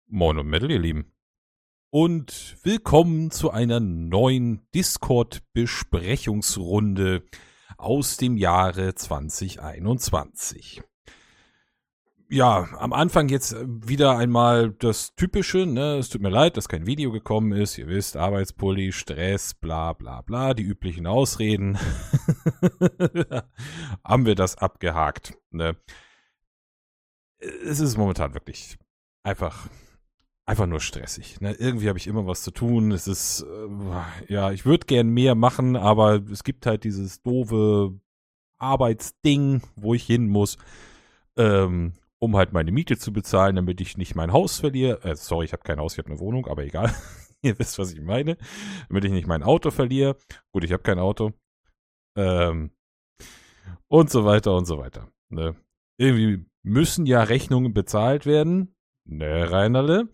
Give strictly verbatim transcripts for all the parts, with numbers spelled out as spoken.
Moin und Metal, ihr Lieben. Und willkommen zu einer neuen Discord-Besprechungsrunde aus dem Jahre zwanzig einundzwanzig. Ja, am Anfang jetzt wieder einmal das Typische, ne? Es tut mir leid, dass kein Video gekommen ist. Ihr wisst, Arbeitspulli, Stress, bla bla bla, die üblichen Ausreden. Haben wir das abgehakt, ne? Es ist momentan wirklich einfach... Einfach nur stressig. Ne? Irgendwie habe ich immer was zu tun. Es ist, äh, ja, ich würde gern mehr machen, aber es gibt halt dieses doofe Arbeitsding, wo ich hin muss, ähm, um halt meine Miete zu bezahlen, damit ich nicht mein Haus verliere. Äh, sorry, ich habe kein Haus, ich habe eine Wohnung, aber egal. Ihr wisst, was ich meine. Damit ich nicht mein Auto verliere. Gut, ich habe kein Auto. Ähm, und so weiter und so weiter. Ne? Irgendwie müssen ja Rechnungen bezahlt werden. Ne, Reinerle.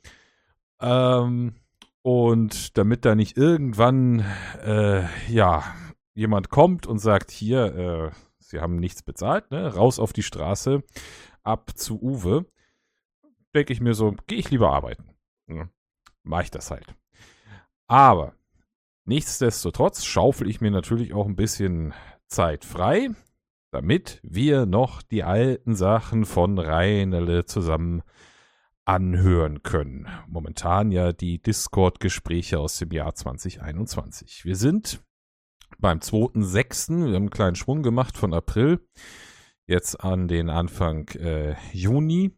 Ähm, und damit da nicht irgendwann, äh, ja, jemand kommt und sagt, hier, äh, Sie haben nichts bezahlt, ne, raus auf die Straße, ab zu Uwe, denke ich mir so, gehe ich lieber arbeiten. Ja, mache ich das halt. Aber nichtsdestotrotz schaufel ich mir natürlich auch ein bisschen Zeit frei, damit wir noch die alten Sachen von Reinerle zusammen anhören können. Momentan ja die Discord-Gespräche aus dem Jahr zwanzig einundzwanzig. Wir sind beim zweiten sechsten Wir haben einen kleinen Schwung gemacht von April jetzt an den Anfang äh, Juni.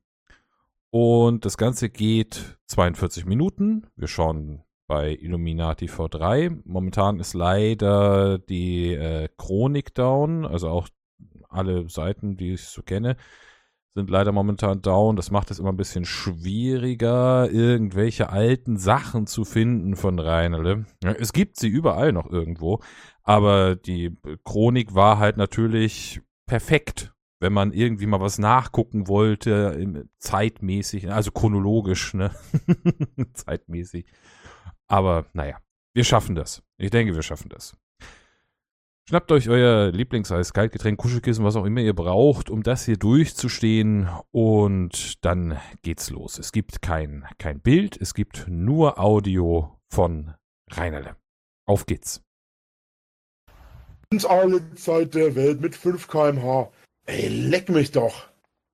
Und das Ganze geht zweiundvierzig Minuten. Wir schauen bei Illuminati V drei. Momentan ist leider die äh, Chronik down, also auch alle Seiten, die ich so kenne, sind leider momentan down. Das macht es immer ein bisschen schwieriger, irgendwelche alten Sachen zu finden von Reinerle. Ja, es gibt sie überall noch irgendwo, aber die Chronik war halt natürlich perfekt, wenn man irgendwie mal was nachgucken wollte, zeitmäßig, also chronologisch, ne? zeitmäßig. Aber naja, wir schaffen das. Ich denke, wir schaffen das. Schnappt euch euer Lieblingseis, Kaltgetränk, Kuschelkissen, was auch immer ihr braucht, um das hier durchzustehen, und dann geht's los. Es gibt kein, kein Bild, es gibt nur Audio von Reinerle. Auf geht's. Uns alle Zeit der Welt mit fünf Kilometer pro Stunde. Ey, leck mich doch.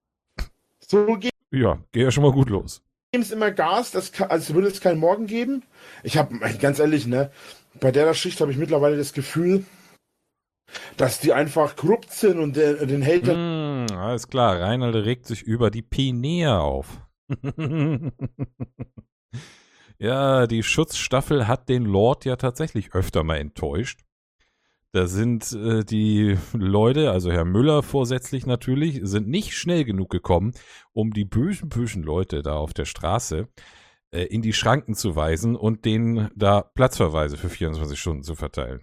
So geht Ja, geht ja schon mal gut los. es immer Gas, das kann, als würde es keinen Morgen geben. Ich habe, ganz ehrlich, ne, bei der Schicht habe ich mittlerweile das Gefühl, dass die einfach korrupt sind und der, den Hatern. Mm, alles klar, Reinerle regt sich über die Pinea auf. Ja, die Schutzstaffel hat den Lord ja tatsächlich öfter mal enttäuscht. Da sind äh, die Leute, also Herr Müller vorsätzlich natürlich, sind nicht schnell genug gekommen, um die bösen, bösen Leute da auf der Straße äh, in die Schranken zu weisen und denen da Platzverweise für vierundzwanzig Stunden zu verteilen.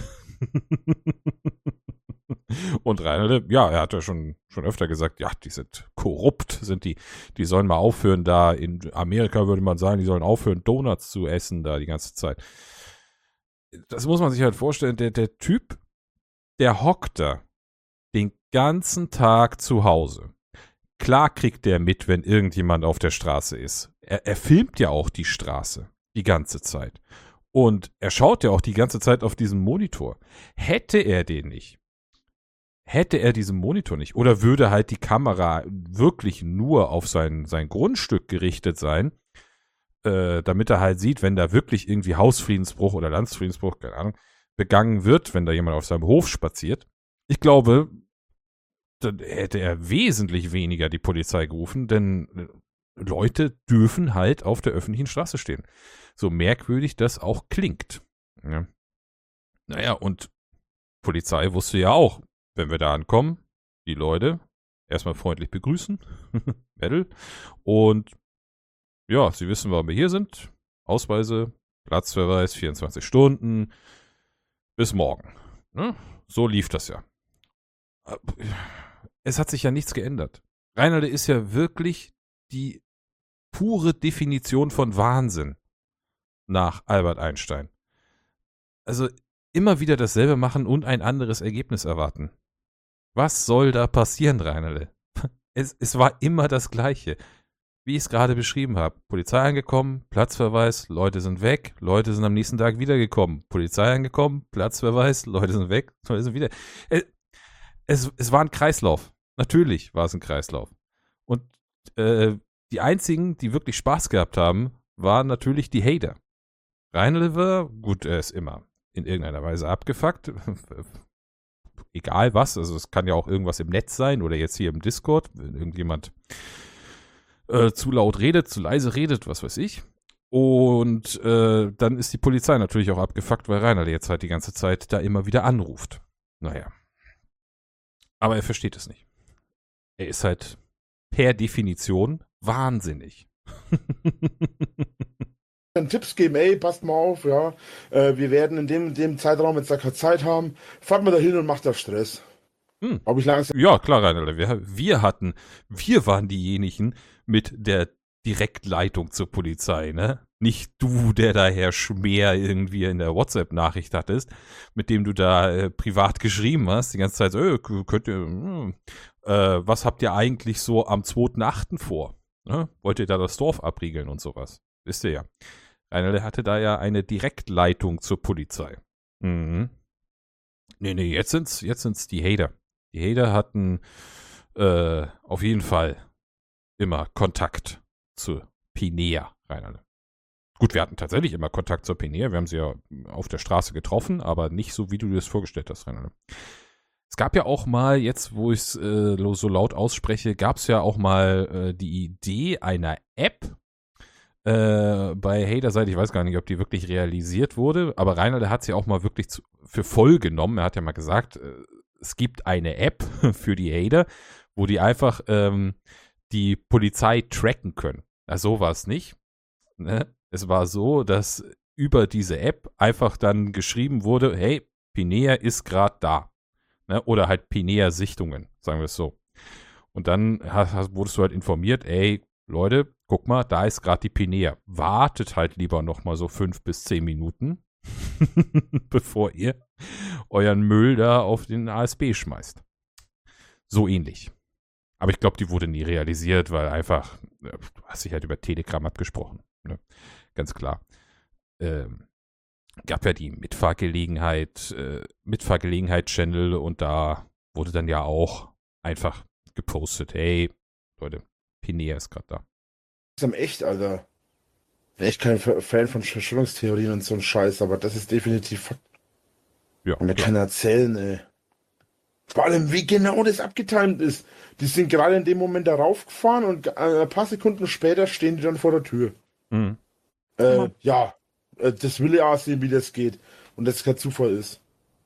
Und Reinerle, ja, er hat ja schon, schon öfter gesagt, ja, die sind korrupt, sind die, die sollen mal aufhören da, in Amerika würde man sagen, die sollen aufhören, Donuts zu essen da die ganze Zeit. Das muss man sich halt vorstellen, der, der Typ, der hockt da den ganzen Tag zu Hause. Klar kriegt der mit, wenn irgendjemand auf der Straße ist. Er, er filmt ja auch die Straße die ganze Zeit. Und er schaut ja auch die ganze Zeit auf diesen Monitor. Hätte er den nicht, hätte er diesen Monitor nicht, oder würde halt die Kamera wirklich nur auf sein, sein Grundstück gerichtet sein, äh, damit er halt sieht, wenn da wirklich irgendwie Hausfriedensbruch oder Landsfriedensbruch, keine Ahnung, begangen wird, wenn da jemand auf seinem Hof spaziert. Ich glaube, dann hätte er wesentlich weniger die Polizei gerufen, denn Leute dürfen halt auf der öffentlichen Straße stehen. So merkwürdig das auch klingt. Ja. Naja, und Polizei wusste ja auch, wenn wir da ankommen, die Leute erstmal freundlich begrüßen, Battle, und ja, sie wissen, warum wir hier sind. Ausweise, Platzverweis, vierundzwanzig Stunden, bis morgen. Ne? So lief das ja. Es hat sich ja nichts geändert. Reinerle ist ja wirklich die pure Definition von Wahnsinn nach Albert Einstein. Also immer wieder dasselbe machen und ein anderes Ergebnis erwarten. Was soll da passieren, Reinerle? Es, es war immer das Gleiche. wie ich es gerade beschrieben habe. Polizei angekommen, Platzverweis, Leute sind weg, Leute sind am nächsten Tag wiedergekommen. Polizei angekommen, Platzverweis, Leute sind weg, Leute sind wieder. Es, es, es war ein Kreislauf. Natürlich war es ein Kreislauf. Und äh, die einzigen, die wirklich Spaß gehabt haben, waren natürlich die Hater. Reinlever, gut, er ist immer in irgendeiner Weise abgefuckt. Egal was, also es kann ja auch irgendwas im Netz sein oder jetzt hier im Discord, wenn irgendjemand äh, zu laut redet, zu leise redet, was weiß ich. Und äh, dann ist die Polizei natürlich auch abgefuckt, weil Rainer jetzt halt die ganze Zeit da immer wieder anruft. Naja. Aber er versteht es nicht. Er ist halt per Definition wahnsinnig. Dann Tipps geben, ey, passt mal auf, ja, äh, wir werden in dem, dem Zeitraum jetzt da keine Zeit haben, fahrt mal da hin und macht da Stress. Hm. Hab ich langsam. Ja, klar, Rainer, wir, wir hatten, wir waren diejenigen mit der Direktleitung zur Polizei, ne? Nicht du, der da Herr Schmer irgendwie in der WhatsApp-Nachricht hattest, mit dem du da äh, privat geschrieben hast, die ganze Zeit so, äh, könnt ihr, mh, äh, was habt ihr eigentlich so am zweiten achten vor? Ne? Wollt ihr da das Dorf abriegeln und sowas? Wisst ihr ja. Rainer hatte da ja eine Direktleitung zur Polizei. Mhm. Nee, nee, jetzt sind's, jetzt sind's die Hater. Die Hater hatten äh, auf jeden Fall immer Kontakt zu Pinea, Rainer. Gut, wir hatten tatsächlich immer Kontakt zur Pinea. Wir haben sie ja auf der Straße getroffen, aber nicht so, wie du dir das vorgestellt hast, Rainer. Es gab ja auch mal, jetzt wo ich es äh, so laut ausspreche, gab es ja auch mal äh, die Idee einer App äh, bei Hater-Seite. Ich weiß gar nicht, ob die wirklich realisiert wurde, aber Rainer, der hat sie auch mal wirklich zu, für voll genommen. Er hat ja mal gesagt, äh, es gibt eine App für die Hater, wo die einfach ähm, die Polizei tracken können. Na, so war es nicht. Ne? Es war so, dass über diese App einfach dann geschrieben wurde, hey, Pinea ist gerade da. Ne? Oder halt Pinea-Sichtungen, sagen wir es so. Und dann hast, hast, wurdest du halt informiert, ey, Leute, guck mal, da ist gerade die Pinea. Wartet halt lieber noch mal so fünf bis zehn Minuten, bevor ihr euren Müll da auf den A S B schmeißt. So ähnlich. Aber ich glaube, die wurde nie realisiert, weil einfach, du hast dich halt über Telegram abgesprochen. Ne? Ganz klar. Ähm, gab ja die Mitfahrgelegenheit, äh, Mitfahrgelegenheit-Channel und da wurde dann ja auch einfach gepostet, hey, Leute, Pinea ist gerade da. Das ist am echt, Alter. Ich bin echt kein Fan von Verschwörungstheorien und so ein Scheiß, aber das ist definitiv Fakt. Ja, und mir kann erzählen, ey. Vor allem, wie genau das abgetimt ist. Die sind gerade in dem Moment da raufgefahren und ein paar Sekunden später stehen die dann vor der Tür. Mhm. Äh, Ja. ja, das will ja auch sehen, wie das geht. Und dass es kein Zufall ist.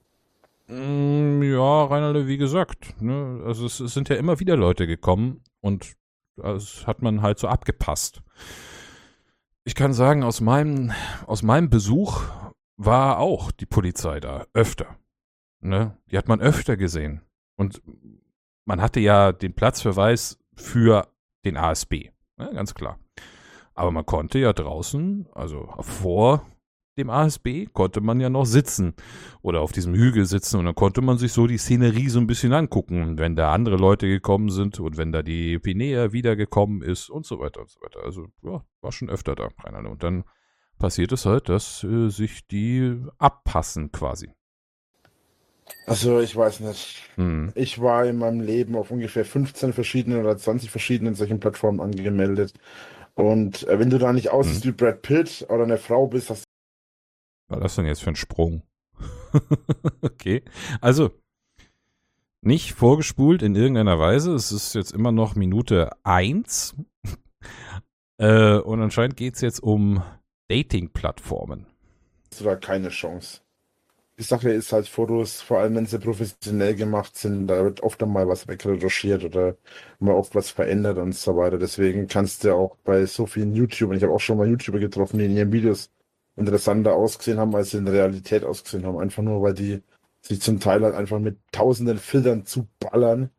Ja, Rainer, wie gesagt, ne, also es, es sind ja immer wieder Leute gekommen und das hat man halt so abgepasst. Ich kann sagen, aus meinem, aus meinem Besuch war auch die Polizei da öfter. Ne? Die hat man öfter gesehen. Und man hatte ja den Platzverweis für den A S B, ne? Ganz klar. Aber man konnte ja draußen, also vor dem A S B, konnte man ja noch sitzen oder auf diesem Hügel sitzen und dann konnte man sich so die Szenerie so ein bisschen angucken, wenn da andere Leute gekommen sind und wenn da die Pinea wiedergekommen ist und so weiter und so weiter. Also ja, war schon öfter da, Rainer. Und dann passiert es halt, dass äh, sich die abpassen quasi. Also ich weiß nicht. Hm. Ich war in meinem Leben auf ungefähr fünfzehn verschiedenen oder zwanzig verschiedenen solchen Plattformen angemeldet. Und äh, wenn du da nicht aussiehst Hm. wie Brad Pitt oder eine Frau bist, hast Was war das denn jetzt für ein Sprung? Okay, also nicht vorgespult in irgendeiner Weise. Es ist jetzt immer noch Minute eins. äh, und anscheinend geht es jetzt um Dating-Plattformen. du da keine Chance. Die Sache ist halt, Fotos, vor allem wenn sie professionell gemacht sind, da wird oft einmal was wegretuschiert oder mal oft was verändert und so weiter. Deswegen kannst du auch bei so vielen YouTubern, ich habe auch schon mal YouTuber getroffen, die in ihren Videos interessanter ausgesehen haben, als sie in der Realität ausgesehen haben. Einfach nur, weil die sich zum Teil halt einfach mit tausenden Filtern zuballern.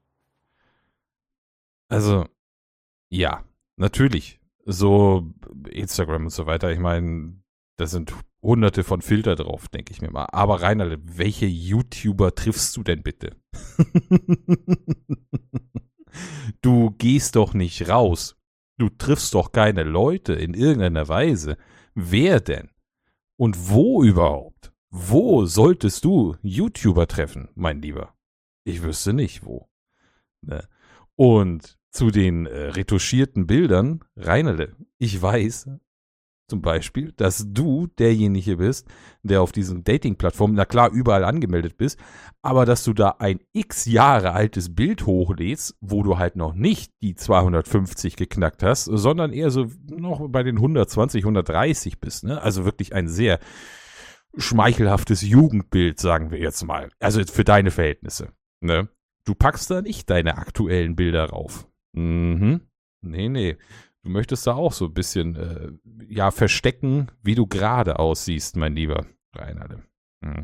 Also, ja, natürlich. So Instagram und so weiter. Ich meine, da sind hunderte von Filter drauf, denke ich mir mal. Aber Rainer, welche YouTuber triffst du denn bitte? Du gehst doch nicht raus. Du triffst doch keine Leute in irgendeiner Weise. Wer denn? Und wo überhaupt? Wo solltest du YouTuber treffen, mein Lieber? Ich wüsste nicht, wo. Ne? Und zu den äh, retuschierten Bildern, Reinerle, ich weiß zum Beispiel, dass du derjenige bist, der auf diesen Dating-Plattformen, na klar, überall angemeldet bist, aber dass du da ein x Jahre altes Bild hochlädst, wo du halt noch nicht die zweihundertfünfzig geknackt hast, sondern eher so noch bei den hundertzwanzig, hundertdreißig bist, ne? Also wirklich ein sehr schmeichelhaftes Jugendbild, sagen wir jetzt mal. Also für deine Verhältnisse, ne? Du packst da nicht deine aktuellen Bilder rauf. Mhm. Nee, nee. Du möchtest da auch so ein bisschen, äh, ja, verstecken, wie du gerade aussiehst, mein lieber Reinhard. Mhm.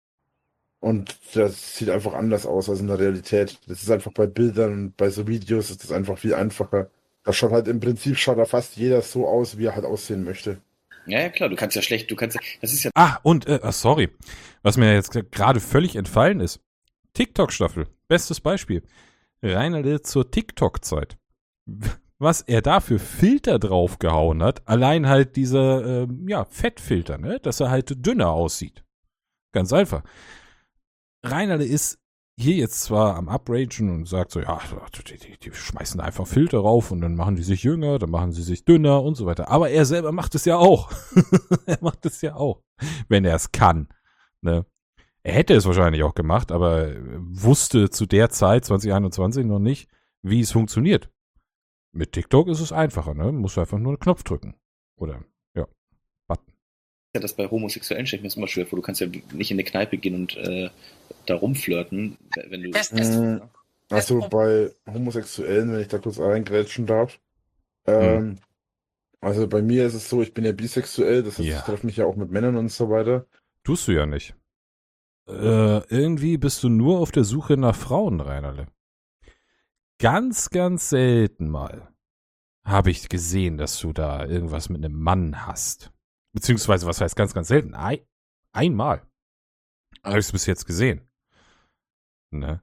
Und das sieht einfach anders aus als in der Realität. Das ist einfach bei Bildern und bei so Videos ist das einfach viel einfacher. Da schaut halt im Prinzip schaut da fast jeder so aus, wie er halt aussehen möchte. Ja, ja, klar, du kannst ja schlecht, du kannst ja, das ist ja... Ah, und, äh, ah, sorry, was mir jetzt gerade völlig entfallen ist. TikTok-Staffel, bestes Beispiel. Reinhard zur TikTok-Zeit. Was er da für Filter draufgehauen hat, allein halt dieser, ähm, ja, Fettfilter, ne, dass er halt dünner aussieht. Ganz einfach. Reinhard ist hier jetzt zwar am Upragen und sagt so, ja, die, die, die schmeißen da einfach Filter rauf und dann machen die sich jünger, dann machen sie sich dünner und so weiter. Aber er selber macht es ja auch. Er macht es ja auch, wenn er es kann, ne. Er hätte es wahrscheinlich auch gemacht, aber wusste zu der Zeit, zwanzig einundzwanzig, noch nicht, wie es funktioniert. Mit TikTok ist es einfacher, ne? Musst du einfach nur einen Knopf drücken. Oder, ja, Button. Ja, das bei Homosexuellen stelle ich mir das immer schwer vor. Du kannst ja nicht in eine Kneipe gehen und äh, da rumflirten, wenn du... Das ist- Mhm. Also bei Homosexuellen, wenn ich da kurz reingrätschen darf. Ähm, also bei mir ist es so, ich bin ja bisexuell, das heißt, Ja. ich treffe mich ja auch mit Männern und so weiter. Tust du ja nicht. Äh, irgendwie bist du nur auf der Suche nach Frauen, Reinerle. Ganz, ganz selten mal habe ich gesehen, dass du da irgendwas mit einem Mann hast. Beziehungsweise, was heißt ganz, ganz selten? Ein, einmal habe ich es bis jetzt gesehen. Ne?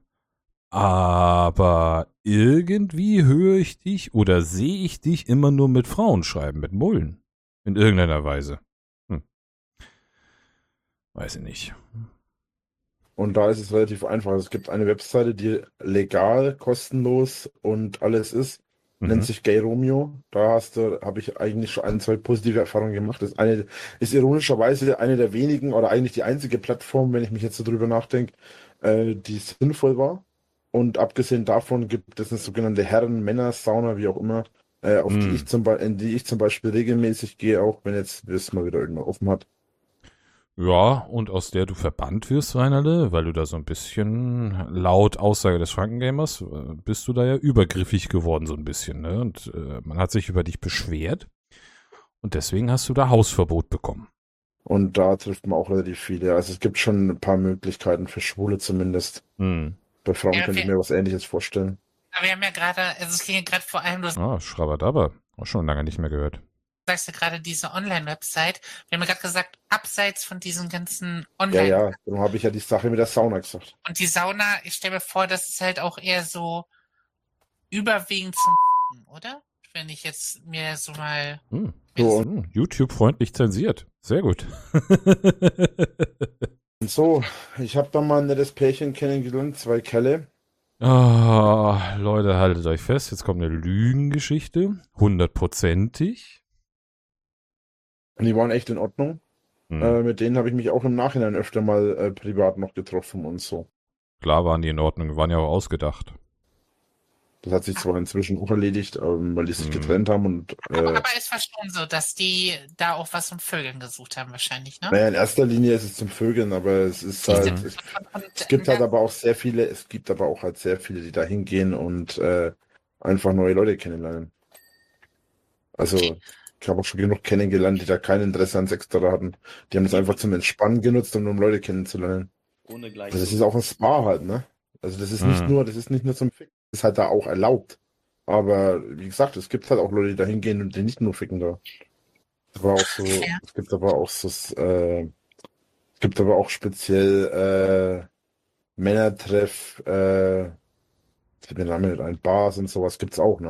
Aber irgendwie höre ich dich oder sehe ich dich immer nur mit Frauen schreiben, mit Mullen. In irgendeiner Weise. Hm. Weiß ich nicht. Und da ist es relativ einfach. Also es gibt eine Webseite, die legal, kostenlos und alles ist. Mhm. Nennt sich Gay Romeo. Da hast du, habe ich eigentlich schon ein, zwei positive Erfahrungen gemacht. Das ist eine, ist ironischerweise eine der wenigen oder eigentlich die einzige Plattform, wenn ich mich jetzt so drüber nachdenke, äh, die sinnvoll war. Und abgesehen davon gibt es eine sogenannte Herren-Männer-Sauna, wie auch immer, äh, auf Mm. die ich zum Be in die ich zum Beispiel regelmäßig gehe, auch wenn jetzt das mal wieder irgendwann offen hat. Ja, und aus der du verbannt wirst, Reinerle, weil du da so ein bisschen, laut Aussage des Frankengamers, äh, bist du da ja übergriffig geworden, so ein bisschen, ne? Und äh, man hat sich über dich beschwert. Und deswegen hast du da Hausverbot bekommen. Und da trifft man auch relativ viele. Also es gibt schon ein paar Möglichkeiten für Schwule zumindest. Hm. Bei Frauen Ja, könnte ich wir- mir was Ähnliches vorstellen. Aber wir haben ja gerade, also es ging ja gerade vor allem, du Ah, Schrabadabba. Auch schon lange nicht mehr gehört. sagst ja gerade diese Online-Website. Wir haben ja gerade gesagt, abseits von diesen ganzen Ja, Online- ja, darum habe ich ja die Sache mit der Sauna gesagt. Und die Sauna, ich stelle mir vor, das ist halt auch eher so überwiegend zum oder? Wenn ich jetzt mir so mal... Hm. So, Hm. YouTube-freundlich zensiert. Sehr gut. und so, ich habe da mal ein nettes Pärchen kennengelernt, zwei Kerle. Ah, Leute, haltet euch fest. Jetzt kommt eine Lügengeschichte. Hundertprozentig. Und die waren echt in Ordnung. Hm. Äh, mit denen habe ich mich auch im Nachhinein öfter mal äh, privat noch getroffen und so. Klar waren die in Ordnung, waren ja auch ausgedacht. Das hat sich zwar inzwischen auch erledigt, ähm, weil die sich Mhm. getrennt haben und Aber, äh, aber es war schon so, dass die da auch was zum Vögeln gesucht haben wahrscheinlich, ne? naja, in erster Linie ist es zum Vögeln, aber es ist halt, Mhm. es, Und- und- es gibt halt ja, aber auch sehr viele, es gibt aber auch halt sehr viele, die da hingehen und äh, einfach neue Leute kennenlernen. Also, ich habe auch schon genug kennengelernt, die da kein Interesse an Sex da hatten. Die haben das einfach zum Entspannen genutzt und um Leute kennenzulernen. Ohne gleich. Also das ist auch ein Spa halt, ne? Also das ist nicht Mhm. nur, das ist nicht nur zum Ficken, das ist halt da auch erlaubt. Aber wie gesagt, es gibt halt auch Leute, die da hingehen und die nicht nur ficken da. Aber auch so, Ja. es gibt aber auch so, äh, es gibt aber auch speziell äh, Männertreff, äh, ich bin mir Name nicht ein, Bars und sowas gibt's auch, ne?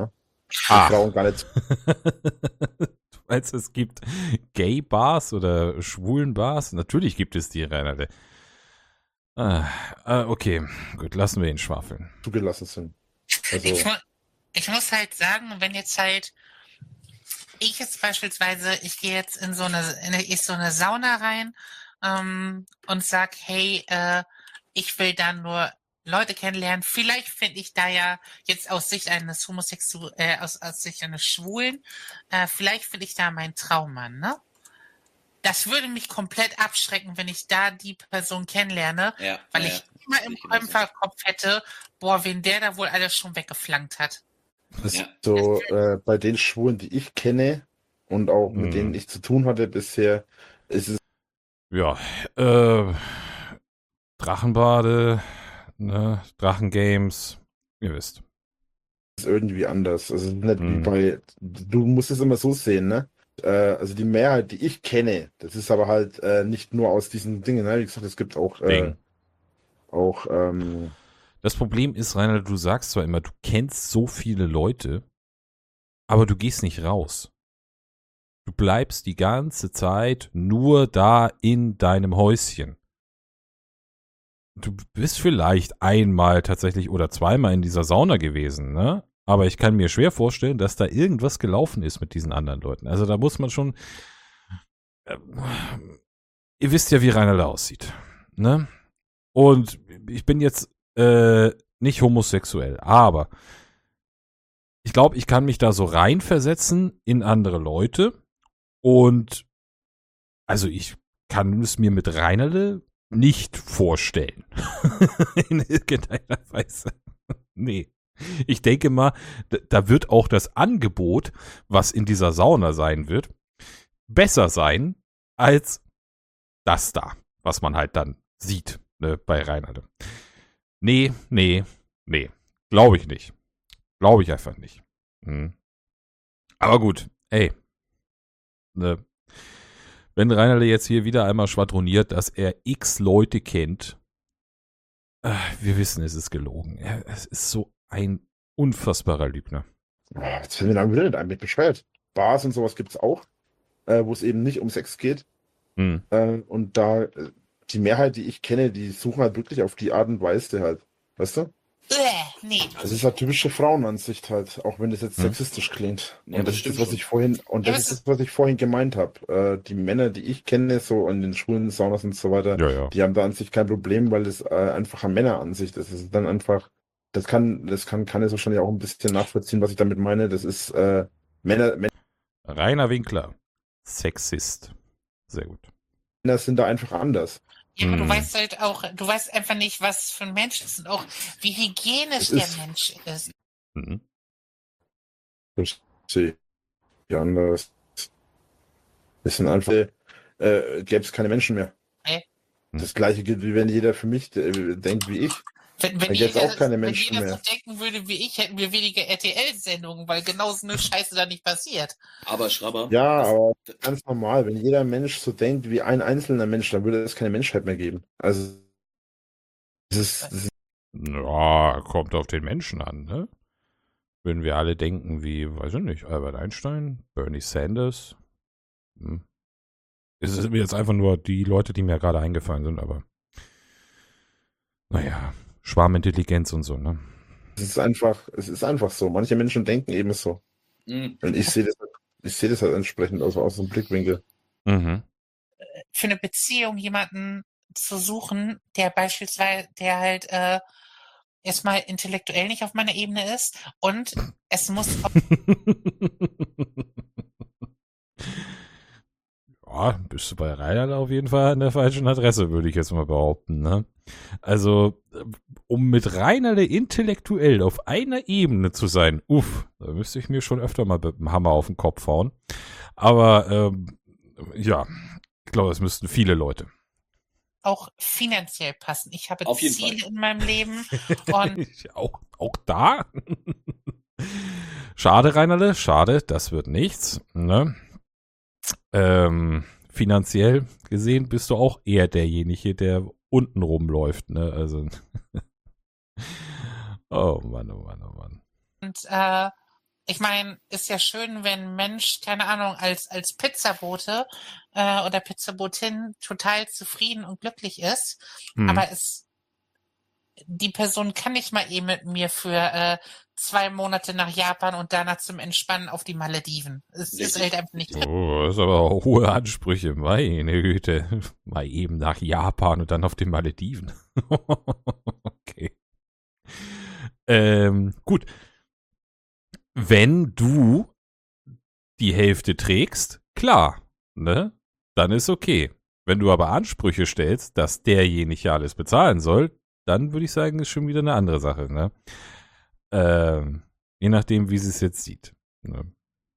Ah. Frauen gar nicht. Du meinst, es gibt Gay-Bars oder Schwulen-Bars? Natürlich gibt es die, Reinhard. Ah, ah, okay, gut, lassen wir ihn schwafeln. Zugelassen sind. Also, Ich, mu ich muss halt sagen, wenn jetzt halt ich jetzt beispielsweise, ich gehe jetzt in so eine, in eine, ich so eine Sauna rein ähm, und sag, hey, äh, ich will da nur Leute kennenlernen. Vielleicht finde ich da ja jetzt aus Sicht eines Homosexuellen, äh, aus, aus Sicht eines Schwulen, äh, vielleicht finde ich da meinen Traummann, ne? Das würde mich komplett abschrecken, wenn ich da die Person kennenlerne, Ja, weil ja, ich ja. immer im Ich genauso. Kopf hätte, boah, wen der da wohl alles schon weggeflankt hat. das Ja. ist so äh, bei den Schwulen, die ich kenne und auch mit Hm. denen ich zu tun hatte bisher, ist es Ja, äh, Drachenbade, ne, Drachengames, ihr wisst. irgendwie anders. Also es ist nicht wie Hm. bei, du musst es immer so sehen, ne? Äh, also die Mehrheit, die ich kenne, das ist aber halt äh, nicht nur aus diesen Dingen, ne? Wie gesagt, es gibt auch, äh, Ding. auch, ähm, Das Problem ist, Rainer, du sagst zwar immer, du kennst so viele Leute, aber du gehst nicht raus. Du bleibst die ganze Zeit nur da in deinem Häuschen. Du bist vielleicht einmal tatsächlich oder zweimal in dieser Sauna gewesen, ne? Aber ich kann mir schwer vorstellen, dass da irgendwas gelaufen ist mit diesen anderen Leuten. Also da muss man schon. Äh, ihr wisst ja, wie Rainer da aussieht, ne? Und ich bin jetzt äh, nicht homosexuell, aber ich glaube, ich kann mich da so reinversetzen in andere Leute und also ich kann es mir mit Reinerle nicht vorstellen. In irgendeiner Weise. Nee. Ich denke mal, da- da wird auch das Angebot, was in dieser Sauna sein wird, besser sein als das da, was man halt dann sieht, ne, bei Reinerle. Nee, nee, nee. Glaube ich nicht. Glaube ich einfach nicht. Hm. Aber gut, ey. Ne. Wenn Reinerle jetzt hier wieder einmal schwadroniert, dass er x Leute kennt, äh, wir wissen, es ist gelogen. Er, es ist so ein unfassbarer Lügner. oh, jetzt fällt mir dann wieder nicht ein, bin bescheuert. Bars und sowas gibt's auch, äh, wo es eben nicht um Sex geht. Hm. Äh, und da, äh, die Mehrheit, die ich kenne, die suchen halt wirklich auf die Art und Weise halt. Weißt du? Äh, nee. Das ist halt typische Frauenansicht halt, auch wenn das jetzt Hm. sexistisch klingt. Ja, und das das ist das, stimmt was schon. ich vorhin, und Ja, das was ist das, was ich vorhin gemeint habe. Äh, die Männer, die ich kenne, so in den schwulen Saunas und so weiter, Ja, ja. die haben da an sich kein Problem, weil es äh, einfach eine Männeransicht ist. Das ist dann einfach, das kann, das kann, kann es wahrscheinlich auch ein bisschen nachvollziehen, was ich damit meine. Das ist äh, Männer, Rainer Winkler. Sexist. Sehr gut. Männer sind da einfach anders. Ja, aber Hm. du weißt halt auch, du weißt einfach nicht, was für ein Mensch ist und auch, wie hygienisch Es der ist- Mensch ist. Mhm. Das sehe ich anders. Es sind einfach, äh, gäbe es keine Menschen mehr. Hä? Das gleiche gilt, wie wenn jeder für mich äh, denkt wie ich. Wenn, wenn, Da gäb's jeder, auch keine wenn Menschen jeder mehr. so denken würde wie ich, hätten wir weniger R T L-Sendungen, weil genau so eine Scheiße da nicht passiert. Aber Schraber, Ja, das- aber ganz normal, wenn jeder Mensch so denkt wie ein einzelner Mensch, dann würde es keine Menschheit mehr geben. Also, das ist, das ist Ja, kommt auf den Menschen an, ne? Wenn wir alle denken wie, weiß ich nicht, Albert Einstein, Bernie Sanders. Hm. Es sind mir jetzt einfach nur die Leute, die mir gerade eingefallen sind, aber naja, Schwarmintelligenz und so, ne? es ist einfach, es ist einfach so. Manche Menschen denken eben so. mh, Und ich sehe das, ich sehe das halt entsprechend aus, aus dem Blickwinkel. Mhm. Für eine Beziehung jemanden zu suchen, der beispielsweise, der halt äh, erstmal intellektuell nicht auf meiner Ebene ist und es muss auch Ja, bist du bei Rainer auf jeden Fall an der falschen Adresse, würde ich jetzt mal behaupten, ne? Also, äh, um mit Rainerle intellektuell auf einer Ebene zu sein, uff, da müsste ich mir schon öfter mal mit dem Hammer auf den Kopf hauen. Aber, ähm, ja, ich glaube, es müssten viele Leute. auch finanziell passen. Ich habe Auf jeden Ziele Fall. in meinem Leben und auch, auch da? Schade, Rainerle, schade, das wird nichts, ne? Ähm, finanziell gesehen bist du auch eher derjenige, der unten rumläuft, ne? Also. Oh Mann, oh Mann, oh Mann. Und äh, ich meine, ist ja schön, wenn ein Mensch, keine Ahnung, als, als Pizzabote äh, oder Pizzabotin total zufrieden und glücklich ist, Hm. aber es die Person kann nicht mal eben mit mir für äh, zwei Monate nach Japan und danach zum Entspannen auf die Malediven. Es ist Richtig. halt einfach nicht drin. Oh, das ist aber auch hohe Ansprüche. Meine Güte. Mal eben nach Japan und dann auf den Malediven. Okay. Ähm, gut. Wenn du die Hälfte trägst, klar, ne? Dann ist okay. Wenn du aber Ansprüche stellst, dass derjenige alles bezahlen soll, dann würde ich sagen, ist schon wieder eine andere Sache, ne? Ähm, je nachdem, wie sie es jetzt sieht. Ne?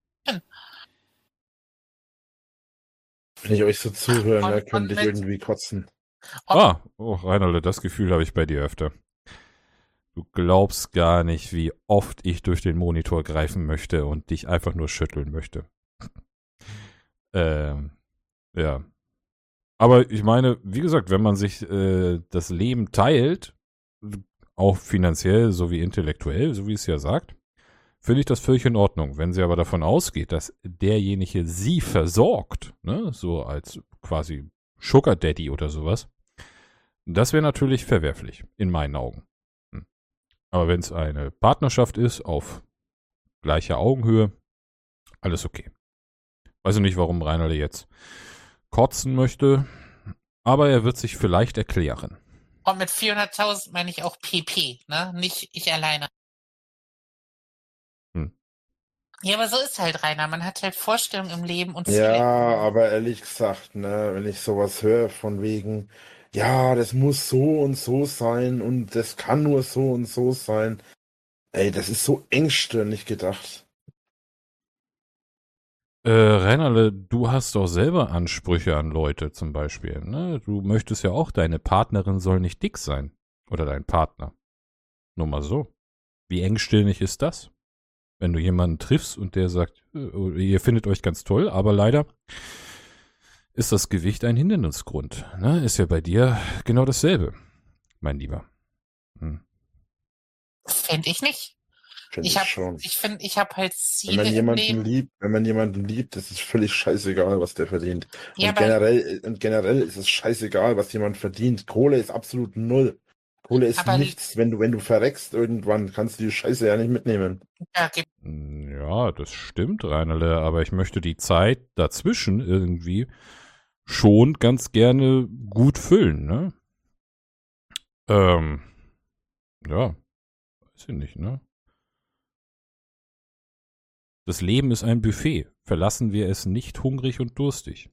Wenn ich euch so zuhöre, Und- ne, und könnte ich mit- irgendwie kotzen. Ah, oh, Reinhold, das Gefühl habe ich bei dir öfter. Du glaubst gar nicht, wie oft ich durch den Monitor greifen möchte und dich einfach nur schütteln möchte. ähm, ja. Aber ich meine, wie gesagt, wenn man sich äh, das Leben teilt, auch finanziell sowie intellektuell, so wie es ja sagt, finde ich das völlig in Ordnung. Wenn sie aber davon ausgeht, dass derjenige sie versorgt, ne, so als quasi Sugar Daddy oder sowas, das wäre natürlich verwerflich, in meinen Augen. Hm. Aber wenn es eine Partnerschaft ist, auf gleicher Augenhöhe, alles okay. Weiß ich nicht, warum Reinhold jetzt kotzen möchte, aber er wird sich vielleicht erklären. Und mit vierhunderttausend meine ich auch P P, ne? Nicht ich alleine. Hm. Ja, aber so ist halt, Rainer. Man hat halt Vorstellungen im Leben und Ziele. Ja, aber ehrlich gesagt, ne, wenn ich sowas höre von wegen, ja, das muss so und so sein und das kann nur so und so sein. Ey, das ist so engstirnig gedacht. Äh, Reinerle, du hast doch selber Ansprüche an Leute zum Beispiel, ne? Du möchtest ja auch, deine Partnerin soll nicht dick sein. Oder dein Partner. Nur mal so. Wie engstirnig ist das? Wenn du jemanden triffst und der sagt, äh, ihr findet euch ganz toll, aber leider ist das Gewicht ein Hindernisgrund. Ne? Ist ja bei dir genau dasselbe, mein Lieber. Hm. Finde ich nicht. Finde Ich ich hab, schon. ich finde, ich habe halt Wenn Ziele man im jemanden Leben. liebt, wenn man jemanden liebt, ist es völlig scheißegal, was der verdient. Ja, und aber generell, und generell ist es scheißegal, was jemand verdient. Kohle ist absolut null. Kohle ist Aber- nichts. Wenn du, wenn du verreckst irgendwann, kannst du die Scheiße ja nicht mitnehmen. da gibt Ja, das stimmt, Reinerle, aber ich möchte die Zeit dazwischen irgendwie schon ganz gerne gut füllen, ne? Ähm, ja, weiß ich nicht, ne? Das Leben ist ein Buffet. Verlassen wir es nicht hungrig und durstig.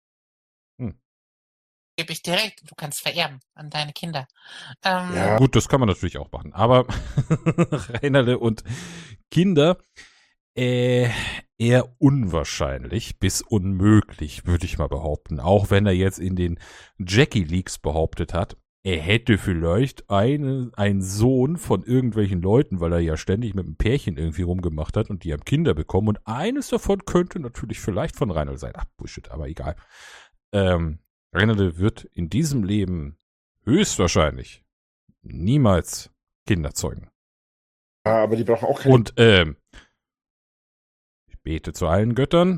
geb ich direkt. Du kannst vererben an deine Kinder. Ähm, Ja. Gut, das kann man natürlich auch machen. Aber Reinerle und Kinder, äh, eher unwahrscheinlich bis unmöglich, würde ich mal behaupten. Auch wenn er jetzt in den Jackie Leaks behauptet hat, er hätte vielleicht eine, einen Sohn von irgendwelchen Leuten, weil er ja ständig mit einem Pärchen irgendwie rumgemacht hat und die haben Kinder bekommen. Und eines davon könnte natürlich vielleicht von Reinhold sein. Ach, Bullshit, aber egal. Ähm, Reinhold wird in diesem Leben höchstwahrscheinlich niemals Kinder zeugen. Ja, aber die brauchen auch keine. Und ähm, ich bete zu allen Göttern,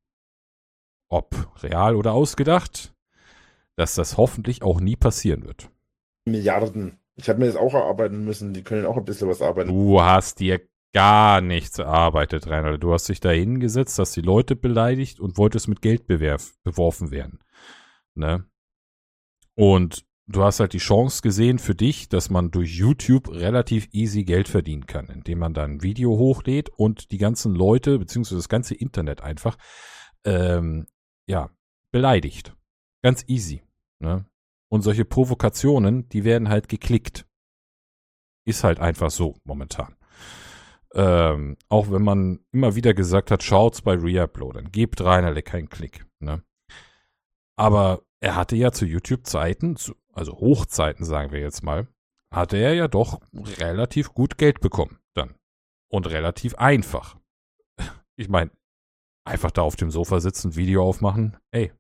ob real oder ausgedacht, dass das hoffentlich auch nie passieren wird. Milliarden. Ich habe mir das auch erarbeiten müssen. Die können auch ein bisschen was arbeiten. Du hast dir gar nichts erarbeitet, Reinhold. Du hast dich da hingesetzt, hast die Leute beleidigt und wolltest mit Geld bewerf, beworfen werden. Ne? Und du hast halt die Chance gesehen für dich, dass man durch YouTube relativ easy Geld verdienen kann, indem man dann ein Video hochlädt und die ganzen Leute, beziehungsweise das ganze Internet einfach, ähm, ja, beleidigt. Ganz easy. Ne? Und solche Provokationen, die werden halt geklickt. Ist halt einfach so momentan. Ähm, auch wenn man immer wieder gesagt hat, schaut's bei Reuploadern, gebt Reinerle keinen Klick. Ne? Aber er hatte ja zu YouTube-Zeiten, zu, also Hochzeiten sagen wir jetzt mal, hatte er ja doch relativ gut Geld bekommen dann. Und relativ einfach. Ich meine, einfach da auf dem Sofa sitzen, Video aufmachen, ey.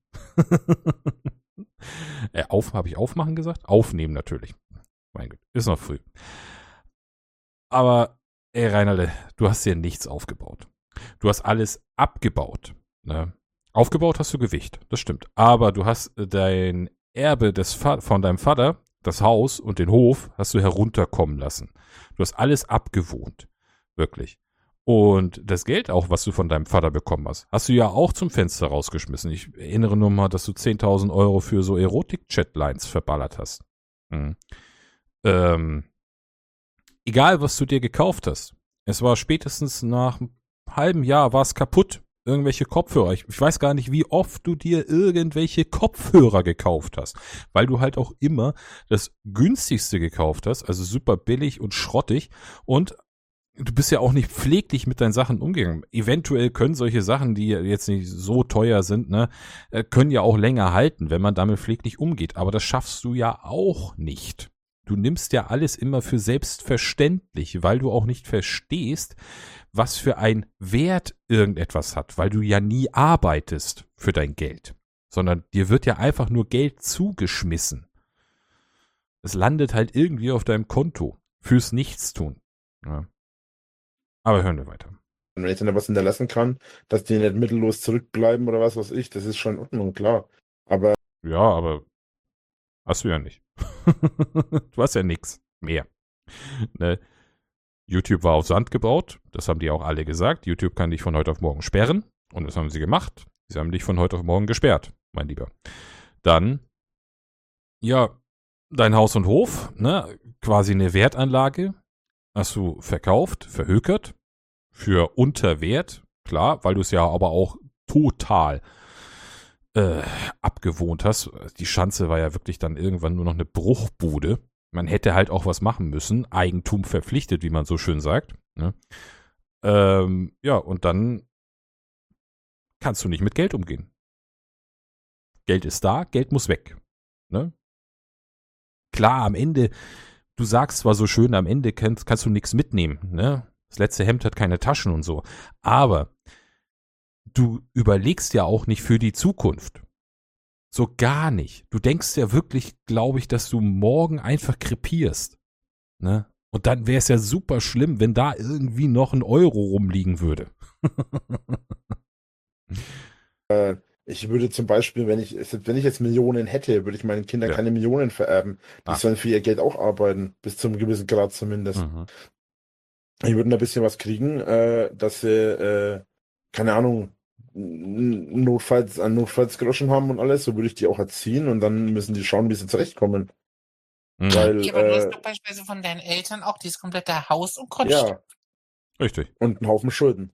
äh, auf, habe ich aufmachen gesagt? Aufnehmen natürlich. Mein Gott, ist noch früh. Aber ey Reinalde, du hast dir nichts aufgebaut. Du hast alles abgebaut. Ne? Aufgebaut hast du Gewicht, das stimmt. Aber du hast dein Erbe des Va- von deinem Vater, das Haus und den Hof, hast du herunterkommen lassen. Du hast alles abgewohnt. Wirklich. Und das Geld auch, was du von deinem Vater bekommen hast, hast du ja auch zum Fenster rausgeschmissen. Ich erinnere nur mal, dass du zehntausend Euro für so Erotik-Chatlines verballert hast. Mhm. Ähm, egal, was du dir gekauft hast. Es war spätestens nach einem halben Jahr war es kaputt. Irgendwelche Kopfhörer. Ich, ich weiß gar nicht, wie oft du dir irgendwelche Kopfhörer gekauft hast. Weil du halt auch immer das günstigste gekauft hast. Also super billig und schrottig. Und du bist ja auch nicht pfleglich mit deinen Sachen umgegangen. Eventuell können solche Sachen, die jetzt nicht so teuer sind, ne, können ja auch länger halten, wenn man damit pfleglich umgeht. Aber das schaffst du ja auch nicht. Du nimmst ja alles immer für selbstverständlich, weil du auch nicht verstehst, was für ein Wert irgendetwas hat, weil du ja nie arbeitest für dein Geld, sondern dir wird ja einfach nur Geld zugeschmissen. Es landet halt irgendwie auf deinem Konto fürs Nichtstun. Ja. Aber hören wir weiter. Und wenn ich dann da was hinterlassen kann, dass die nicht mittellos zurückbleiben oder was weiß ich, das ist schon in Ordnung, klar. Aber Ja, aber hast du ja nicht. Du hast ja nichts mehr. Ne? YouTube war auf Sand gebaut. Das haben die auch alle gesagt. YouTube kann dich von heute auf morgen sperren. Und das haben sie gemacht. Sie haben dich von heute auf morgen gesperrt, mein Lieber. Dann, ja, dein Haus und Hof, ne? Quasi eine Wertanlage. Hast du verkauft, verhökert. Für Unterwert. Klar, weil du es ja aber auch total äh, abgewohnt hast. Die Schanze war ja wirklich dann irgendwann nur noch eine Bruchbude. Man hätte halt auch was machen müssen. Eigentum verpflichtet, wie man so schön sagt. Ne? Ähm, ja, und dann kannst du nicht mit Geld umgehen. Geld ist da, Geld muss weg. Ne? Klar, am Ende, du sagst zwar so schön, am Ende kannst, kannst du nichts mitnehmen. Ne? Das letzte Hemd hat keine Taschen und so. Aber du überlegst ja auch nicht für die Zukunft. So gar nicht. Du denkst ja wirklich, glaube ich, dass du morgen einfach krepierst. Ne? Und dann wäre es ja super schlimm, wenn da irgendwie noch ein Euro rumliegen würde. äh, ich würde zum Beispiel, wenn ich, wenn ich jetzt Millionen hätte, würde ich meinen Kindern Ja. keine Millionen vererben. Die Ah. sollen für ihr Geld auch arbeiten, bis zu einem gewissen Grad zumindest. Mhm. Die würden ein bisschen was kriegen, äh, dass sie, äh, keine Ahnung, n- notfalls an Notfallsgroschen haben und alles, so würde ich die auch erziehen und dann müssen die schauen, wie sie zurechtkommen. Mhm. Weil, Ja, aber du hast äh, doch beispielsweise von deinen Eltern auch dieses komplette Haus und Grundstück. ja, Richtig. und einen Haufen Schulden.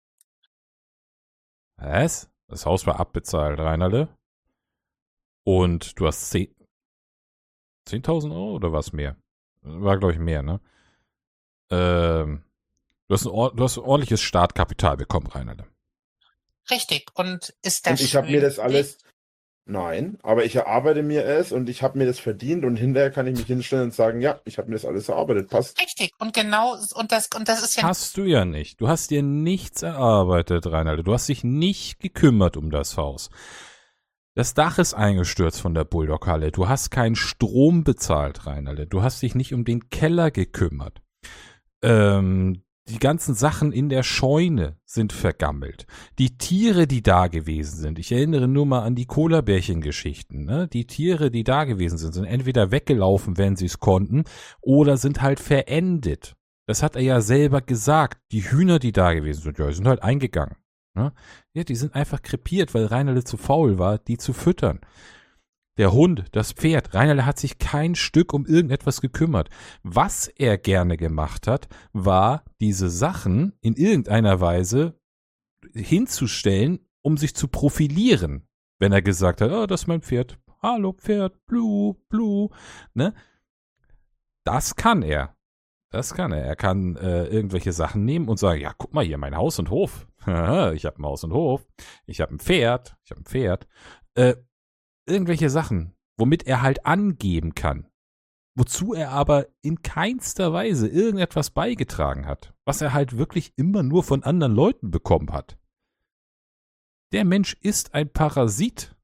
Was? Das Haus war abbezahlt, Reinerle. Und du hast zehn zehntausend Euro oder was mehr? War, glaube ich, mehr, ne? Ähm, du, hast ein, or- du hast ein ordentliches Startkapital bekommen, Reinerle. Richtig. Und ist das Und ich habe schön mir das für alles, nein, aber ich erarbeite mir es und ich habe mir das verdient und hinterher kann ich mich hinstellen und sagen, ja, ich habe mir das alles erarbeitet, passt. Richtig. Und genau, und das, und das ist ja Hast du ja nicht. Du hast dir nichts erarbeitet, Reinaldo. Du hast dich nicht gekümmert um das Haus. Das Dach ist eingestürzt von der Bulldog-Halle. Du hast keinen Strom bezahlt, Reinaldo. Du hast dich nicht um den Keller gekümmert. Ähm, die ganzen Sachen in der Scheune sind vergammelt. Die Tiere, die da gewesen sind, ich erinnere nur mal an die Cola-Bärchen-Geschichten, ne? Die Tiere, die da gewesen sind, sind entweder weggelaufen, wenn sie es konnten, oder sind halt verendet. Das hat er ja selber gesagt. Die Hühner, die da gewesen sind, ja, die sind halt eingegangen. Ne? Ja, die sind einfach krepiert, weil Reinaldo zu faul war, die zu füttern. Der Hund, das Pferd, Reinaldo hat sich kein Stück um irgendetwas gekümmert. Was er gerne gemacht hat, war, diese Sachen in irgendeiner Weise hinzustellen, um sich zu profilieren. Wenn er gesagt hat, oh, das ist mein Pferd. Hallo Pferd, Blue, Blue. Ne? Das kann er. Das kann er. Er kann äh, irgendwelche Sachen nehmen und sagen, ja, guck mal hier, mein Haus und Hof. Ich habe ein Haus und Hof. Ich habe ein Pferd. Ich habe ein Pferd. Äh, irgendwelche Sachen, womit er halt angeben kann. Wozu er aber in keinster Weise irgendetwas beigetragen hat. Was er halt wirklich immer nur von anderen Leuten bekommen hat. Der Mensch ist ein Parasit.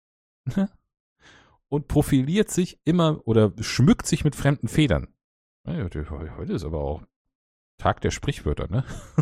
Und profiliert sich immer oder schmückt sich mit fremden Federn. Heute ist aber auch Tag der Sprichwörter, ne?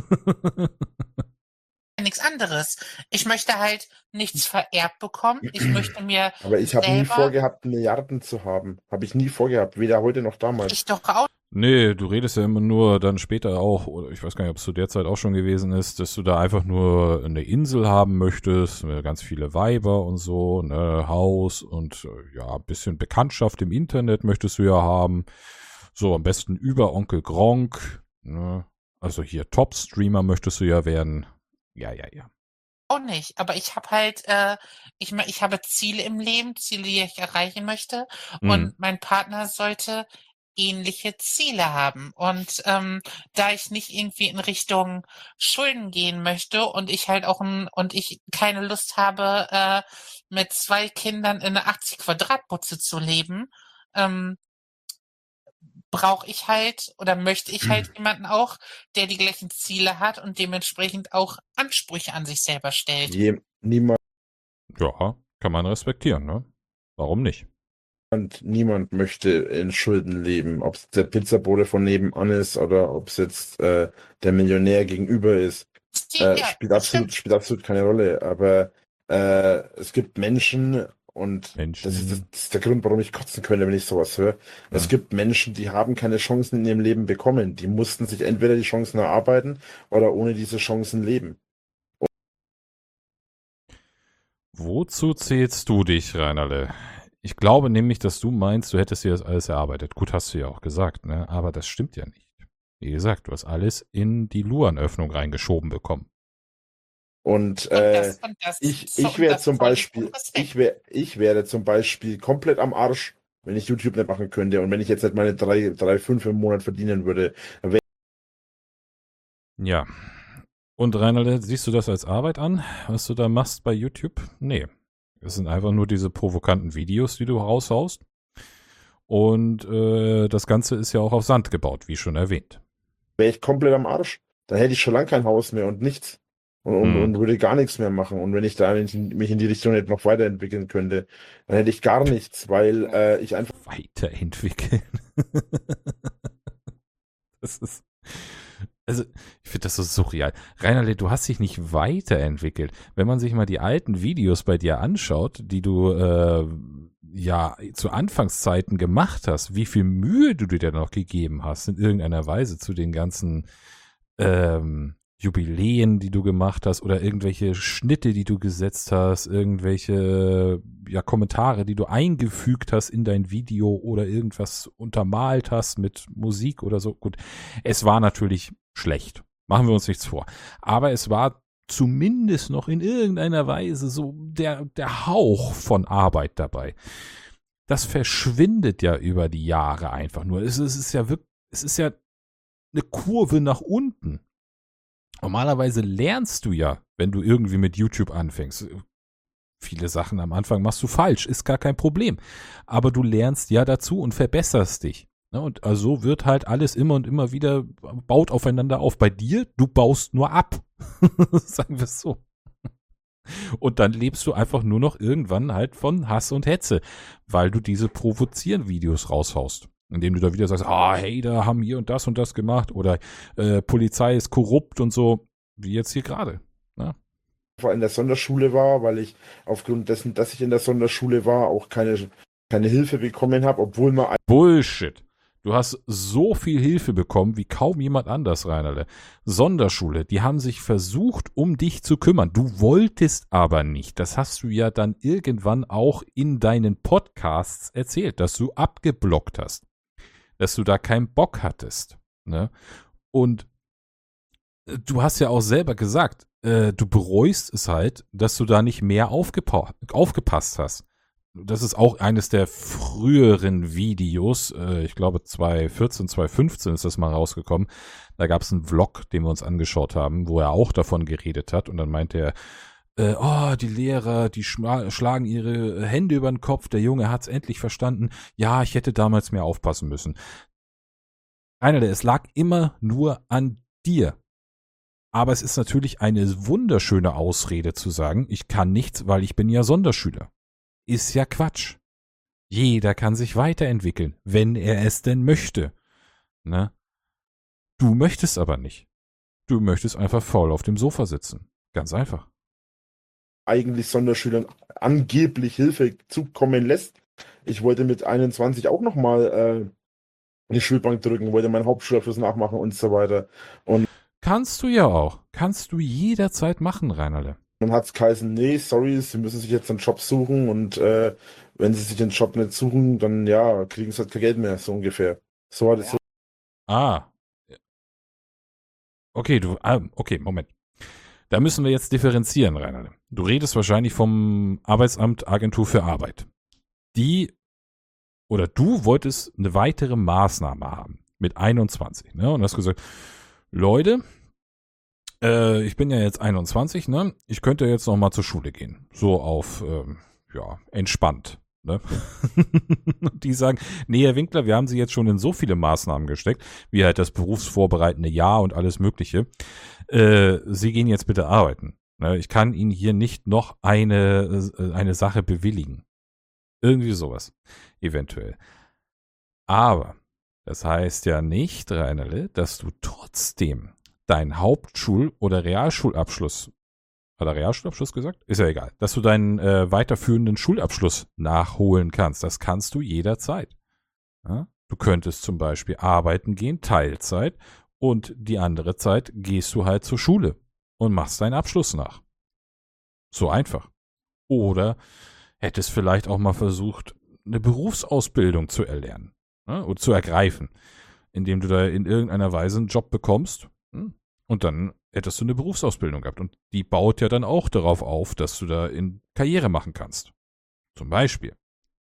Nichts anderes. Ich möchte halt nichts vererbt bekommen. Ich möchte mir Aber ich habe nie selber- vorgehabt, Milliarden zu haben. Habe ich nie vorgehabt, weder heute noch damals. ich doch auch. Nee, du redest ja immer nur dann später auch, oder ich weiß gar nicht, ob es zu der Zeit auch schon gewesen ist, dass du da einfach nur eine Insel haben möchtest, mit ganz viele Weiber und so, ne, Haus und äh, ja, ein bisschen Bekanntschaft im Internet möchtest du ja haben. So, am besten über Onkel Gronk, ne? Also hier Top-Streamer möchtest du ja werden. Ja, ja, ja. Auch nicht, aber ich habe halt, äh, ich, me- ich habe Ziele im Leben, Ziele, die ich erreichen möchte, Mhm. und mein Partner sollte ähnliche Ziele haben. Und ähm, da ich nicht irgendwie in Richtung Schulden gehen möchte und ich halt auch ein, und ich keine Lust habe, äh, mit zwei Kindern in einer achtzig Quadratbutze zu leben, ähm, brauche ich halt oder möchte ich halt jemanden auch, der die gleichen Ziele hat und dementsprechend auch Ansprüche an sich selber stellt. Je, niemand, Ja, kann man respektieren, ne? Warum nicht? niemand möchte in Schulden leben. Ob es der Pizzabote von nebenan ist oder ob es jetzt äh, der Millionär gegenüber ist. Äh, Ja, spielt, absolut, spielt absolut keine Rolle. Aber äh, es gibt Menschen, und Menschen. das ist, das, das ist der Grund, warum ich kotzen könnte, wenn ich sowas höre. Es Ja. gibt Menschen, die haben keine Chancen in ihrem Leben bekommen. Die mussten sich entweder die Chancen erarbeiten oder ohne diese Chancen leben. Wozu zählst du dich, Reinerle? Ich glaube nämlich, dass du meinst, du hättest dir das alles erarbeitet. Gut, hast du ja auch gesagt, ne? Aber das stimmt ja nicht. Wie gesagt, du hast alles in die Luan-Öffnung reingeschoben bekommen. Und Und äh, das, und das, ich, so- ich und wäre das zum voll Beispiel, Respekt. ich wäre, ich wäre zum Beispiel komplett am Arsch, wenn ich YouTube nicht machen könnte und wenn ich jetzt nicht meine drei, drei, fünf im Monat verdienen würde. Ja. Und Reinerle, siehst du das als Arbeit an, was du da machst bei YouTube? Nee. Es sind einfach nur diese provokanten Videos, die du raushaust. Und äh, das Ganze ist ja auch auf Sand gebaut, wie schon erwähnt. Wäre ich komplett am Arsch. Dann hätte ich schon lange kein Haus mehr und nichts. Und, und, Hm. und würde gar nichts mehr machen. Und wenn ich da nicht, mich in die Richtung nicht noch weiterentwickeln könnte, dann hätte ich gar nichts, weil äh, ich einfach Weiterentwickeln. Das ist. Also, ich finde das so surreal. Reinerle, du hast dich nicht weiterentwickelt. Wenn man sich mal die alten Videos bei dir anschaut, die du äh, ja zu Anfangszeiten gemacht hast, wie viel Mühe du dir da noch gegeben hast, in irgendeiner Weise zu den ganzen ähm, Jubiläen, die du gemacht hast, oder irgendwelche Schnitte, die du gesetzt hast, irgendwelche ja, Kommentare, die du eingefügt hast in dein Video oder irgendwas untermalt hast mit Musik oder so. Gut, es war natürlich schlecht. Machen wir uns nichts vor. Aber es war zumindest noch in irgendeiner Weise so der, der Hauch von Arbeit dabei. Das verschwindet ja über die Jahre einfach nur. Es, es ist ja wirklich, es ist ja eine Kurve nach unten. Normalerweise lernst du ja, wenn du irgendwie mit YouTube anfängst. Viele Sachen am Anfang machst du falsch, ist gar kein Problem. Aber du lernst ja dazu und verbesserst dich. Und also wird halt alles immer und immer wieder, baut aufeinander auf. Bei dir, du baust nur ab. Sagen wir es so. Und dann lebst du einfach nur noch irgendwann halt von Hass und Hetze, weil du diese provozieren Videos raushaust. Indem du da wieder sagst, ah, hey, da haben hier und das und das gemacht oder äh, Polizei ist korrupt und so, wie jetzt hier gerade. Ne? in der Sonderschule war, weil ich aufgrund dessen, dass ich in der Sonderschule war, auch keine, keine Hilfe bekommen habe, obwohl man Bullshit. Du hast so viel Hilfe bekommen wie kaum jemand anders, Reinerle. Sonderschule, die haben sich versucht, um dich zu kümmern. Du wolltest aber nicht. Das hast du ja dann irgendwann auch in deinen Podcasts erzählt, dass du abgeblockt hast. Dass du da keinen Bock hattest. Ne? Und du hast ja auch selber gesagt, äh, du bereust es halt, dass du da nicht mehr aufgepa- aufgepasst hast. Das ist auch eines der früheren Videos, äh, ich glaube zwanzig vierzehn, zwanzig fünfzehn ist das mal rausgekommen. Da gab es einen Vlog, den wir uns angeschaut haben, wo er auch davon geredet hat. Und dann meinte er, äh, oh, die Lehrer, die schma- schlagen ihre Hände über den Kopf, der Junge hat's endlich verstanden. Ja, ich hätte damals mehr aufpassen müssen. Einer, der es lag immer nur an dir. Aber es ist natürlich eine wunderschöne Ausrede zu sagen, ich kann nichts, weil ich bin ja Sonderschüler. Ist ja Quatsch. Jeder kann sich weiterentwickeln, wenn er es denn möchte. Ne? Du möchtest aber nicht. Du möchtest einfach faul auf dem Sofa sitzen. Ganz einfach. Eigentlich Sonderschülern angeblich Hilfe zukommen lässt. Ich wollte mit einundzwanzig auch nochmal äh, die Schulbank drücken, wollte meinen Hauptschulabschluss nachmachen und so weiter. Und Kannst du ja auch. Kannst du jederzeit machen, Reinerle. dann hat es geheißen, nee, sorry, sie müssen sich jetzt einen Job suchen und äh, wenn sie sich den Job nicht suchen, dann ja, kriegen sie halt kein Geld mehr, so ungefähr. So hat es so. Ah. Okay, du, ah, okay, Moment. Da müssen wir jetzt differenzieren, Reinerle. Du redest wahrscheinlich vom Arbeitsamt Agentur für Arbeit. Die, oder du wolltest eine weitere Maßnahme haben mit einundzwanzig, ne? Und hast gesagt, Leute, äh, ich bin ja jetzt einundzwanzig, ne? Ich könnte jetzt noch mal zur Schule gehen. So auf, ähm, ja, entspannt, ne? Und die sagen, nee, Herr Winkler, wir haben Sie jetzt schon in so viele Maßnahmen gesteckt, wie halt das berufsvorbereitende Jahr und alles Mögliche. Äh, Sie gehen jetzt bitte arbeiten. Ne? Ich kann Ihnen hier nicht noch eine, äh, eine Sache bewilligen. Irgendwie sowas. Eventuell. Aber das heißt ja nicht, Reinerle, dass du trotzdem deinen Hauptschul- oder Realschulabschluss, hat er Realschulabschluss gesagt? Ist ja egal. Dass du deinen äh, weiterführenden Schulabschluss nachholen kannst. Das kannst du jederzeit. Ja? Du könntest zum Beispiel arbeiten gehen, Teilzeit, und die andere Zeit gehst du halt zur Schule und machst deinen Abschluss nach. So einfach. Oder hättest vielleicht auch mal versucht, eine Berufsausbildung zu erlernen, ne, oder zu ergreifen, indem du da in irgendeiner Weise einen Job bekommst, hm, und dann hättest du eine Berufsausbildung gehabt. Und die baut ja dann auch darauf auf, dass du da in Karriere machen kannst. Zum Beispiel.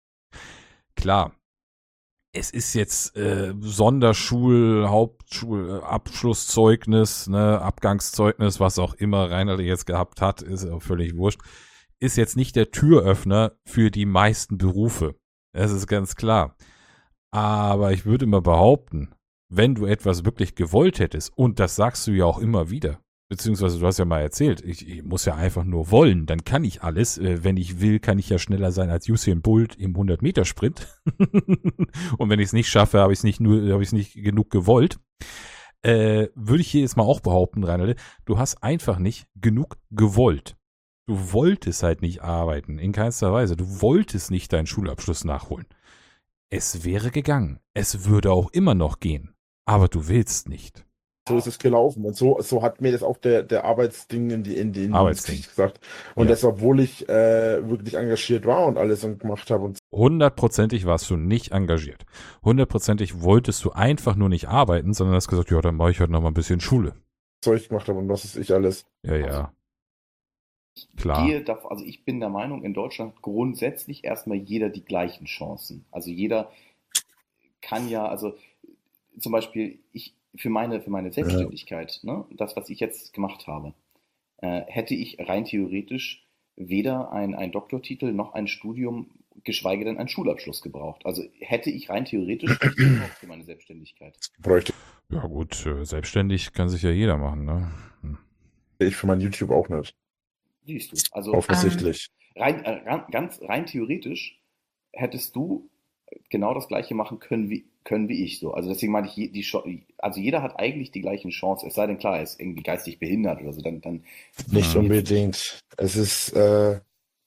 Klar, es ist jetzt äh, Sonderschul-, Hauptschul-, Abschlusszeugnis, ne, Abgangszeugnis, was auch immer Reinerle jetzt gehabt hat, ist auch völlig wurscht, ist jetzt nicht der Türöffner für die meisten Berufe. Das ist ganz klar. Aber ich würde mal behaupten, wenn du etwas wirklich gewollt hättest, und das sagst du ja auch immer wieder, beziehungsweise du hast ja mal erzählt, ich, ich muss ja einfach nur wollen, dann kann ich alles. Äh, wenn ich will, kann ich ja schneller sein als Usain Bolt im hundert-Meter-Sprint. Und wenn ich es nicht schaffe, habe ich es nicht nur, habe ich es nicht genug gewollt. Äh, würde ich hier jetzt mal auch behaupten, Reinerle, du hast einfach nicht genug gewollt. Du wolltest halt nicht arbeiten, in keinster Weise. Du wolltest nicht deinen Schulabschluss nachholen. Es wäre gegangen. Es würde auch immer noch gehen. Aber du willst nicht. So ist es gelaufen. Und so, so hat mir das auch der, der Arbeitsding in die, in die, in die Arbeitsding. Gesicht gesagt. Und Ja. das, obwohl ich äh, wirklich engagiert war und alles und gemacht habe und Hundertprozentig warst du nicht engagiert. Hundertprozentig wolltest du einfach nur nicht arbeiten, sondern hast gesagt, ja, dann mache ich heute noch mal ein bisschen Schule. Zeug gemacht habe und was ist ich alles. Ja, ja. Ich Klar. gehe dav- also ich bin der Meinung, in Deutschland grundsätzlich erstmal jeder die gleichen Chancen. Also jeder kann ja, also zum Beispiel ich für meine, für meine Selbstständigkeit, ne, das, was ich jetzt gemacht habe, äh, hätte ich rein theoretisch weder ein, ein Doktortitel noch ein Studium, geschweige denn einen Schulabschluss gebraucht. Also hätte ich rein theoretisch nicht gebraucht für meine Selbstständigkeit. Bräuchte Ja gut, äh, selbstständig kann sich ja jeder machen, ne? Hm. ich für mein YouTube auch nicht. Siehst du. Also Offensichtlich. rein, äh, ran- ganz rein theoretisch hättest du genau das gleiche machen können wie, können wie ich so. Also deswegen meine ich, je- die, Cho- also jeder hat eigentlich die gleichen Chancen. Es sei denn, klar, er ist irgendwie geistig behindert oder so, dann, dann Nicht Mhm. unbedingt. Es ist, äh,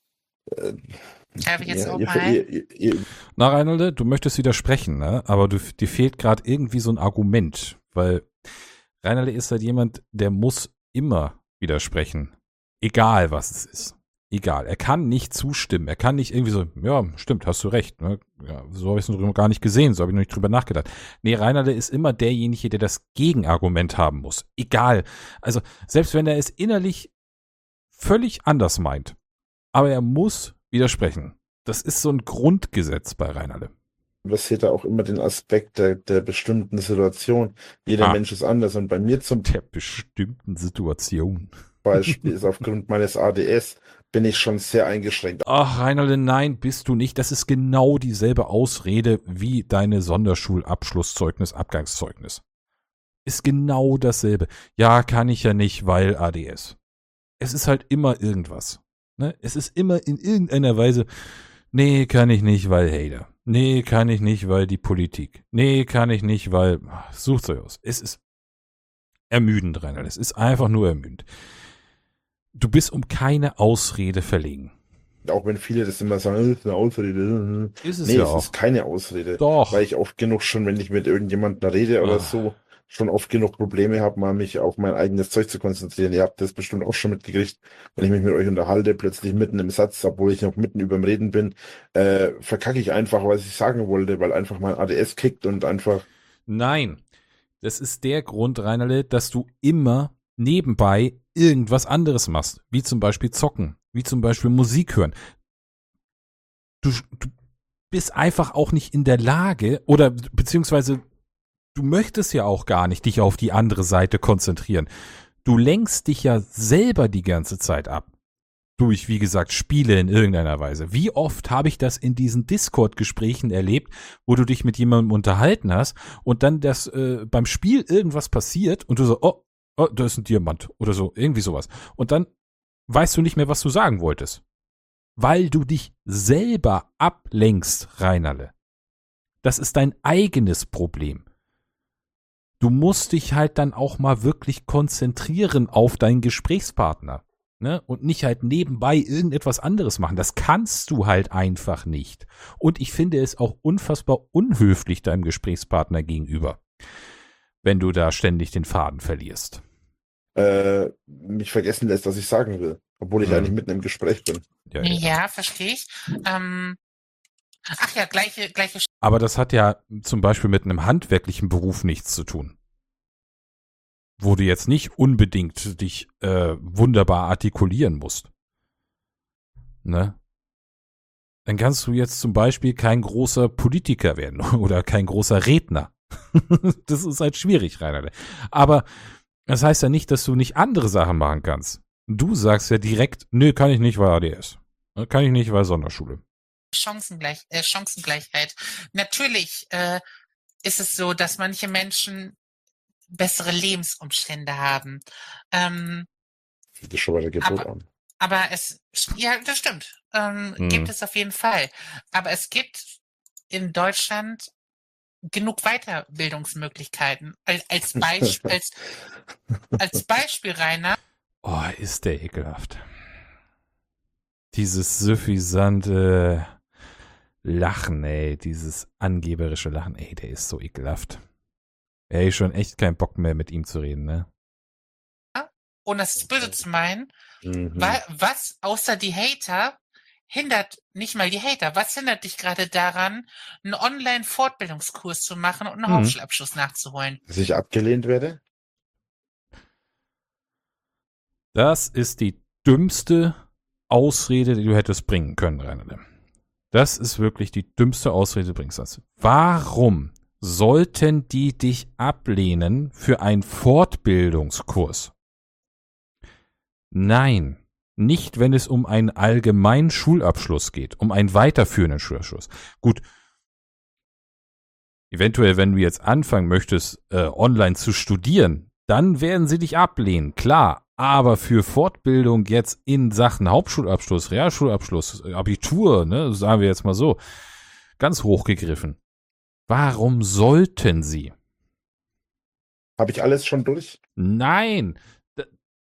Darf ich jetzt ja, auch ihr, mal? ihr, ihr, ihr, Na, Reinholde, du möchtest widersprechen, ne? Aber du, dir fehlt gerade irgendwie so ein Argument, weil Reinholde ist halt jemand, der muss immer widersprechen. Egal, was es ist. Egal. Er kann nicht zustimmen. Er kann nicht irgendwie so, ja, stimmt, hast du recht. Ne? Ja, so habe ich es noch gar nicht gesehen, so habe ich noch nicht drüber nachgedacht. Nee, Reinholde ist immer derjenige, der das Gegenargument haben muss. Egal. Also, selbst wenn er es innerlich völlig anders meint, aber er muss widersprechen. Das ist so ein Grundgesetz bei Reinholde. investiert da auch immer den Aspekt der, der bestimmten Situation. Jeder Ah. Mensch ist anders und bei mir zum Der bestimmten Situation. Beispiel ist aufgrund meines A D S bin ich schon sehr eingeschränkt. Ach, Reinholde, nein, bist du nicht. Das ist genau dieselbe Ausrede wie deine Sonderschulabschlusszeugnis, Abgangszeugnis. Ist genau dasselbe. Ja, kann ich ja nicht, weil A D S. Es ist halt immer irgendwas. Ne? Es ist immer in irgendeiner Weise, nee, kann ich nicht, weil Hater. Nee, kann ich nicht, weil die Politik. Nee, kann ich nicht, weil, ach, sucht's euch aus. Es ist ermüdend, Rainer. Es ist einfach nur ermüdend. Du bist um keine Ausrede verlegen. Auch wenn viele das immer sagen, das ist eine Ausrede. Ist es nee, ja es auch. ist keine Ausrede. Doch. Weil ich oft genug schon, wenn ich mit irgendjemandem rede oder Ah. so, schon oft genug Probleme habe, mal mich auf mein eigenes Zeug zu konzentrieren. Ihr habt das bestimmt auch schon mitgekriegt, wenn ich mich mit euch unterhalte, plötzlich mitten im Satz, obwohl ich noch mitten überm Reden bin, äh, verkacke ich einfach, was ich sagen wollte, weil einfach mein A D S kickt und einfach... Nein, das ist der Grund, Rainerle, dass du immer nebenbei irgendwas anderes machst, wie zum Beispiel zocken, wie zum Beispiel Musik hören. Du, du bist einfach auch nicht in der Lage, oder beziehungsweise du möchtest ja auch gar nicht dich auf die andere Seite konzentrieren. Du lenkst dich ja selber die ganze Zeit ab. Durch, wie gesagt, Spiele in irgendeiner Weise. Wie oft habe ich das in diesen Discord-Gesprächen erlebt, wo du dich mit jemandem unterhalten hast und dann das äh, beim Spiel irgendwas passiert und du so, oh, oh, da ist ein Diamant oder so, irgendwie sowas. Und dann weißt du nicht mehr, was du sagen wolltest. Weil du dich selber ablenkst, Rainerle. Das ist dein eigenes Problem. Du musst dich halt dann auch mal wirklich konzentrieren auf deinen Gesprächspartner, ne? Und nicht halt nebenbei irgendetwas anderes machen. Das kannst du halt einfach nicht. Und ich finde es auch unfassbar unhöflich deinem Gesprächspartner gegenüber, wenn du da ständig den Faden verlierst. Äh, mich vergessen lässt, was ich sagen will, obwohl ich Mhm. eigentlich mitten im Gespräch bin. Ja, ja. Ja, verstehe ich. Ähm, ach ja, gleiche, gleiche Aber das hat ja zum Beispiel mit einem handwerklichen Beruf nichts zu tun. Wo du jetzt nicht unbedingt dich äh, wunderbar artikulieren musst. Ne? Dann kannst du jetzt zum Beispiel kein großer Politiker werden oder kein großer Redner. Das ist halt schwierig, Rainer. Aber das heißt ja nicht, dass du nicht andere Sachen machen kannst. Du sagst ja direkt, nö, kann ich nicht, weil A D S. Kann ich nicht, weil Sonderschule. Chancengleich, äh, Chancengleichheit. Natürlich äh, ist es so, dass manche Menschen bessere Lebensumstände haben. Ähm, Das ist schon bei der Geburt Aber- an. aber es, ja, das stimmt. Ähm, Hm. Gibt es auf jeden Fall. Aber es gibt in Deutschland genug Weiterbildungsmöglichkeiten. Als, als, Beispiel, als, als Beispiel, Rainer, Oh, ist der ekelhaft. Dieses suffisante Lachen, ey, dieses angeberische Lachen, ey, der ist so ekelhaft. Ey, schon echt keinen Bock mehr mit ihm zu reden, ne? ohne das böse zu meinen, Mhm. wa- was außer die Hater hindert, nicht mal die Hater, was hindert dich gerade daran, einen Online-Fortbildungskurs zu machen und einen Mhm. Hauptschulabschluss nachzuholen? Dass ich abgelehnt werde? Das ist die dümmste Ausrede, die du hättest bringen können, Rainer. Das ist wirklich die dümmste Ausrede, die du bringen kannst. Warum sollten die dich ablehnen für einen Fortbildungskurs? Nein, nicht, wenn es um einen allgemeinen Schulabschluss geht, um einen weiterführenden Schulabschluss. Gut, eventuell, wenn du jetzt anfangen möchtest, äh, online zu studieren, dann werden sie dich ablehnen, klar. Aber für Fortbildung jetzt in Sachen Hauptschulabschluss, Realschulabschluss, Abitur, ne, sagen wir jetzt mal so, ganz hochgegriffen. Warum sollten sie? Habe ich alles schon durch? Nein. D-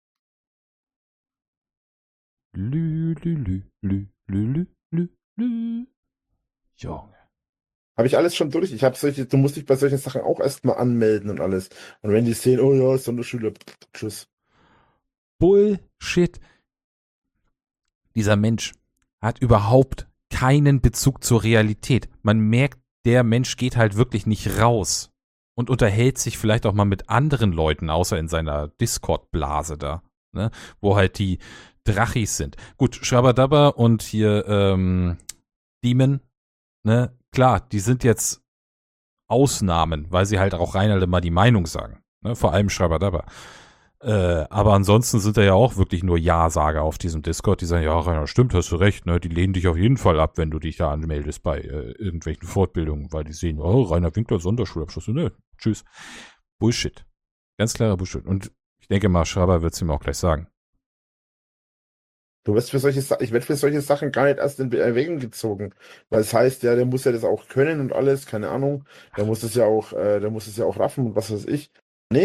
Lü, lü, lü, lü, lü, lü, lü, lü. Junge. Habe ich alles schon durch? Ich habe solche, du musst dich bei solchen Sachen auch erstmal anmelden und alles. Und wenn die sehen, oh ja, Sonderschüler, pff, tschüss. Bullshit. Dieser Mensch hat überhaupt keinen Bezug zur Realität. Man merkt, der Mensch geht halt wirklich nicht raus und unterhält sich vielleicht auch mal mit anderen Leuten, außer in seiner Discord-Blase da, ne, wo halt die Drachis sind. Gut, Schabadabba und hier ähm, Demon, ne, klar, die sind jetzt Ausnahmen, weil sie halt auch Reinalde mal die Meinung sagen, ne, vor allem Schabadabba. Äh, aber ansonsten sind da ja auch wirklich nur Ja-Sager auf diesem Discord, die sagen, ja, Rainer, stimmt, hast du recht, ne? Die lehnen dich auf jeden Fall ab, wenn du dich da anmeldest bei äh, irgendwelchen Fortbildungen, weil die sehen, oh, Rainer Winkler, Sonderschulabschluss, ne, tschüss. Bullshit. Ganz klarer Bullshit. Und ich denke mal, Schraber wird es ihm auch gleich sagen. Du wirst für solche Sa- ich werde für solche Sachen gar nicht erst in Erwägung gezogen. Weil es heißt, ja, der muss ja das auch können und alles, keine Ahnung. Der muss es ja auch, äh, der muss es ja auch raffen und was weiß ich. Nee,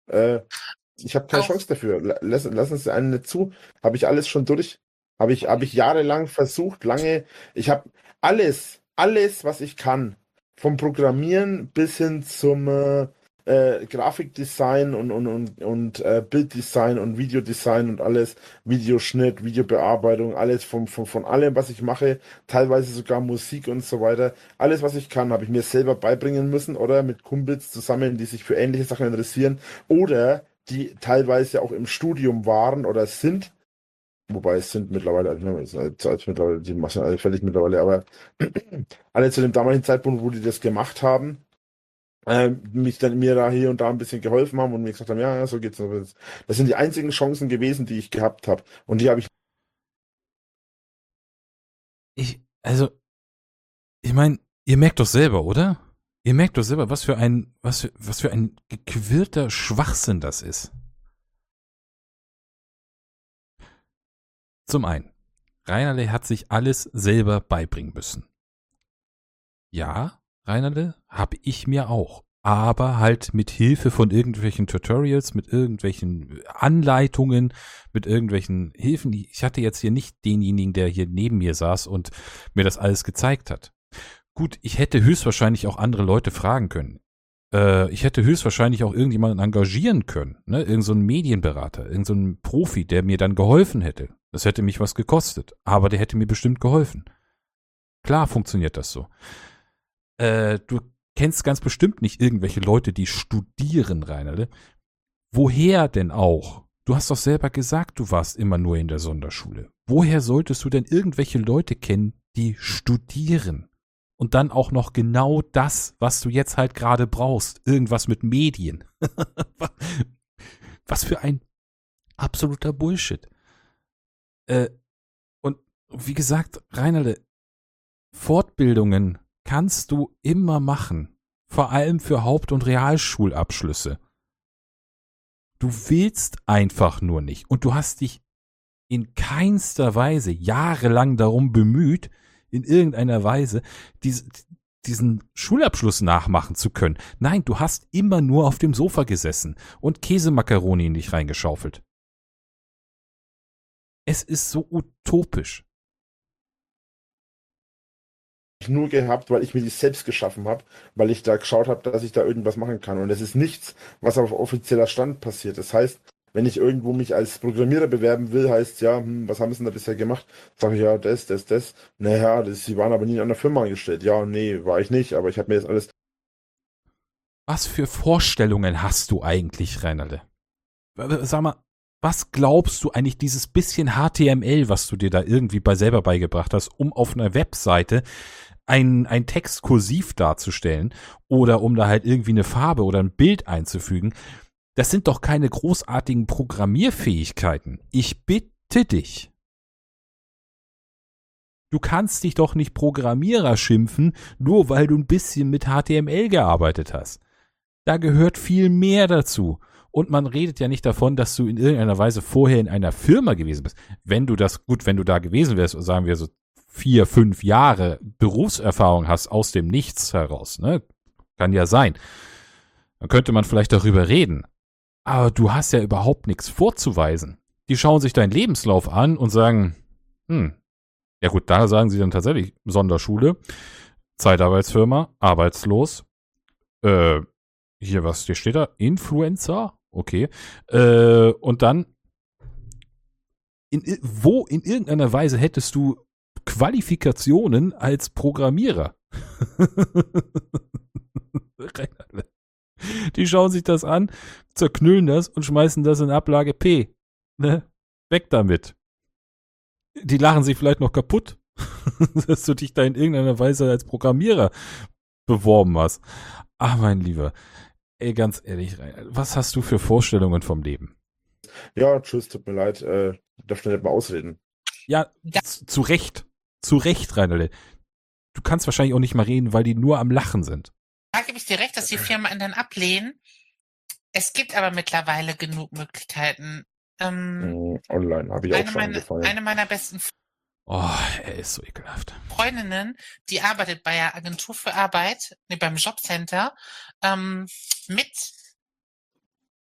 Äh, ich habe keine Auch. Chance dafür. Lass, lassen Sie einen nicht zu. Habe ich alles schon durch. Habe ich, habe ich jahrelang versucht, lange. Ich habe alles, alles, was ich kann. Vom Programmieren bis hin zum äh, äh, Grafikdesign und, und, und, und äh, Bilddesign und Videodesign und alles, Videoschnitt, Videobearbeitung, alles von, von, von allem, was ich mache, teilweise sogar Musik und so weiter. Alles, was ich kann, habe ich mir selber beibringen müssen oder mit Kumpels zusammen, die sich für ähnliche Sachen interessieren oder die teilweise auch im Studium waren oder sind. Wobei es sind mittlerweile, also, ne, es sind als mittlerweile, die machen alle fertig mittlerweile, aber alle zu dem damaligen Zeitpunkt, wo die das gemacht haben, äh, mich dann mir da hier und da ein bisschen geholfen haben und mir gesagt haben, ja, ja, so geht's. Das, das sind die einzigen Chancen gewesen, die ich gehabt habe. Und die habe ich. Ich, also, ich meine, ihr merkt doch selber, oder? Ihr merkt doch selber, was für ein, was für, was für ein gequirlter Schwachsinn das ist. Zum einen, Reinerle hat sich alles selber beibringen müssen. Ja, Reinerle, habe ich mir auch. Aber halt mit Hilfe von irgendwelchen Tutorials, mit irgendwelchen Anleitungen, mit irgendwelchen Hilfen. Ich hatte jetzt hier nicht denjenigen, der hier neben mir saß und mir das alles gezeigt hat. Gut, ich hätte höchstwahrscheinlich auch andere Leute fragen können. Äh, ich hätte höchstwahrscheinlich auch irgendjemanden engagieren können, ne? Irgend so einen Medienberater, irgend so einen Profi, der mir dann geholfen hätte. Das hätte mich was gekostet, aber der hätte mir bestimmt geholfen. Klar funktioniert das so. Äh, du kennst ganz bestimmt nicht irgendwelche Leute, die studieren, Reinerle. Woher denn auch? Du hast doch selber gesagt, du warst immer nur in der Sonderschule. Woher solltest du denn irgendwelche Leute kennen, die studieren? Und dann auch noch genau das, was du jetzt halt gerade brauchst. Irgendwas mit Medien. Was für ein absoluter Bullshit. Äh, und wie gesagt, Reinerle, Fortbildungen kannst du immer machen. Vor allem für Haupt- und Realschulabschlüsse. Du willst einfach nur nicht. Und du hast dich in keinster Weise jahrelang darum bemüht, in irgendeiner Weise dies, diesen Schulabschluss nachmachen zu können. Nein, du hast immer nur auf dem Sofa gesessen und Käsemakaroni in dich reingeschaufelt. Es ist so utopisch. Nur gehabt, weil ich mir die selbst geschaffen habe, weil ich da geschaut habe, dass ich da irgendwas machen kann. Und es ist nichts, was auf offizieller Stand passiert. Das heißt, wenn ich irgendwo mich als Programmierer bewerben will, heißt ja, hm, was haben sie denn da bisher gemacht? Sag ich ja, das, das, das. Naja, das, sie waren aber nie in einer Firma angestellt. Ja, nee, war ich nicht, aber ich habe mir jetzt alles. Was für Vorstellungen hast du eigentlich, Reinerle? Sag mal, was glaubst du eigentlich, dieses bisschen H T M L, was du dir da irgendwie bei selber beigebracht hast, um auf einer Webseite ein, ein Text kursiv darzustellen oder um da halt irgendwie eine Farbe oder ein Bild einzufügen? Das sind doch keine großartigen Programmierfähigkeiten. Ich bitte dich. Du kannst dich doch nicht Programmierer schimpfen, nur weil du ein bisschen mit H T M L gearbeitet hast. Da gehört viel mehr dazu. Und man redet ja nicht davon, dass du in irgendeiner Weise vorher in einer Firma gewesen bist. Wenn du das, gut, wenn du da gewesen wärst, sagen wir so vier, fünf Jahre Berufserfahrung hast aus dem Nichts heraus, ne? Kann ja sein. Dann könnte man vielleicht darüber reden. Aber du hast ja überhaupt nichts vorzuweisen. Die schauen sich deinen Lebenslauf an und sagen, hm, ja gut, da sagen sie dann tatsächlich Sonderschule, Zeitarbeitsfirma, arbeitslos, äh, hier, was hier steht da? Influencer? Okay. Äh, und dann, in, wo in irgendeiner Weise hättest du Qualifikationen als Programmierer? Die schauen sich das an, zerknüllen das und schmeißen das in Ablage P. Ne? Weg damit. Die lachen sich vielleicht noch kaputt, dass du dich da in irgendeiner Weise als Programmierer beworben hast. Ach, mein Lieber. Ey, ganz ehrlich, was hast du für Vorstellungen vom Leben? Ja, tschüss, tut mir leid, äh, darf nicht mal ausreden. Ja, Ja. zu, zu Recht. Zu Recht, Reinerle. Du kannst wahrscheinlich auch nicht mal reden, weil die nur am Lachen sind. Da gebe ich dir recht, dass die Firmen dann ablehnen. Es gibt aber mittlerweile genug Möglichkeiten. Ähm, Mhm, online habe ich auch eine, schon meine, angefangen. eine meiner besten Oh, er ist so ekelhaft. Freundinnen, die arbeitet bei der Agentur für Arbeit, nee, beim Jobcenter, ähm, mit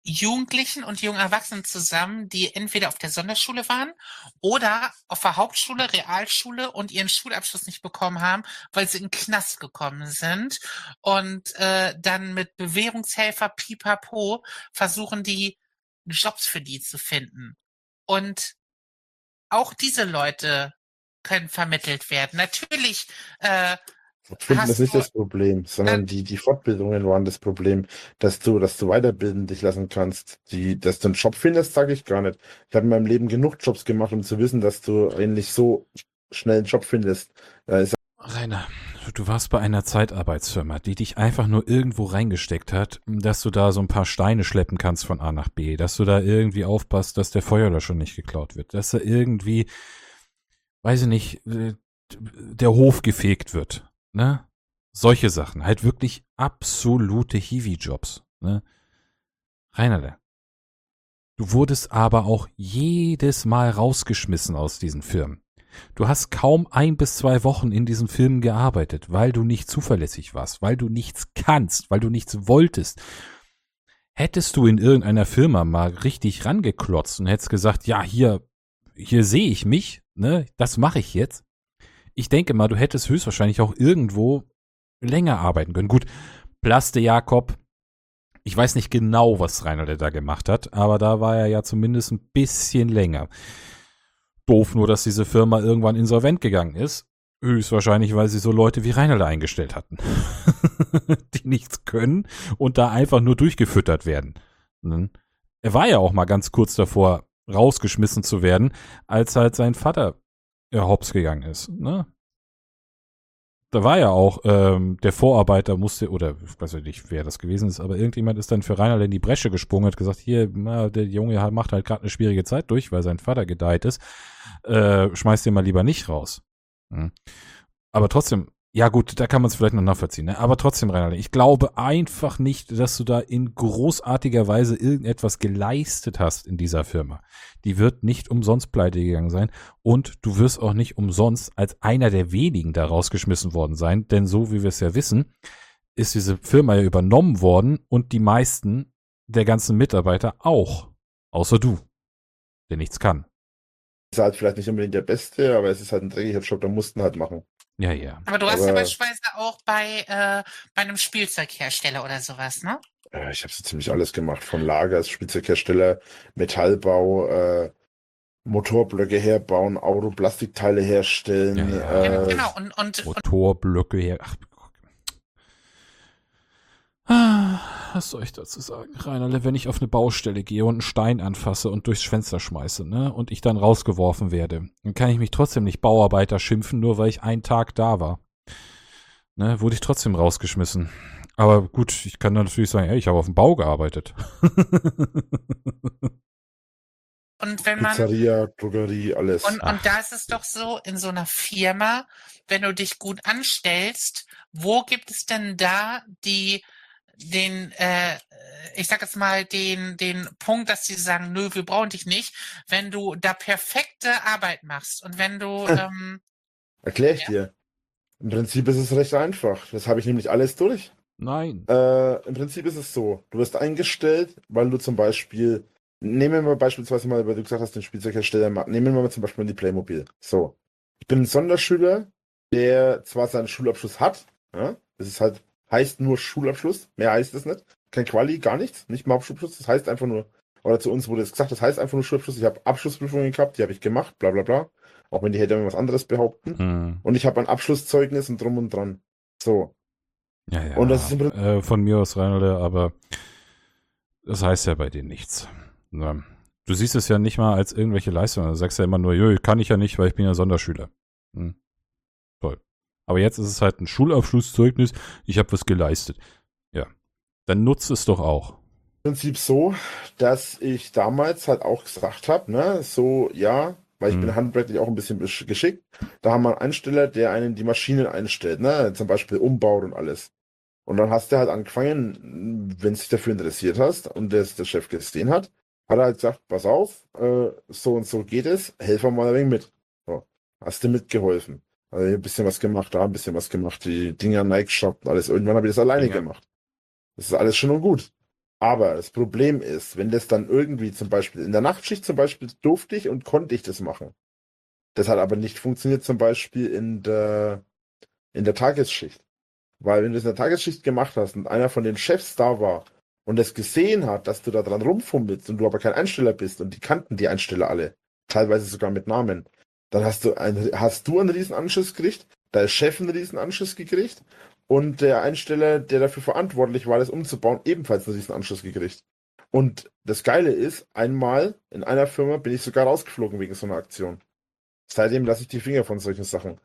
Jugendlichen und jungen Erwachsenen zusammen, die entweder auf der Sonderschule waren oder auf der Hauptschule, Realschule und ihren Schulabschluss nicht bekommen haben, weil sie in den Knast gekommen sind und äh, dann mit Bewährungshelfer Pipapo versuchen, die Jobs für die zu finden. Und auch diese Leute können vermittelt werden. Natürlich äh, Fortbilden hast ist nicht du- das Problem, sondern Dann- die, die Fortbildungen waren das Problem, dass du, dass du weiterbilden dich lassen kannst. Die, dass du einen Job findest, sage ich gar nicht. Ich habe in meinem Leben genug Jobs gemacht, um zu wissen, dass du eigentlich so schnell einen Job findest. Da ist Rainer, du warst bei einer Zeitarbeitsfirma, die dich einfach nur irgendwo reingesteckt hat, dass du da so ein paar Steine schleppen kannst von A nach B, dass du da irgendwie aufpasst, dass der Feuerlöscher nicht geklaut wird, dass da irgendwie, weiß ich nicht, äh, der Hof gefegt wird, ne? Solche Sachen, halt wirklich absolute Hiwi-Jobs, ne? Rainer, du wurdest aber auch jedes Mal rausgeschmissen aus diesen Firmen. Du hast kaum ein bis zwei Wochen in diesen Filmen gearbeitet, weil du nicht zuverlässig warst, weil du nichts kannst, weil du nichts wolltest. Hättest du in irgendeiner Firma mal richtig rangeklotzt und hättest gesagt, ja, hier, hier sehe ich mich, ne, das mache ich jetzt. Ich denke mal, du hättest höchstwahrscheinlich auch irgendwo länger arbeiten können. Gut, Plaste Jakob, ich weiß nicht genau, was Rainer da gemacht hat, aber da war er ja zumindest ein bisschen länger. Doof nur, dass diese Firma irgendwann insolvent gegangen ist. Höchstwahrscheinlich, weil sie so Leute wie Reinhold eingestellt hatten. Die nichts können und da einfach nur durchgefüttert werden. Er war ja auch mal ganz kurz davor, rausgeschmissen zu werden, als halt sein Vater äh, hops gegangen ist. Ne? Da war ja auch, ähm, der Vorarbeiter musste, oder ich weiß nicht, wer das gewesen ist, aber irgendjemand ist dann für Reinhold in die Bresche gesprungen und hat gesagt, hier, na, der Junge macht halt gerade eine schwierige Zeit durch, weil sein Vater gedeiht ist. Äh, schmeißt den mal lieber nicht raus. Hm. Aber trotzdem, ja gut, da kann man es vielleicht noch nachvollziehen, ne? Aber trotzdem, Reinhold, ich glaube einfach nicht, dass du da in großartiger Weise irgendetwas geleistet hast in dieser Firma. Die wird nicht umsonst pleite gegangen sein und du wirst auch nicht umsonst als einer der wenigen da rausgeschmissen worden sein, denn so wie wir es ja wissen, ist diese Firma ja übernommen worden und die meisten der ganzen Mitarbeiter auch, außer du, der nichts kann. ist halt vielleicht nicht unbedingt der Beste, aber es ist halt ein dreckiger Job, da mussten halt machen. Ja, ja. Aber du hast ja Aber- beispielsweise auch bei, äh, bei einem Spielzeughersteller oder sowas, ne? Äh, Ich habe so ziemlich alles gemacht, von Lagers, Spielzeughersteller, Metallbau, äh, Motorblöcke herbauen, Autoplastikteile herstellen. Ja, ja. Äh, Genau, und, und, und Motorblöcke her. Ach, Ah, was soll ich dazu sagen, Rainer? Wenn ich auf eine Baustelle gehe und einen Stein anfasse und durchs Fenster schmeiße, ne, und ich dann rausgeworfen werde, dann kann ich mich trotzdem nicht Bauarbeiter schimpfen, nur weil ich einen Tag da war. Ne, wurde ich trotzdem rausgeschmissen. Aber gut, ich kann dann natürlich sagen, ey, ich habe auf dem Bau gearbeitet. und wenn man Pizzeria, Drogerie, alles. Und, Ach. und da ist es doch so, in so einer Firma, wenn du dich gut anstellst, wo gibt es denn da die, den, äh, ich sag jetzt mal, den, den Punkt, dass sie sagen, nö, wir brauchen dich nicht, wenn du da perfekte Arbeit machst und wenn du, ähm, Erkläre ich Ja. dir. Im Prinzip ist es recht einfach. Das habe ich nämlich alles durch. Nein. Äh, im Prinzip ist es so, du wirst eingestellt, weil du zum Beispiel, nehmen wir mal beispielsweise mal, weil du gesagt hast, den Spielzeughersteller, ma- nehmen wir mal zum Beispiel mal die Playmobil. So, ich bin ein Sonderschüler, der zwar seinen Schulabschluss hat, ja, das ist halt, heißt nur Schulabschluss, mehr heißt es nicht, kein Quali, gar nichts, nicht mal Hauptschulabschluss, das heißt einfach nur, oder zu uns wurde es gesagt, das heißt einfach nur Schulabschluss, ich habe Abschlussprüfungen gehabt, die habe ich gemacht, bla bla bla, auch wenn die hätte irgendwas anderes behaupten, Hm. und ich habe ein Abschlusszeugnis und drum und dran. So, Ja, ja. Und das ist im Prinzip- äh, von mir aus, Rainer, aber das heißt ja bei denen nichts. Ne? Du siehst es ja nicht mal als irgendwelche Leistungen. Du sagst ja immer nur, jö, kann ich ja nicht, weil ich bin ja Sonderschüler. Hm. Toll. Aber jetzt ist es halt ein Schulabschlusszeugnis, ich habe was geleistet. Ja. Dann nutzt es doch auch. Prinzip so, dass ich damals halt auch gesagt habe, ne, so, ja, weil ich Mhm. bin handwerklich auch ein bisschen besch- geschickt. Da haben wir einen Einsteller, der einen die Maschinen einstellt, ne, zum Beispiel umbaut und alles. Und dann hast du halt angefangen, wenn du dich dafür interessiert hast und das der Chef gesehen hat, hat er halt gesagt, pass auf, äh, so und so geht es, helf mal ein wenig mit. So, hast du mitgeholfen. Also ein bisschen was gemacht, da ein bisschen was gemacht, die Dinger Nike Shop und alles. Irgendwann habe ich das alleine Ja. gemacht. Das ist alles schön und gut. Aber das Problem ist, wenn das dann irgendwie zum Beispiel in der Nachtschicht zum Beispiel durfte ich und konnte ich das machen. Das hat aber nicht funktioniert zum Beispiel in der, in der Tagesschicht. Weil wenn du es in der Tagesschicht gemacht hast und einer von den Chefs da war und es gesehen hat, dass du da dran rumfummelst und du aber kein Einsteller bist und die kannten die Einsteller alle, teilweise sogar mit Namen, dann hast du, ein, hast du einen riesen Anschiss gekriegt, der Chef einen riesen Anschiss gekriegt und der Einsteller, der dafür verantwortlich war, das umzubauen, ebenfalls einen riesen Anschluss gekriegt. Und das Geile ist, einmal in einer Firma bin ich sogar rausgeflogen wegen so einer Aktion. Seitdem lasse ich die Finger von solchen Sachen.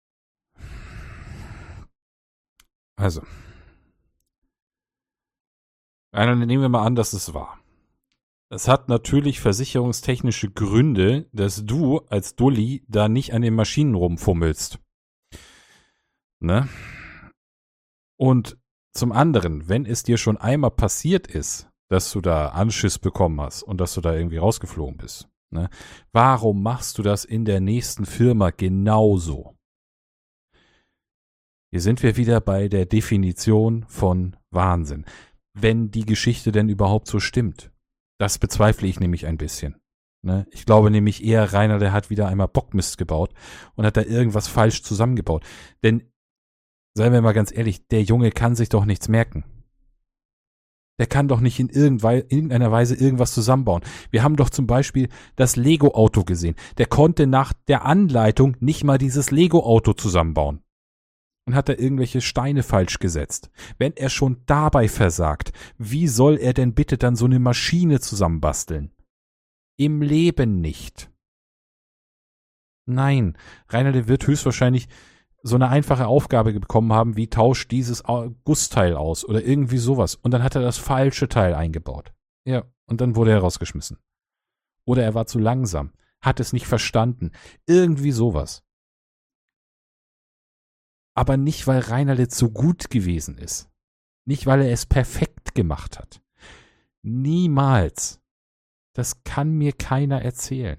Also. Dann nehmen wir mal an, dass es war. Es hat natürlich versicherungstechnische Gründe, dass du als Dulli da nicht an den Maschinen rumfummelst. Ne? Und zum anderen, wenn es dir schon einmal passiert ist, dass du da Anschiss bekommen hast und dass du da irgendwie rausgeflogen bist, ne? Warum machst du das in der nächsten Firma genauso? Hier sind wir wieder bei der Definition von Wahnsinn. Wenn die Geschichte denn überhaupt so stimmt. Das bezweifle ich nämlich ein bisschen. Ne? Ich glaube nämlich eher, Rainer, der hat wieder einmal Bockmist gebaut und hat da irgendwas falsch zusammengebaut. Denn, seien wir mal ganz ehrlich, der Junge kann sich doch nichts merken. Der kann doch nicht in irgendeiner Weise irgendwas zusammenbauen. Wir haben doch zum Beispiel das Lego-Auto gesehen. Der konnte nach der Anleitung nicht mal dieses Lego-Auto zusammenbauen. Und hat da irgendwelche Steine falsch gesetzt. Wenn er schon dabei versagt, wie soll er denn bitte dann so eine Maschine zusammenbasteln? Im Leben nicht. Nein, Rainer, der wird höchstwahrscheinlich so eine einfache Aufgabe bekommen haben, wie tausch dieses Gussteil aus oder irgendwie sowas. Und dann hat er das falsche Teil eingebaut. Ja, und dann wurde er rausgeschmissen. Oder er war zu langsam, hat es nicht verstanden. Irgendwie sowas. Aber nicht, weil Reinhardt so gut gewesen ist. Nicht, weil er es perfekt gemacht hat. Niemals. Das kann mir keiner erzählen.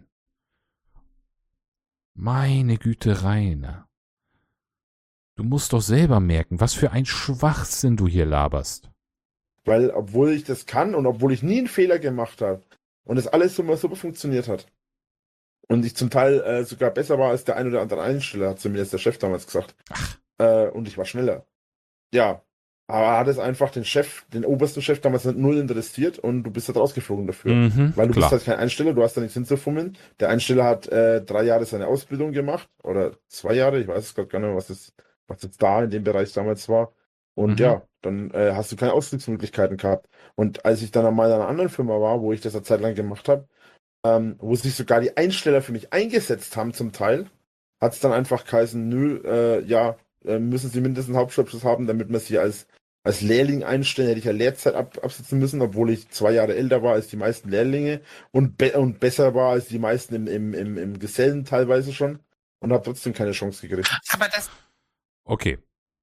Meine Güte, Rainer. Du musst doch selber merken, was für ein Schwachsinn du hier laberst. Weil, obwohl ich das kann und obwohl ich nie einen Fehler gemacht habe und es alles immer super funktioniert hat und ich zum Teil äh, sogar besser war als der ein oder andere Einsteller, hat zumindest der Chef damals gesagt. Ach. Äh, und ich war schneller. Ja, aber hat es einfach den Chef, den obersten Chef damals null interessiert und du bist halt rausgeflogen dafür. Mhm, Weil du klar. bist halt kein Einsteller, du hast da nichts hinzufummeln. Der Einsteller hat äh, drei Jahre seine Ausbildung gemacht oder zwei Jahre, ich weiß es gerade gar nicht mehr, was, das, was jetzt da in dem Bereich damals war. Und Mhm. ja, dann äh, hast du keine Ausstiegsmöglichkeiten gehabt. Und als ich dann einmal in einer anderen Firma war, wo ich das eine Zeit lang gemacht habe, ähm, wo sich sogar die Einsteller für mich eingesetzt haben zum Teil, hat es dann einfach geheißen, nö, äh, ja, äh, müssen sie mindestens einen Hauptschulabschluss haben, damit man sie als, als Lehrling einstellen. Hätte ich ja Lehrzeit ab, absitzen müssen, obwohl ich zwei Jahre älter war als die meisten Lehrlinge und, be und besser war als die meisten im, im, im, im Gesellen teilweise schon und habe trotzdem keine Chance gekriegt. Aber das, Okay.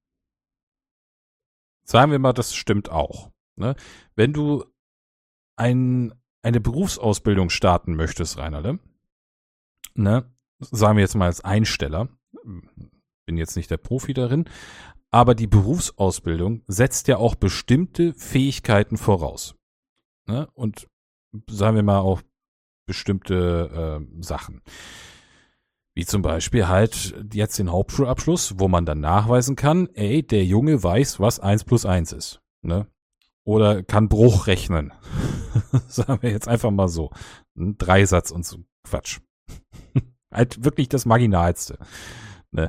Sagen wir mal, das stimmt auch. Ne? Wenn du ein, eine Berufsausbildung starten möchtest, Reinhard, ne? Sagen wir jetzt mal als Einsteller, bin jetzt nicht der Profi darin, aber die Berufsausbildung setzt ja auch bestimmte Fähigkeiten voraus. Ne? Und sagen wir mal auch bestimmte äh, Sachen. Wie zum Beispiel halt jetzt den Hauptschulabschluss, wo man dann nachweisen kann, ey, der Junge weiß, was eins plus eins ist. Ne? Oder kann Bruch rechnen. Sagen wir jetzt einfach mal so. Ein Dreisatz und so Quatsch. Halt wirklich das Marginalste. Ne?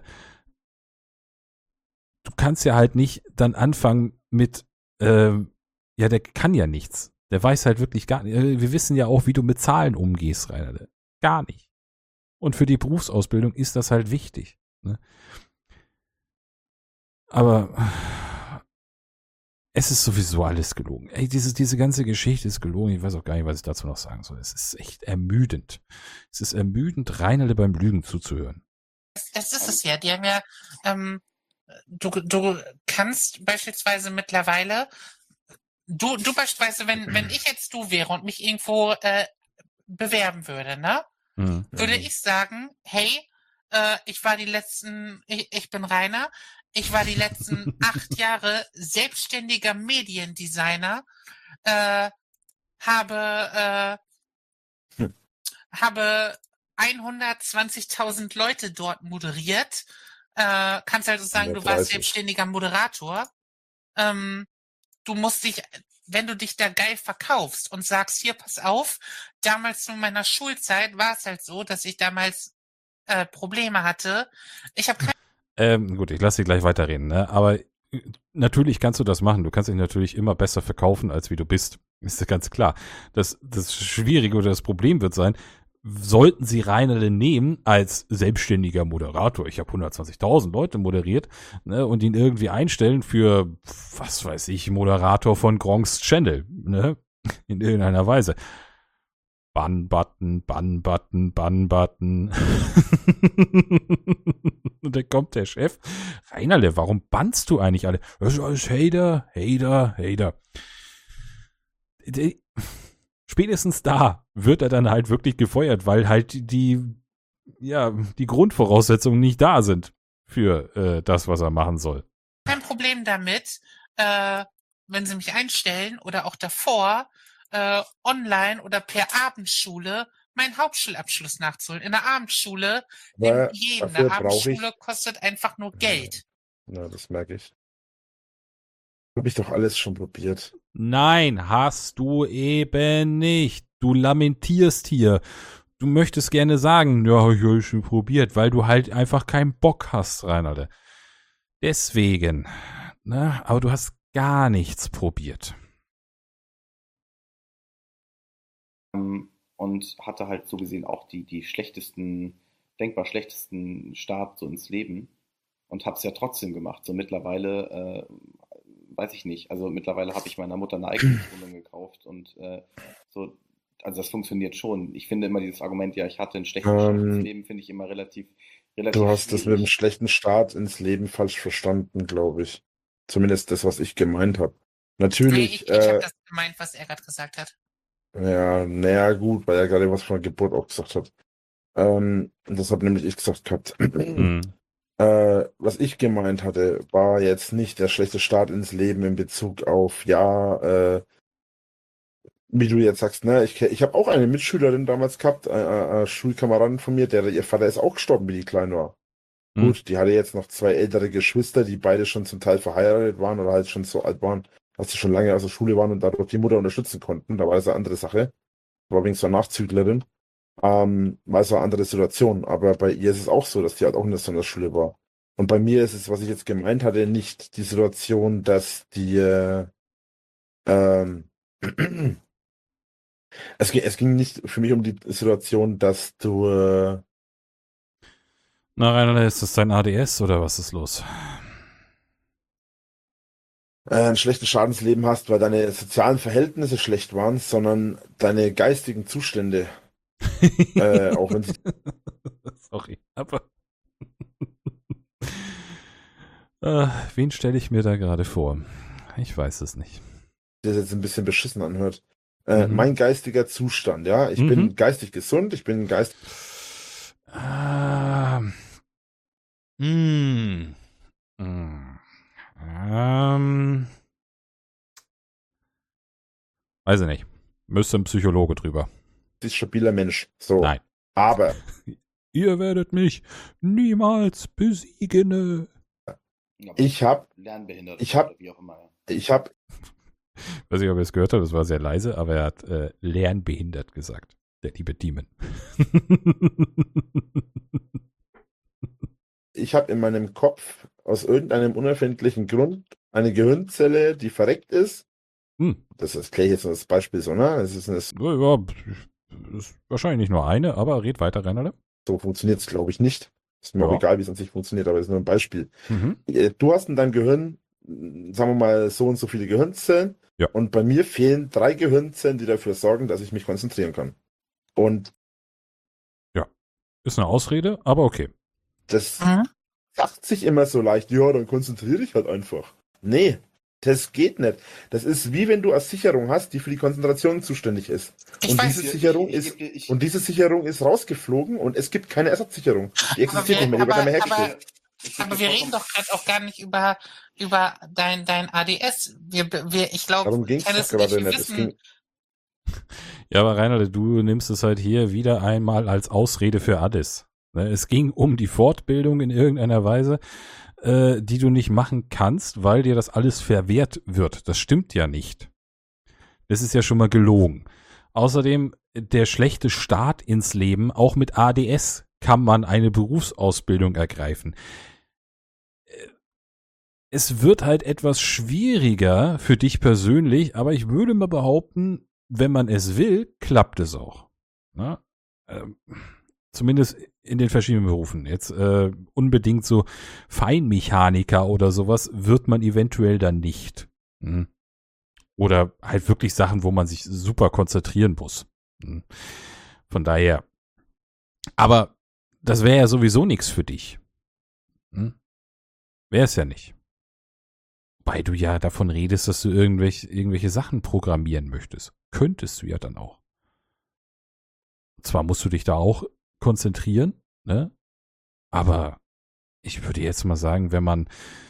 Du kannst ja halt nicht dann anfangen mit, ähm, ja, der kann ja nichts. Der weiß halt wirklich gar nicht. Wir wissen ja auch, wie du mit Zahlen umgehst, Rainer. Gar nicht. Und für die Berufsausbildung ist das halt wichtig. Ne? Aber es ist sowieso alles gelogen. Ey, diese, diese ganze Geschichte ist gelogen. Ich weiß auch gar nicht, was ich dazu noch sagen soll. Es ist echt ermüdend. Es ist ermüdend, Reinhardt beim Lügen zuzuhören. das ist es ja. Die haben ja, ähm, du, du kannst beispielsweise mittlerweile, du, du beispielsweise, wenn, wenn ich jetzt du wäre und mich irgendwo äh, bewerben würde, ne? Hm. Würde ich sagen, hey, äh, ich war die letzten, ich, ich bin Rainer, ich war die letzten acht Jahre selbstständiger Mediendesigner äh, habe, äh, Hm. habe hundertzwanzigtausend Leute dort moderiert. Äh, kannst also sagen, du warst hundertdreißig. selbstständiger Moderator. Ähm, du musst dich, wenn du dich da geil verkaufst und sagst, hier, pass auf, damals zu meiner Schulzeit war es halt so, dass ich damals äh, Probleme hatte. Ich habe Ähm, gut, ich lasse dich gleich weiterreden, ne? Aber äh, natürlich kannst du das machen. Du kannst dich natürlich immer besser verkaufen, als wie du bist. Ist ja ganz klar. Das, das Schwierige oder das Problem wird sein, sollten sie Reinerle nehmen als selbstständiger Moderator, ich habe hundertzwanzigtausend Leute moderiert, ne, und ihn irgendwie einstellen für, was weiß ich, Moderator von Gronks Channel, ne, in irgendeiner Weise. Bann-Button, Bann-Button, Bann-Button. Und dann kommt der Chef. Reinerle, warum bannst du eigentlich alle? Das ist alles Hater, Hater, Hater. Die, spätestens da wird er dann halt wirklich gefeuert, weil halt die, ja, die Grundvoraussetzungen nicht da sind für äh, das, was er machen soll. kein Problem damit, äh, wenn sie mich einstellen oder auch davor, äh, online oder per Abendschule meinen Hauptschulabschluss nachzuholen. In der Abendschule Aber nimmt jeden. dafür Eine brauche ich- Abendschule kostet einfach nur Geld. Na, das merke ich. Habe ich doch alles schon probiert. Nein, hast du eben nicht. Du lamentierst hier. Du möchtest gerne sagen, ja, ich habe schon probiert, weil du halt einfach keinen Bock hast, Reinalde. Deswegen, ne, aber du hast gar nichts probiert. Und hatte halt so gesehen auch die, die schlechtesten, denkbar schlechtesten Start so ins Leben und habe es ja trotzdem gemacht. So mittlerweile, äh, weiß ich nicht, also mittlerweile habe ich meiner Mutter eine eigene Wohnung gekauft und äh, so, also das funktioniert schon. Ich finde immer dieses Argument, ja, ich hatte ein schlechtes Start Ähm, ins Leben, finde ich immer relativ, relativ Du hast das mit dem schwierig. schlechten Start ins Leben falsch verstanden, glaube ich. Zumindest das, was ich gemeint habe. Nee, Natürlich, ich ich habe äh, das gemeint, was er gerade gesagt hat. ja, naja, gut, weil er gerade was von der Geburt auch gesagt hat. Ähm, das habe nämlich ich gesagt gehabt. Hm. Äh, was ich gemeint hatte, war jetzt nicht der schlechte Start ins Leben in Bezug auf, ja, äh, wie du jetzt sagst, ne, ich, ich habe auch eine Mitschülerin damals gehabt, eine, eine Schulkameradin von mir, der, ihr Vater ist auch gestorben, wie die klein war. Hm. Gut, die hatte jetzt noch zwei ältere Geschwister, die beide schon zum Teil verheiratet waren oder halt schon so alt waren, dass sie schon lange aus der Schule waren und dadurch die Mutter unterstützen konnten. Da war das eine andere Sache. War wegen so eine Nachzüglerin. Ähm, war so eine andere Situation. Aber bei ihr ist es auch so, dass die halt auch in der Sonderschule war. Und bei mir ist es, was ich jetzt gemeint hatte, nicht die Situation, dass die, äh, ähm, es, ging- es ging nicht für mich um die Situation, dass du, äh, Na, Reinalde, ist das dein A D S oder was ist los? äh, ein schlechtes Schadensleben hast, weil deine sozialen Verhältnisse schlecht waren, sondern deine geistigen Zustände, äh, auch wenn sie Sorry, aber äh, wen stelle ich mir da gerade vor? Ich weiß es nicht. das jetzt ein bisschen beschissen anhört. Äh, Mhm. Mein geistiger Zustand, ja. Ich Mhm. bin geistig gesund, ich bin geistig. Ah, hm. Hm. Ähm, weiß ich nicht. Müsste ein Psychologe drüber. stabiler Mensch. So. Nein. Aber Ihr werdet mich niemals besiegen. Ja, ich habe, Lernbehindert ich hab- oder wie auch immer. ich habe, Weiß nicht, ob ihr es gehört habt, das war sehr leise, aber er hat äh, lernbehindert gesagt. Der liebe Demon. ich habe in meinem Kopf aus irgendeinem unerfindlichen Grund eine Gehirnzelle, die verreckt ist. hm. Das erkläre ich jetzt nur als Beispiel so, ne? Es ist eine, Ja, ja, ist wahrscheinlich nicht nur eine, aber red weiter, Reinalde. so funktioniert es, glaube ich, nicht. Ist mir Ja. auch egal, wie es an sich funktioniert, aber das ist nur ein Beispiel. Mhm. Äh, Du hast in deinem Gehirn, mh, sagen wir mal, so und so viele Gehirnzellen. Ja. Und bei mir fehlen drei Gehirnzellen, die dafür sorgen, dass ich mich konzentrieren kann. Und Ist eine Ausrede, aber okay. das Mhm. sagt sich immer so leicht, ja, dann konzentriere dich halt einfach. Nee, das geht nicht. Das ist wie wenn du eine Sicherung hast, die für die Konzentration zuständig ist. Ich Und weiß, diese Sicherung ich, ich, ist ich, ich, und diese Sicherung ist rausgeflogen und es gibt keine Ersatzsicherung. Die aber, existiert wir, nicht mehr, die wird aber, nicht mehr aber hergestellt. Ich geb Aber dir wir vollkommen- reden doch gerade auch gar nicht über, über dein, dein A D S. Wir, wir, ich glaube, Darum ging's doch Tennis und gerade ich nicht. Es wissen, ging, Ja, aber Reinhard, du nimmst es halt hier wieder einmal als Ausrede für alles. Ne, es ging um die Fortbildung in irgendeiner Weise, äh, die du nicht machen kannst, weil dir das alles verwehrt wird. Das stimmt ja nicht. Das ist ja schon mal gelogen. Außerdem, der schlechte Start ins Leben, auch mit A D S kann man eine Berufsausbildung ergreifen. Es wird halt etwas schwieriger für dich persönlich, aber ich würde mal behaupten, wenn man es will, klappt es auch. Na? Ähm, zumindest in den verschiedenen Berufen. Jetzt äh, unbedingt so Feinmechaniker oder sowas wird man eventuell dann nicht. Hm. Oder halt wirklich Sachen, wo man sich super konzentrieren muss. Hm. Von daher. Aber das wäre ja sowieso nichts für dich. Hm? Wäre es ja nicht. Weil du ja davon redest, dass du irgendwelche, irgendwelche Sachen programmieren möchtest. Könntest du ja dann auch. Zwar musst du dich da auch konzentrieren, ne? Aber ich würde jetzt mal sagen, wenn man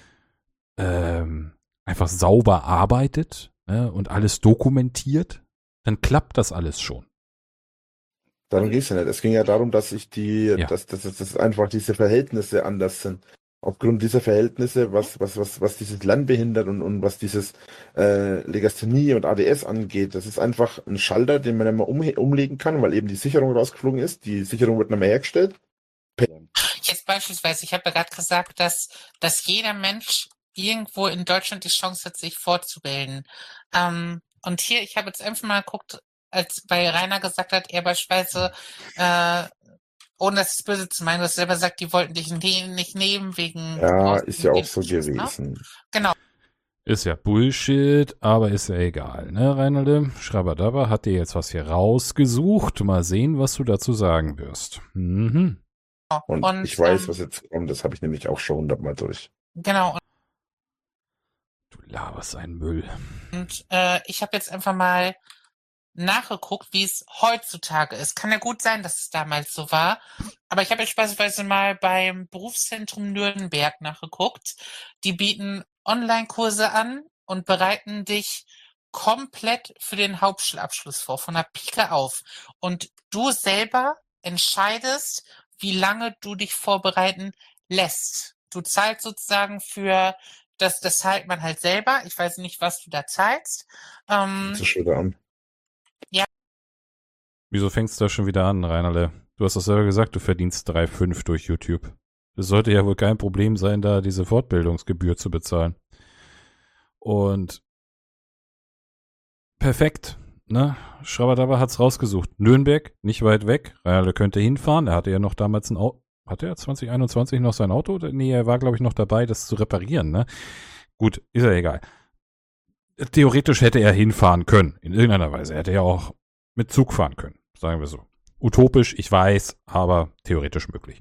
ähm, einfach sauber arbeitet, ne, und alles dokumentiert, dann klappt das alles schon. darum ging's ja nicht. Es ging ja darum, dass ich die, Ja. dass, dass, dass, dass einfach diese Verhältnisse anders sind. Aufgrund dieser Verhältnisse, was, was, was, was dieses Land behindert und, und was dieses äh, Legasthenie und A D S angeht, das ist einfach ein Schalter, den man nicht mehr um, umlegen kann, weil eben die Sicherung rausgeflogen ist. Die Sicherung wird nicht mehr hergestellt. jetzt beispielsweise, ich habe ja gerade gesagt, dass, dass jeder Mensch irgendwo in Deutschland die Chance hat, sich fortzubilden. Ähm, und hier, ich habe jetzt einfach mal geguckt, als bei Rainer gesagt hat, er beispielsweise, äh, ohne das böse zu meinen, du hast selber gesagt, die wollten dich ne- nicht nehmen wegen... Ja, ist ja auch so Genschutz, ne? gewesen. Genau. Ist ja Bullshit, aber ist ja egal, ne, Reinalde? Schrabadabba hat dir jetzt was hier rausgesucht. Mal sehen, was du dazu sagen wirst. Mhm. Und, Und, ich weiß, ähm, was jetzt kommt, das habe ich nämlich auch schon hundertmal durch. Genau. Du laberst einen Müll. Und äh, ich habe jetzt einfach mal nachgeguckt, wie es heutzutage ist. Kann ja gut sein, dass es damals so war. Aber ich habe jetzt beispielsweise mal beim Berufszentrum Nürnberg nachgeguckt. Die bieten Online-Kurse an und bereiten dich komplett für den Hauptschulabschluss vor, von der Pike auf. Und du selber entscheidest, wie lange du dich vorbereiten lässt. Du zahlst sozusagen für das, das zahlt man halt selber. Ich weiß nicht, was du da zahlst. Ähm, Das ist schon wieder an. Wieso fängst du da schon wieder an, Reinalde? Du hast doch selber gesagt, du verdienst drei Komma fünf durch YouTube. Das sollte ja wohl kein Problem sein, da diese Fortbildungsgebühr zu bezahlen. Und perfekt, ne? Schrabadabba hat's rausgesucht. Nürnberg, nicht weit weg. Reinalde könnte hinfahren. Er hatte ja noch damals ein Auto. Hatte er zwanzig einundzwanzig noch sein Auto? Nee, er war, glaube ich, noch dabei, das zu reparieren, ne? Gut, ist ja egal. Theoretisch hätte er hinfahren können, in irgendeiner Weise. Er hätte ja auch mit Zug fahren können, sagen wir so. Utopisch, ich weiß, aber theoretisch möglich.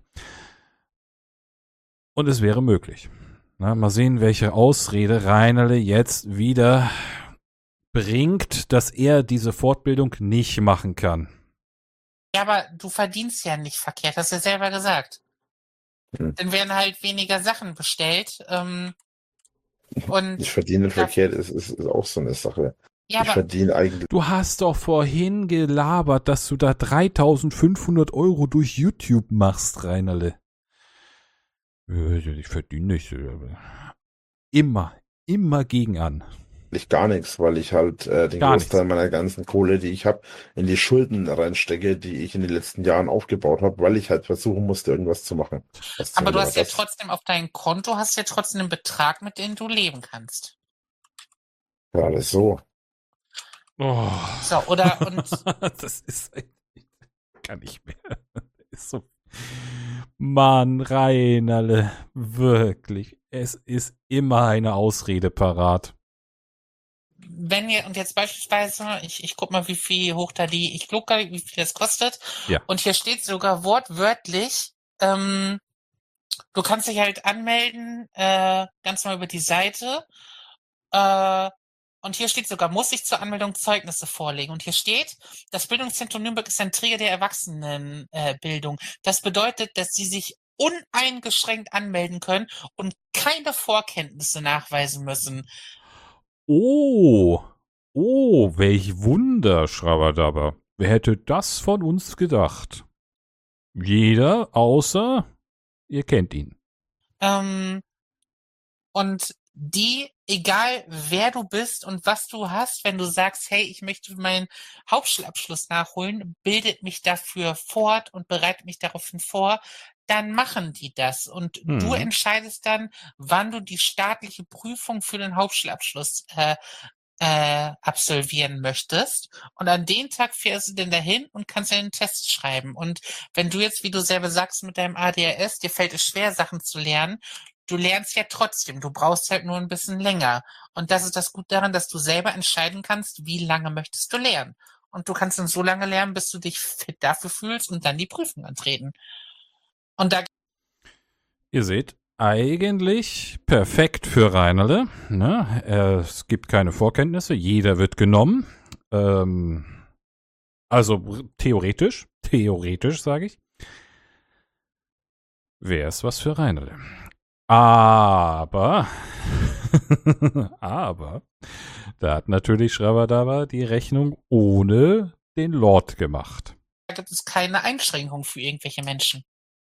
Und es wäre möglich. Na, mal sehen, welche Ausrede Reinalde jetzt wieder bringt, dass er diese Fortbildung nicht machen kann. Ja, aber du verdienst ja nicht verkehrt, hast du ja selber gesagt. Hm. Dann werden halt weniger Sachen bestellt. Ähm, und Ich verdiene Ja. verkehrt, ist, ist, ist auch so eine Sache. ja, Ich aber verdiene eigentlich. Du hast doch vorhin gelabert, dass du da dreitausendfünfhundert Euro durch YouTube machst, Reinalde. Ich verdiene nicht. Immer, immer gegen an. Ich gar nichts, weil ich halt äh, den Gar Großteil nichts. meiner ganzen Kohle, die ich habe, in die Schulden reinstecke, die ich in den letzten Jahren aufgebaut habe, weil ich halt versuchen musste, irgendwas zu machen. Was aber du zum- hast ja was- trotzdem auf deinem Konto hast ja trotzdem einen Betrag, mit dem du leben kannst. Ja, das ist so. Oh. So, oder und Das ist kann nicht mehr. Ist so. Mann, Reinalde, wirklich. Es ist immer eine Ausrede parat. wenn ihr, und jetzt beispielsweise, ich, ich guck mal, wie viel hoch da die, ich guck gar nicht, wie viel das kostet. Ja. Und hier steht sogar wortwörtlich, ähm, du kannst dich halt anmelden, äh, ganz mal über die Seite. Äh, und hier steht sogar, muss ich zur Anmeldung Zeugnisse vorlegen. Und hier steht, das Bildungszentrum Nürnberg ist ein Träger der Erwachsenenbildung. Äh, Bildung. Das bedeutet, dass sie sich uneingeschränkt anmelden können und keine Vorkenntnisse nachweisen müssen. Oh, oh, welch Wunder, Schrabberdabber. Wer hätte das von uns gedacht? Jeder, außer ihr kennt ihn. Ähm, und die, egal wer du bist und was du hast, wenn du sagst, hey, ich möchte meinen Hauptschulabschluss nachholen, bildet mich dafür fort und bereitet mich daraufhin vor, dann machen die das. Und Hm. du entscheidest dann, wann du die staatliche Prüfung für den Hauptschulabschluss äh, äh, absolvieren möchtest. Und an dem Tag fährst du denn dahin und kannst einen Test schreiben. Und wenn du jetzt, wie du selber sagst, mit deinem A D H S, dir fällt es schwer, Sachen zu lernen, du lernst ja trotzdem. Du brauchst halt nur ein bisschen länger. Und das ist das Gute daran, dass du selber entscheiden kannst, wie lange möchtest du lernen. Und du kannst dann so lange lernen, bis du dich fit dafür fühlst und dann die Prüfung antreten. Und da Ihr seht, eigentlich perfekt für Reinerle. Ne? Es gibt keine Vorkenntnisse, jeder wird genommen. Ähm, also theoretisch, theoretisch sage ich, wäre es was für Reinerle. Aber, aber, da hat natürlich Schrabberdabber die Rechnung ohne den Lord gemacht. gibt es keine Einschränkung für irgendwelche Menschen.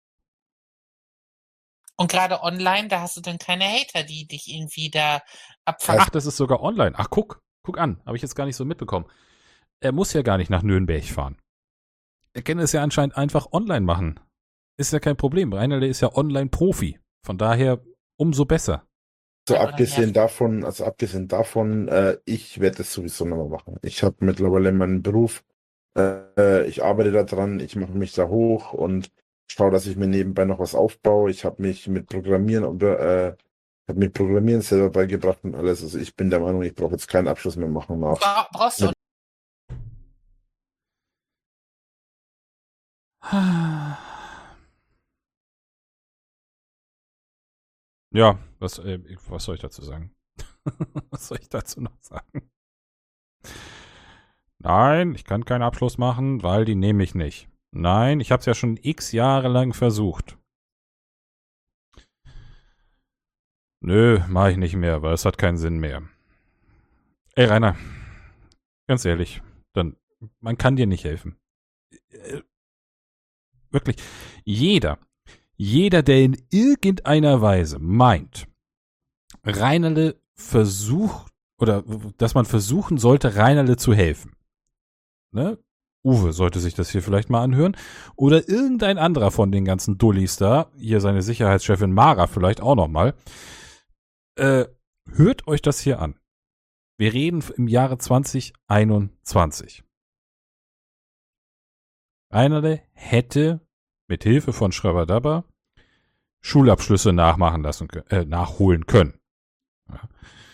Und gerade online, da hast du dann keine Hater, die dich irgendwie da abfangen. Ach, das ist sogar online. Ach, guck, guck an. Habe ich jetzt gar nicht so mitbekommen. Er muss ja gar nicht nach Nürnberg fahren. Er kann es ja anscheinend einfach online machen. Ist ja kein Problem. Reinerle ist ja Online-Profi. Von daher umso besser. So abgesehen davon, also abgesehen davon, äh, ich werde das sowieso nochmal machen. Ich habe mittlerweile meinen Beruf, äh, ich arbeite da dran, ich mache mich da hoch und schaue, dass ich mir nebenbei noch was aufbaue. Ich habe mich mit Programmieren oder äh, habe mir Programmieren selber beigebracht und alles. Also ich bin der Meinung, ich brauche jetzt keinen Abschluss mehr machen nach. Bra brauchst du Ja, was, äh, was soll ich dazu sagen? Was soll ich dazu noch sagen? Nein, ich kann keinen Abschluss machen, weil die nehme ich nicht. Nein, ich habe es ja schon x Jahre lang versucht. Nö, mache ich nicht mehr, weil es hat keinen Sinn mehr. Ey, Rainer, ganz ehrlich, dann, man kann dir nicht helfen. Äh, wirklich, jeder, jeder, der in irgendeiner Weise meint, Reinerle versucht, oder dass man versuchen sollte, Reinerle zu helfen. Ne? Uwe sollte sich das hier vielleicht mal anhören. Oder irgendein anderer von den ganzen Dullis da, hier seine Sicherheitschefin Mara vielleicht auch nochmal. Äh, hört euch das hier an. Wir reden im Jahre zwanzig einundzwanzig. Reinerle hätte mit Hilfe von Schrabberdabber Schulabschlüsse nachmachen lassen, äh, nachholen können. Ja.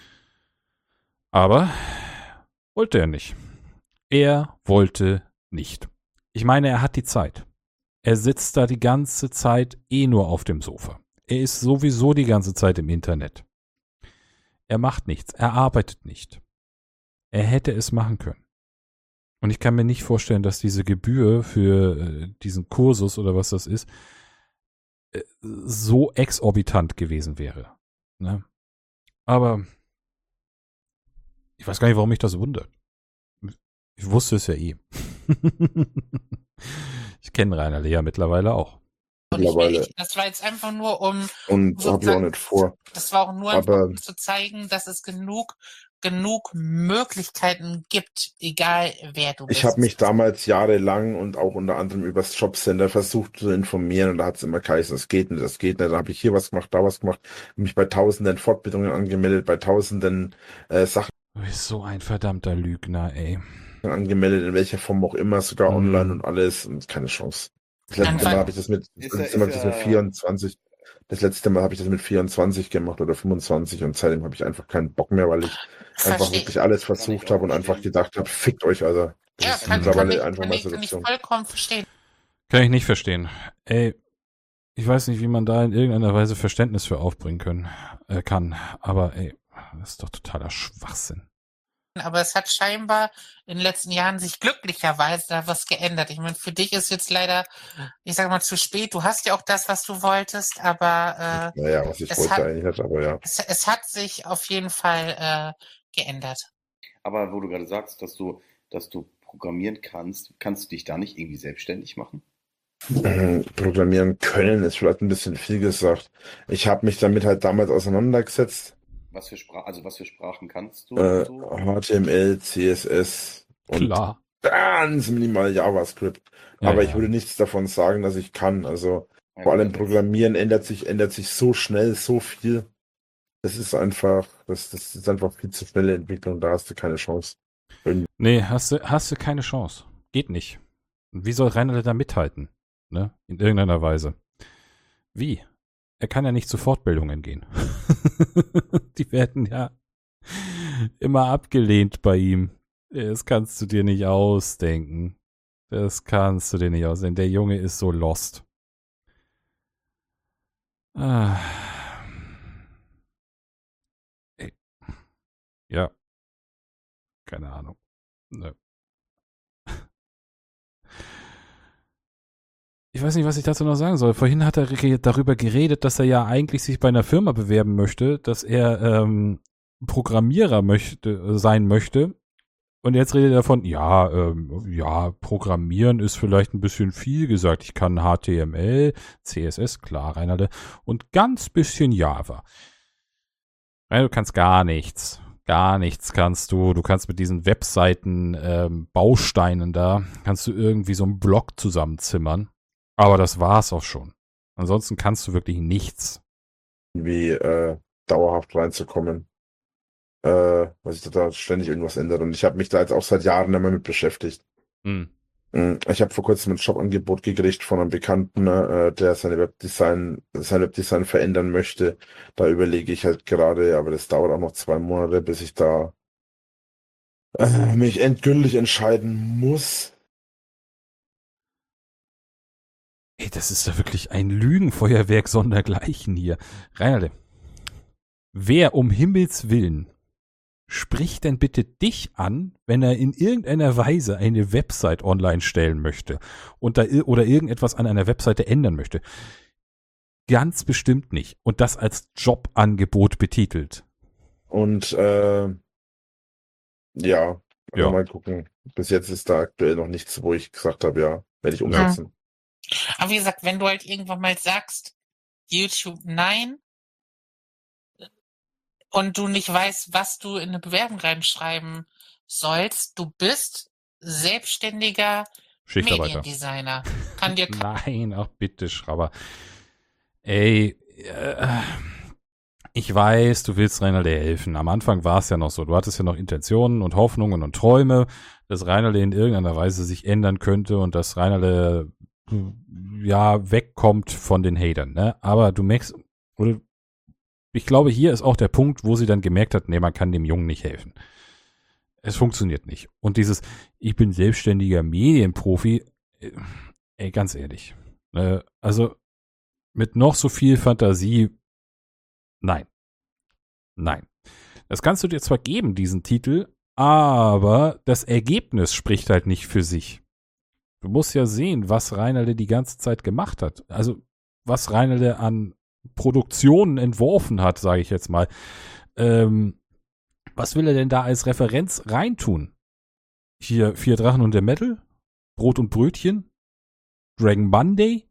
Aber wollte er nicht. Er wollte nicht. Ich meine, er hat die Zeit. Er sitzt da die ganze Zeit eh nur auf dem Sofa. Er ist sowieso die ganze Zeit im Internet. Er macht nichts. Er arbeitet nicht. Er hätte es machen können. Und ich kann mir nicht vorstellen, dass diese Gebühr für äh, diesen Kursus oder was das ist, äh, so exorbitant gewesen wäre. Ne? Aber ich weiß gar nicht, warum mich das wundert. Ich wusste es ja eh. Ich kenne Reinerle ja mittlerweile auch. Mittlerweile. Ich, das war jetzt einfach nur, um Und habe ich auch nicht vor. Das war auch nur, Aber, um zu zeigen, dass es genug, genug Möglichkeiten gibt, egal wer du bist. Ich habe mich damals jahrelang und auch unter anderem übers Jobcenter versucht zu informieren und da hat es immer geheißen, das geht nicht, das geht nicht. Da habe ich hier was gemacht, da was gemacht, mich bei tausenden Fortbildungen angemeldet, bei tausenden äh, Sachen Du bist so ein verdammter Lügner, ey. angemeldet, in welcher Form auch immer, sogar Mhm. online und alles und keine Chance. Das letzte Einfach- Mal habe ich das mit, das Ist ja- letzte Mal habe ich ist das mit ja- vierundzwanzig, das letzte Mal habe ich das mit vierundzwanzig gemacht oder fünfundzwanzig und seitdem habe ich einfach keinen Bock mehr, weil ich einfach Verstehe ich. wirklich alles Kann ich versucht auch habe und einfach verstehen. gedacht habe, fickt euch, Alter. Das Ja, ist kann, kann, mittlerweile ich, einfach kann, mal ich, kann ich Situation. vollkommen verstehen. Kann ich nicht verstehen. Ey, ich weiß nicht, wie man da in irgendeiner Weise Verständnis für aufbringen können, äh, kann. Aber ey, das ist doch totaler Schwachsinn. aber es hat scheinbar in den letzten Jahren sich glücklicherweise da was geändert. Ich meine, für dich ist jetzt leider, ich sag mal, zu spät. Du hast ja auch das, was du wolltest, aber äh, Naja, was ich es wollte hat, eigentlich nicht, aber ja. es, es hat sich auf jeden Fall äh, geändert. Aber wo du gerade sagst, dass du, dass du programmieren kannst, kannst du dich da nicht irgendwie selbstständig machen? Mhm, Programmieren können ist vielleicht ein bisschen viel gesagt. Ich habe mich damit halt damals auseinandergesetzt. Was für Sprachen, also was für Sprachen kannst du Äh, so? H T M L, C S S und Klar. ganz minimal JavaScript. Ja, Aber ich ja. würde nichts davon sagen, dass ich kann. Also Ja, vor gut, allem dann Programmieren ändert sich, ändert sich so schnell, so viel. Das ist einfach, das, das ist einfach viel zu schnelle Entwicklung. Da hast du keine Chance. Nee, hast du, hast du keine Chance. Geht nicht. Und wie soll Rainer da mithalten? Ne? In irgendeiner Weise. Wie? Er kann ja nicht zu Fortbildungen gehen. Die werden ja immer abgelehnt bei ihm. Das kannst du dir nicht ausdenken. Das kannst du dir nicht ausdenken. Der Junge ist so lost. Ah. Ey. Ja. Keine Ahnung. Ne. Ich weiß nicht, was ich dazu noch sagen soll. Vorhin hat er ge- darüber geredet, dass er ja eigentlich sich bei einer Firma bewerben möchte, dass er ähm, Programmierer möchte, sein möchte. Und jetzt redet er davon, ja, ähm, ja, Programmieren ist vielleicht ein bisschen viel gesagt. Ich kann H T M L, C S S, klar, Reinhard, und ganz bisschen Java. Nein, du kannst gar nichts. Gar nichts kannst du. Du kannst mit diesen Webseiten, ähm, Bausteinen da, kannst du irgendwie so einen Blog zusammenzimmern. Aber das war's auch schon. Ansonsten kannst du wirklich nichts. Irgendwie äh, dauerhaft reinzukommen. Äh, weil sich da ständig irgendwas ändert. Und ich habe mich da jetzt auch seit Jahren immer mit beschäftigt. Hm. Mm, Ich habe vor kurzem ein Jobangebot gekriegt von einem Bekannten, äh, der seine Webdesign, sein Webdesign verändern möchte. Da überlege ich halt gerade, aber das dauert auch noch zwei Monate, bis ich da äh, mich endgültig entscheiden muss. Ey, das ist ja wirklich ein Lügenfeuerwerk sondergleichen hier. Reinhard, wer um Himmels Willen spricht denn bitte dich an, wenn er in irgendeiner Weise eine Website online stellen möchte und da ir- oder irgendetwas an einer Webseite ändern möchte? Ganz bestimmt nicht. Und das als Jobangebot betitelt. Und äh, ja, Ja. mal gucken. Bis jetzt ist da aktuell noch nichts, wo ich gesagt habe, ja, werde ich Ja. umsetzen. Aber wie gesagt, wenn du halt irgendwann mal sagst, YouTube nein, und du nicht weißt, was du in eine Bewerbung reinschreiben sollst, du bist selbstständiger Schichtarbeiter. Mediendesigner. Kann dir keiner Nein, ach bitte, Schrabber. Ey, äh, ich weiß, du willst Reinhard helfen. Am Anfang war es ja noch so. Du hattest ja noch Intentionen und Hoffnungen und Träume, dass Reinhard in irgendeiner Weise sich ändern könnte und dass Reinhard ja wegkommt von den Hatern. Ne? Aber du merkst, oder ich glaube, hier ist auch der Punkt, wo sie dann gemerkt hat, nee, man kann dem Jungen nicht helfen. Es funktioniert nicht. Und dieses, ich bin selbstständiger Medienprofi, äh, ey, ganz ehrlich. Äh, also mit noch so viel Fantasie, nein. Nein. Das kannst du dir zwar geben, diesen Titel, aber das Ergebnis spricht halt nicht für sich. Du musst ja sehen, was Reinhard die ganze Zeit gemacht hat. Also, was Reinhard an Produktionen entworfen hat, sage ich jetzt mal. Ähm, was will er denn da als Referenz reintun? Hier Vier Drachen und der Metal? Brot und Brötchen? Dragon Monday?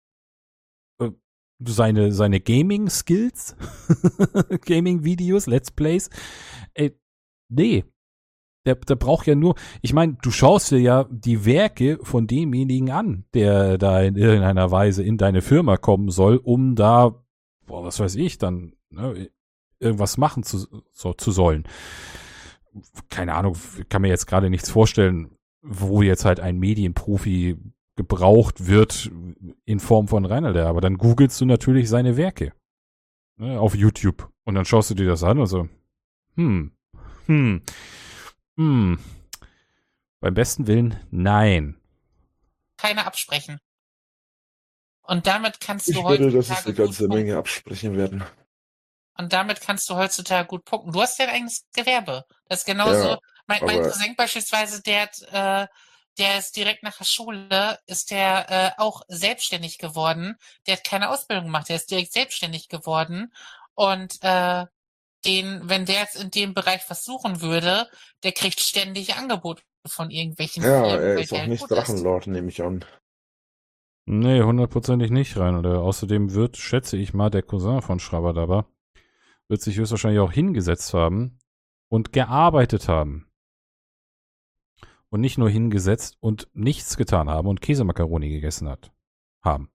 Äh, seine seine Gaming-Skills? Gaming-Videos, Let's Plays? Ey, nee. Der, der braucht ja nur, ich meine, du schaust dir ja die Werke von demjenigen an, der da in irgendeiner Weise in deine Firma kommen soll, um da, boah, was weiß ich, dann ne, irgendwas machen zu, so, zu sollen. Keine Ahnung, kann mir jetzt gerade nichts vorstellen, wo jetzt halt ein Medienprofi gebraucht wird in Form von Reinhard, aber dann googelst du natürlich seine Werke ne, auf YouTube und dann schaust du dir das an und so, hm, hm, Hm. Beim besten Willen, nein. keine absprechen. Und damit kannst du Ich heute werde, dass es eine ganze Menge absprechen werden. Und damit kannst du heutzutage gut punkten. Du hast ja ein eigenes Gewerbe. Das ist genauso. Ja, mein, mein aber- Cousin beispielsweise, der hat, äh, der ist direkt nach der Schule, ist der äh, auch selbstständig geworden. Der hat keine Ausbildung gemacht, der ist direkt selbstständig geworden. Und äh, den, wenn der jetzt in dem Bereich was suchen würde, der kriegt ständig Angebote von irgendwelchen Ja, Firmen, er weil ist der auch halt nicht gut ist. Drachenlord, nehme ich an. Nee, hundertprozentig nicht rein. Oder außerdem wird, schätze ich mal, der Cousin von Schrabadaba wird sich höchstwahrscheinlich auch hingesetzt haben und gearbeitet haben. Und nicht nur hingesetzt und nichts getan haben und Käsemakaroni gegessen hat. Haben.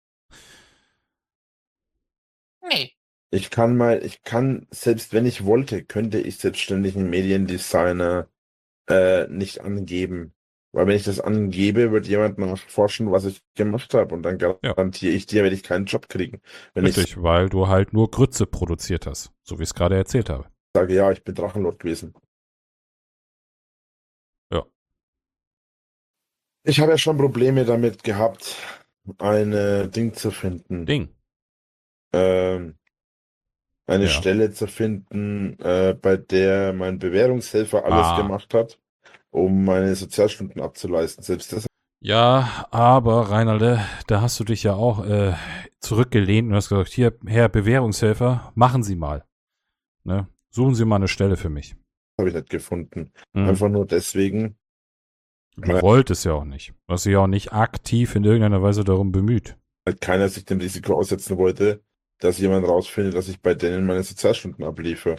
Nee. Ich kann mal, ich kann, selbst wenn ich wollte, könnte ich selbstständigen Mediendesigner äh, nicht angeben. Weil wenn ich das angebe, wird jemand nachforschen, was ich gemacht habe. Und dann garantiere ich dir, werde ich keinen Job kriegen. Wenn ich Richtig, weil du halt nur Grütze produziert hast. So wie ich es gerade erzählt habe. sage, ja, ich bin Drachenlord gewesen. Ja. Ich habe ja schon Probleme damit gehabt, eine Ding zu finden. Ding. Ähm, eine Ja. Stelle zu finden, äh, bei der mein Bewährungshelfer alles Ah. gemacht hat, um meine Sozialstunden abzuleisten. Selbst das. Ja, aber Reinalde, da hast du dich ja auch äh, zurückgelehnt und hast gesagt, hier, Herr Bewährungshelfer, machen Sie mal. Ne? Suchen Sie mal eine Stelle für mich. Habe ich nicht gefunden. Mhm. Einfach nur deswegen, Du wolltest ja auch nicht. Du hast dich ja auch nicht aktiv in irgendeiner Weise darum bemüht. weil keiner sich dem Risiko aussetzen wollte, dass jemand rausfindet, dass ich bei denen meine Sozialstunden abliefere.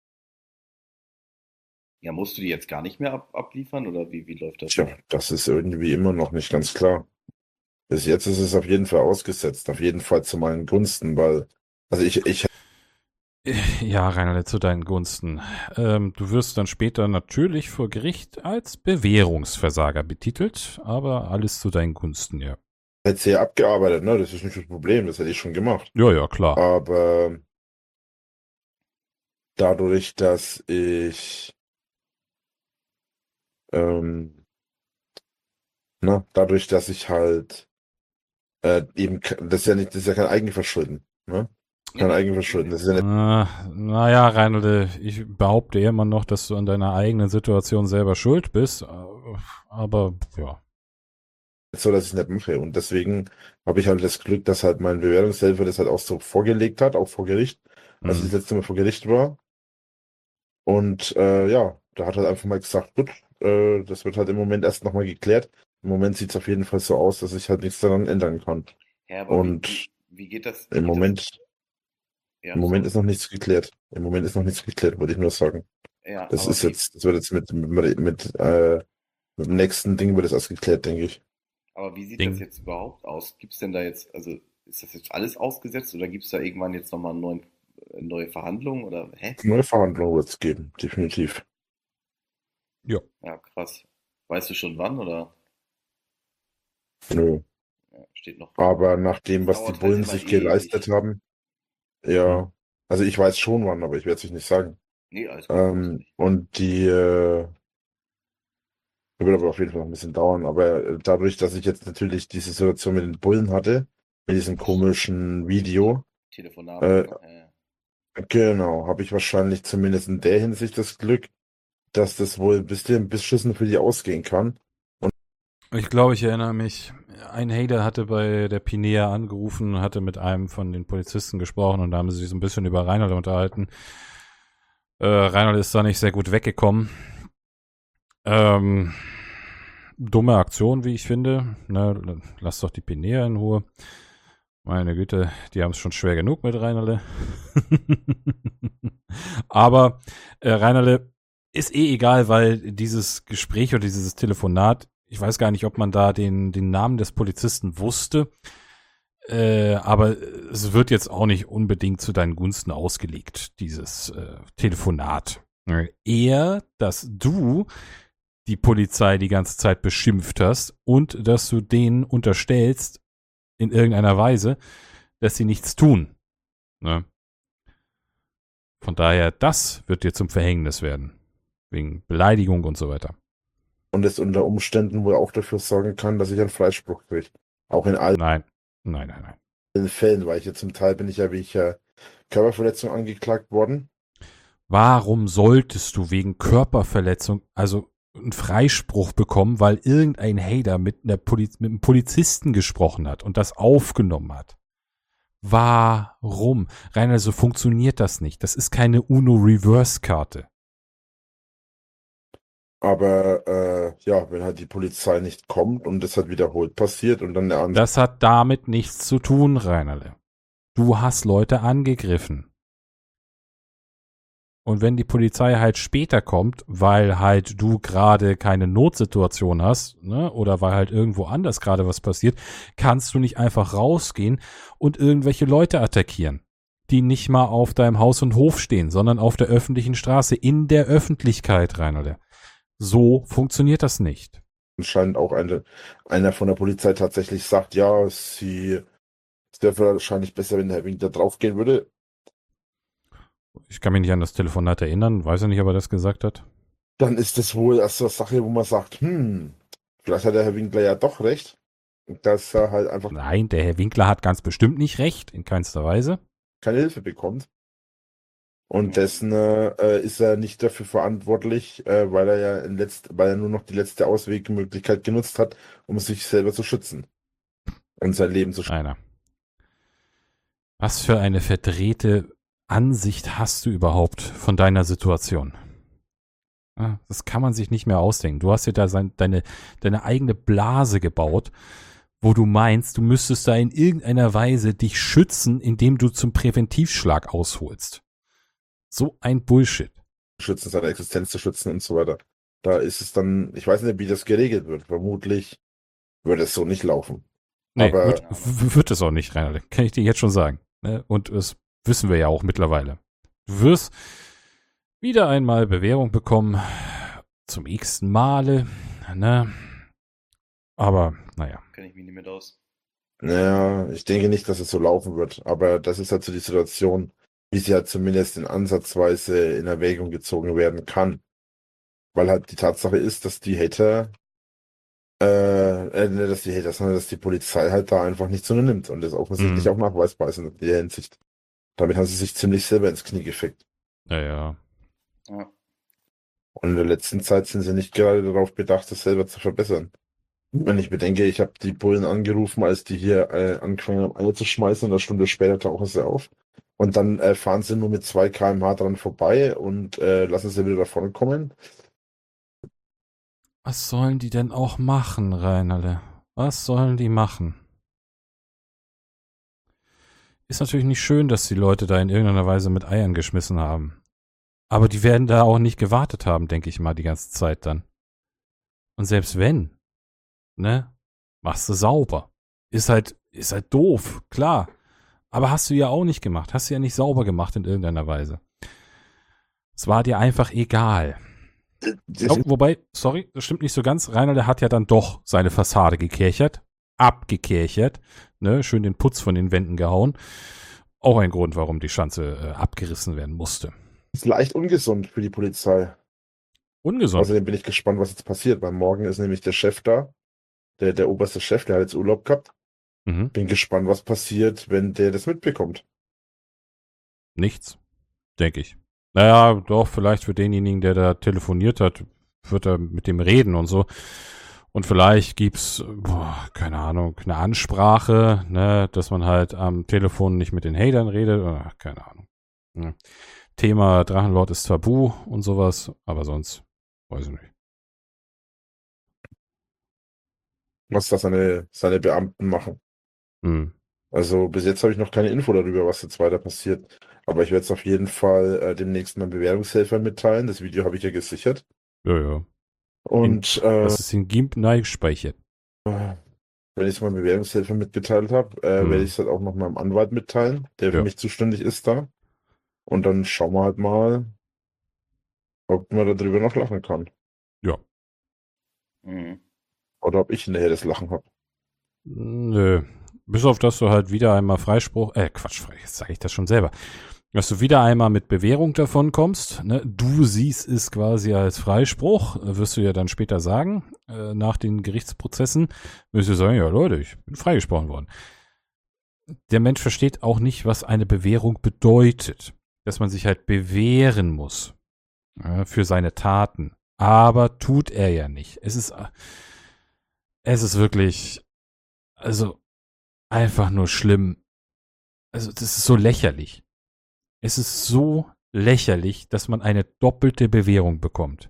Ja, musst du die jetzt gar nicht mehr ab abliefern oder wie, wie läuft das? Tja, das ist irgendwie immer noch nicht ganz klar. Bis jetzt ist es auf jeden Fall ausgesetzt, auf jeden Fall zu meinen Gunsten, weil, also ich, ich, Ja, Reinalde, zu deinen Gunsten. Ähm, du wirst dann später natürlich vor Gericht als Bewährungsversager betitelt, aber alles zu deinen Gunsten, ja. hätte es ja abgearbeitet, ne? Das ist nicht das Problem, das hätte ich schon gemacht. Ja, ja, klar. Aber dadurch, dass ich ähm, na, dadurch, dass ich halt äh, eben, ke- das ist ja nicht, das ist ja kein Eigenverschulden, ne? Kein Nee, Eigenverschulden, das ist ja nicht, Äh, naja, Reinalde, ich behaupte immer noch, dass du an deiner eigenen Situation selber schuld bist, äh, aber ja. so, dass ich es nicht mache. Und deswegen habe ich halt das Glück, dass halt mein Bewährungshelfer das halt auch so vorgelegt hat, auch vor Gericht, als ich Mhm. das letzte Mal vor Gericht war. Und äh, ja, da hat halt einfach mal gesagt, gut, äh, das wird halt im Moment erst nochmal geklärt. Im Moment sieht es auf jeden Fall so aus, dass ich halt nichts daran ändern kann. Ja, aber Und wie, wie, wie geht das? Wie im geht Moment, Das? Ja, im Moment sorry. ist noch nichts geklärt. Im Moment ist noch nichts geklärt, wollte ich nur sagen. Ja, Das aber ist wie, jetzt, das wird jetzt mit, mit, mit, äh, mit dem nächsten Ding wird es erst geklärt, denke ich. aber wie sieht Ding. das jetzt überhaupt aus? Gibt es denn da jetzt, also ist das jetzt alles ausgesetzt oder gibt es da irgendwann jetzt nochmal einen neuen, äh, neue Verhandlungen oder hä? Neue Verhandlungen wird es geben, definitiv. Ja. Ja, krass. Weißt du schon wann oder? Nö. Ja, steht noch. Aber nach dem, was Dauert die halt Bullen immer sich ewig. geleistet haben, ja, also ich weiß schon wann, aber ich werde es euch nicht sagen. Nee, alles gut. Ähm, und die, äh, wird aber auf jeden Fall noch ein bisschen dauern. Aber äh, dadurch, dass ich jetzt natürlich diese Situation mit den Bullen hatte, mit diesem komischen Video, Telefonat. äh, ne? Ja, ja. genau, habe ich wahrscheinlich zumindest in der Hinsicht das Glück, dass das wohl ein bisschen beschissen für die ausgehen kann. Ich glaube, ich erinnere mich, ein Hater hatte bei der Pinea angerufen, hatte mit einem von den Polizisten gesprochen und da haben sie sich so ein bisschen über Reinhard unterhalten. Äh, Reinhard ist da nicht sehr gut weggekommen. Ähm, dumme Aktion, wie ich finde. Ne, lass doch die Pinea in Ruhe. Meine Güte, die haben es schon schwer genug mit Reinhard. Aber äh, Reinhard ist eh egal, weil dieses Gespräch oder dieses Telefonat, ich weiß gar nicht, ob man da den, den Namen des Polizisten wusste, äh, aber es wird jetzt auch nicht unbedingt zu deinen Gunsten ausgelegt, dieses äh, Telefonat. Eher, dass du die Polizei die ganze Zeit beschimpft hast und dass du denen unterstellst, in irgendeiner Weise, dass sie nichts tun. Ne? Von daher, das wird dir zum Verhängnis werden. Wegen Beleidigung und so weiter. Und es unter Umständen wohl auch dafür sorgen kann, dass ich einen Freispruch kriege. Auch in allen. Nein, nein, nein, nein. den Fällen, weil ich ja zum Teil bin ich ja wegen äh, Körperverletzung angeklagt worden. Warum solltest du wegen Körperverletzung, also einen Freispruch bekommen, weil irgendein Hater mit, einer Poliz- mit einem Polizisten gesprochen hat und das aufgenommen hat? Warum? Rainer, so funktioniert das nicht. Das ist keine UNO-Reverse-Karte. Aber äh, ja, wenn halt die Polizei nicht kommt und das halt wiederholt passiert und dann eine andere. Das hat damit nichts zu tun, Rainerle. Du hast Leute angegriffen. Und wenn die Polizei halt später kommt, weil halt du gerade keine Notsituation hast, ne, oder weil halt irgendwo anders gerade was passiert, kannst du nicht einfach rausgehen und irgendwelche Leute attackieren, die nicht mal auf deinem Haus und Hof stehen, sondern auf der öffentlichen Straße, in der Öffentlichkeit, Rainerle. So funktioniert das nicht. Anscheinend auch eine, einer von der Polizei tatsächlich sagt, ja, sie es wäre wahrscheinlich besser, wenn der Herr Winkler draufgehen würde. Ich kann mich nicht an das Telefonat erinnern, weiß ja nicht, ob er das gesagt hat. Dann ist das wohl erst so eine Sache, wo man sagt, hm, vielleicht hat der Herr Winkler ja doch recht, dass er halt einfach Nein, der Herr Winkler hat ganz bestimmt nicht recht, in keinster Weise. keine Hilfe bekommt. Und dessen äh, ist er nicht dafür verantwortlich, äh, weil er ja in letzt, weil er nur noch die letzte Auswegmöglichkeit genutzt hat, um sich selber zu schützen und sein Leben zu schützen. Einer. Was für eine verdrehte Ansicht hast du überhaupt von deiner Situation? Ja, das kann man sich nicht mehr ausdenken. Du hast dir da sein, deine, deine eigene Blase gebaut, wo du meinst, du müsstest da in irgendeiner Weise dich schützen, indem du zum Präventivschlag ausholst. So ein Bullshit. Schützen, seine Existenz zu schützen und so weiter. Da ist es dann, ich weiß nicht, wie das geregelt wird. Vermutlich wird es so nicht laufen. Nee, Aber wird, w- wird es auch nicht, Rainer. Kann ich dir jetzt schon sagen. Ne? Und das wissen wir ja auch mittlerweile. Du wirst wieder einmal Bewährung bekommen. Zum x-ten Male. Ne? Aber, naja. Kenne ich mich nicht mit aus. naja, ich denke nicht, dass es so laufen wird. Aber das ist halt so die Situation, wie sie halt zumindest in Ansatzweise in Erwägung gezogen werden kann. Weil halt die Tatsache ist, dass die Hater, äh, äh nicht, dass die Hater, sondern dass die Polizei halt da einfach nicht so nimmt und das offensichtlich Mhm. auch nachweisbar ist in der Hinsicht. Damit haben sie sich ziemlich selber ins Knie gefickt. Naja. Ja. Und in der letzten Zeit sind sie nicht gerade darauf bedacht, das selber zu verbessern. Wenn ich bedenke, ich habe die Bullen angerufen, als die hier äh, angefangen haben, Eier zu schmeißen und eine Stunde später tauchen sie auf. Und dann äh, fahren sie nur mit zwei Kilometer pro Stunde dran vorbei und äh, lassen sie wieder davon kommen. Was sollen die denn auch machen, Rainerle? Was sollen die machen? Ist natürlich nicht schön, dass die Leute da in irgendeiner Weise mit Eiern geschmissen haben. Aber die werden da auch nicht gewartet haben, denke ich mal, die ganze Zeit dann. Und selbst wenn, ne, machst du sauber. Ist halt, ist halt doof, klar. Aber hast du ja auch nicht gemacht. Hast du ja nicht sauber gemacht in irgendeiner Weise. Es war dir einfach egal. Oh, wobei, sorry, das stimmt nicht so ganz. Rainer, der hat ja dann doch seine Fassade gekerchert, abgekerchert, ne, schön den Putz von den Wänden gehauen. Auch ein Grund, warum die Schanze äh, abgerissen werden musste. Ist leicht ungesund für die Polizei. Ungesund. Außerdem bin ich gespannt, was jetzt passiert, weil morgen ist nämlich der Chef da, der, der oberste Chef, der hat jetzt Urlaub gehabt. Mhm. Bin gespannt, was passiert, wenn der das mitbekommt. Nichts, denke ich. Naja, doch, vielleicht für denjenigen, der da telefoniert hat, wird er mit dem reden und so. Und vielleicht gibt's, boah, keine Ahnung, eine Ansprache, ne, dass man halt am Telefon nicht mit den Hatern redet, oder keine Ahnung. Ja. Thema Drachenlord ist tabu und sowas, aber sonst weiß ich nicht. Was da seine, seine Beamten machen. Hm. Also bis jetzt habe ich noch keine Info darüber, was jetzt weiter passiert. Aber ich werde es auf jeden Fall äh, demnächst meinem Bewährungshelfer mitteilen. Das Video habe ich ja gesichert. Ja, ja. Und äh, Das ist in GIMP neu gespeichert. wenn ich es meinem Bewährungshelfer mitgeteilt habe, äh, Hm. werde ich es halt auch noch meinem Anwalt mitteilen, der für Ja. mich zuständig ist da. Und dann schauen wir halt mal, ob man darüber noch lachen kann. Ja. Mhm. Oder ob ich hinterher das Lachen habe. Nö. Bis auf, dass du halt wieder einmal Freispruch, äh, Quatsch, jetzt sage ich das schon selber, dass du wieder einmal mit Bewährung davon kommst, ne? Du siehst es quasi als Freispruch, wirst du ja dann später sagen, äh, nach den Gerichtsprozessen, wirst du sagen, ja Leute, ich bin freigesprochen worden. der Mensch versteht auch nicht, was eine Bewährung bedeutet. Dass man sich halt bewähren muss, ja, für seine Taten. Aber tut er ja nicht. Es ist, es ist wirklich, also einfach nur schlimm. Also das ist so lächerlich. Es ist so lächerlich, dass man eine doppelte Bewährung bekommt.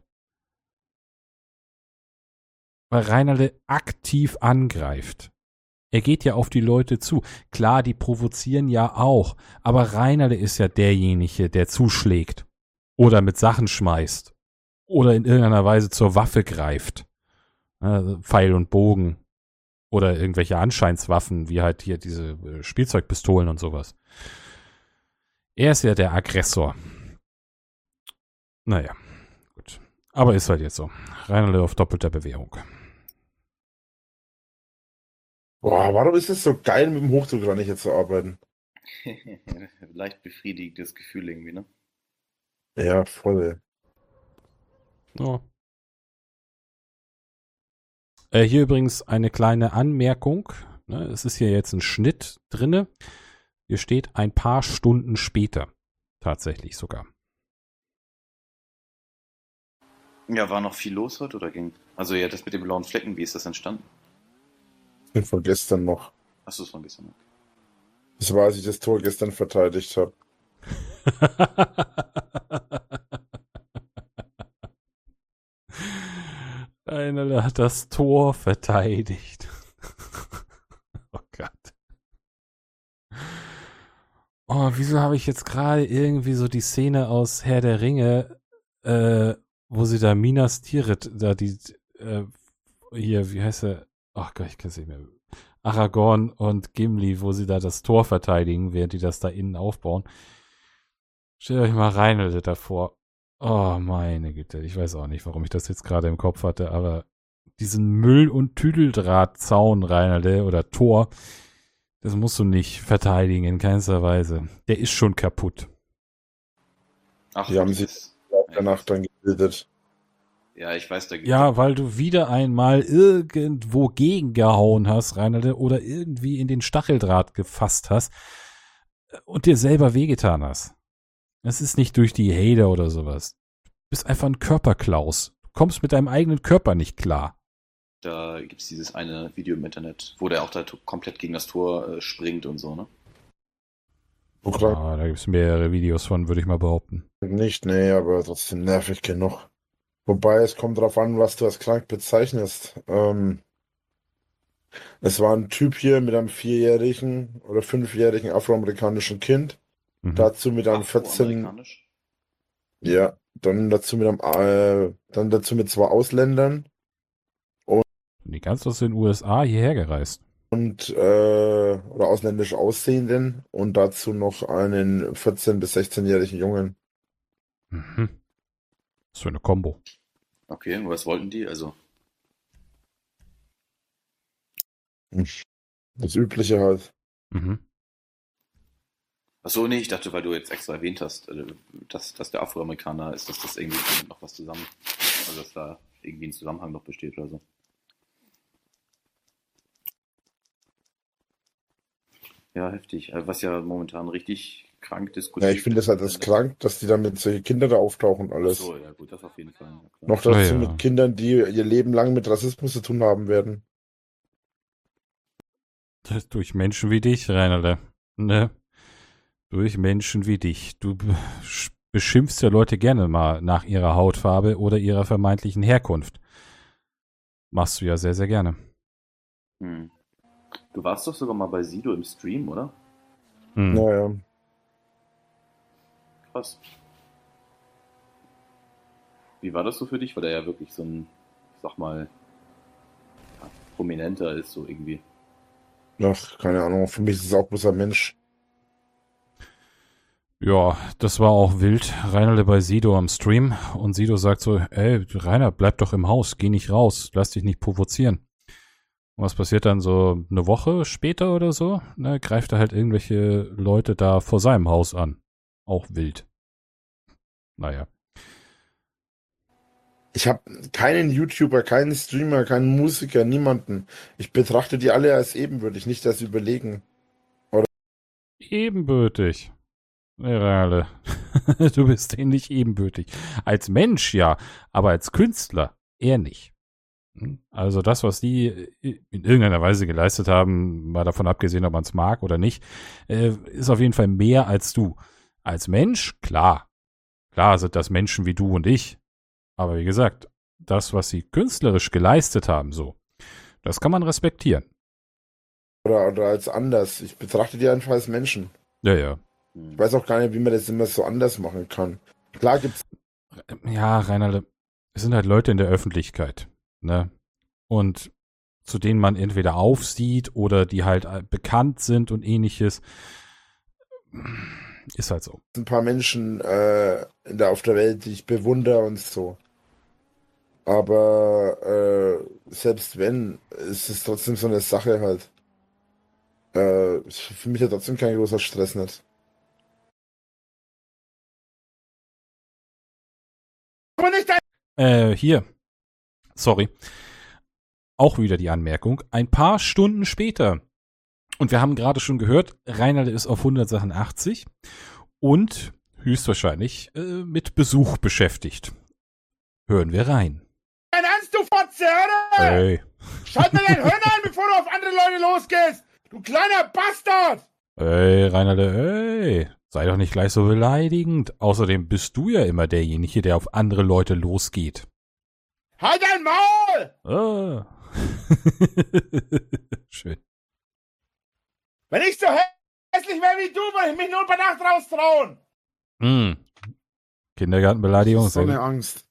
Weil Reinerle aktiv angreift. Er geht ja auf die Leute zu. Klar, die provozieren ja auch. Aber Reinerle ist ja derjenige, der zuschlägt. Oder mit Sachen schmeißt. Oder in irgendeiner Weise zur Waffe greift. Also Pfeil und Bogen. Oder irgendwelche Anscheinswaffen, wie halt hier diese Spielzeugpistolen und sowas. Er ist ja der Aggressor. Naja, gut. Aber ist halt jetzt so. Reinerle auf doppelter Bewährung. Boah, warum ist es so geil, mit dem Hochdruckreinicher zu arbeiten? Leicht befriedigendes Gefühl irgendwie, ne? Ja, voll. Ja. Äh, hier übrigens eine kleine Anmerkung. Ne, es ist hier jetzt ein Schnitt drinne. Hier steht ein paar Stunden später. Tatsächlich sogar. Ja, war noch viel los heute oder ging? Also ja, das mit den blauen Flecken, wie ist das entstanden? Ich bin von gestern noch. Achso, das war gestern noch. Das war, als ich das Tor gestern verteidigt habe. Einer hat das Tor verteidigt. Oh Gott. Oh, wieso habe ich jetzt gerade irgendwie so die Szene aus Herr der Ringe, äh, wo sie da Minas Tirith, da die, äh, hier, wie heißt er? Ach Gott, ich kann es nicht mehr. Aragorn und Gimli, wo sie da das Tor verteidigen, während die das da innen aufbauen. Stellt euch mal Reinerle davor. Oh, meine Güte. Ich weiß auch nicht, warum ich das jetzt gerade im Kopf hatte, aber diesen Müll- und Tüdeldrahtzaun, Reinerle, oder Tor, das musst du nicht verteidigen, in keinster Weise. Der ist schon kaputt. Ach, Die haben das sich ist- danach dann gebildet. Ja, ich weiß, da gibt Ja, weil du wieder einmal irgendwo gegengehauen hast, Reinerle, oder irgendwie in den Stacheldraht gefasst hast und dir selber wehgetan hast. Es ist nicht durch die Hader oder sowas. Du bist einfach ein Körperklaus. Du kommst mit deinem eigenen Körper nicht klar. Da gibt es dieses eine Video im Internet, wo der auch da t- komplett gegen das Tor äh, springt und so, ne? Okay. Ah, da gibt es mehrere Videos von, würde ich mal behaupten. Nicht, nee, aber trotzdem nervig genug. Wobei, es kommt drauf an, was du als krank bezeichnest. Ähm, es war ein Typ hier mit einem vierjährigen oder fünfjährigen afroamerikanischen Kind. Mhm. Dazu mit einem vierzehn, Afroamerikanisch? ja, dann dazu mit einem, äh, dann dazu mit zwei Ausländern Die ganz aus den U S A hierher gereist. und, äh, oder ausländisch Aussehenden und dazu noch einen vierzehn- bis sechzehnjährigen Jungen. Mhm. Was für eine Kombo. Okay, und was wollten die? Also, Das Übliche halt. Mhm. achso, nee, ich dachte, weil du jetzt extra erwähnt hast, äh, dass, dass der Afroamerikaner ist, dass das irgendwie noch was zusammen, also dass da irgendwie ein Zusammenhang noch besteht oder so. Ja, heftig. Äh, Was ja momentan richtig krank Ja, diskutiert ich finde es halt das krank, dass die damit solche Kinder da auftauchen und alles. So, ja gut, das auf jeden Fall. Ja, klar. Noch dazu Ja, ja. mit Kindern, die ihr Leben lang mit Rassismus zu tun haben werden. Das durch Menschen wie dich, Reinerle. Ne? Durch Menschen wie dich. Du be- sch- beschimpfst ja Leute gerne mal nach ihrer Hautfarbe oder ihrer vermeintlichen Herkunft. Machst du ja sehr, sehr gerne. Hm. Du warst doch sogar mal bei Sido im Stream, oder? Hm. Naja. Krass. Wie war das so für dich? Weil er ja wirklich so ein, ich sag mal, ja, prominenter ist, so irgendwie. Ach, keine Ahnung. Für mich ist es auch bloß ein Mensch. Ja, das war auch wild. Reinerle bei Sido am Stream und Sido sagt so, ey, Rainer, bleib doch im Haus, geh nicht raus, lass dich nicht provozieren. Und was passiert dann so eine Woche später oder so? Ne, greift er halt irgendwelche Leute da vor seinem Haus an. Auch wild. Naja. Ich habe keinen YouTuber, keinen Streamer, keinen Musiker, niemanden. Ich betrachte die alle als ebenbürtig, nicht als überlegen. ebenbürtig. Reinalde. Du bist denen nicht ebenbürtig. Als Mensch ja, aber als Künstler eher nicht. Also das, was die in irgendeiner Weise geleistet haben, mal davon abgesehen, ob man es mag oder nicht, ist auf jeden Fall mehr als du. Als Mensch, klar. Klar sind das Menschen wie du und ich. Aber wie gesagt, das, was sie künstlerisch geleistet haben, so, das kann man respektieren. Oder, oder als anders. Ich betrachte die einfach als Menschen. Ja, ja. Ich weiß auch gar nicht, wie man das immer so anders machen kann. Klar gibt's. Ja, Reinalde, es sind halt Leute in der Öffentlichkeit, ne? Und zu denen man entweder aufsieht oder die halt bekannt sind und ähnliches. Ist halt so. Ein paar Menschen äh, in der, auf der Welt, die ich bewundere und so. Aber äh, selbst wenn, ist es trotzdem so eine Sache halt. Äh, für mich ja trotzdem kein großer Stress nicht. Aber nicht ein Äh, hier. Sorry. Auch wieder die Anmerkung. Ein paar Stunden später. Und wir haben gerade schon gehört, Reinalde ist auf hundertsachundachtzig und höchstwahrscheinlich äh, mit Besuch beschäftigt. Hören wir rein. dein Ernst, du Fotze, oder? Hey. Schalt mir dein Hirn ein, bevor du auf andere Leute losgehst! Du kleiner Bastard! Hey, Reinalde, hey. Sei doch nicht gleich so beleidigend. Außerdem bist du ja immer derjenige, der auf andere Leute losgeht. Halt dein Maul! Ah. Schön. Wenn ich so hässlich wäre wie du, würde ich mich nur bei Nacht raustrauen! Hm. Kindergartenbeleidigung. So eine Angst.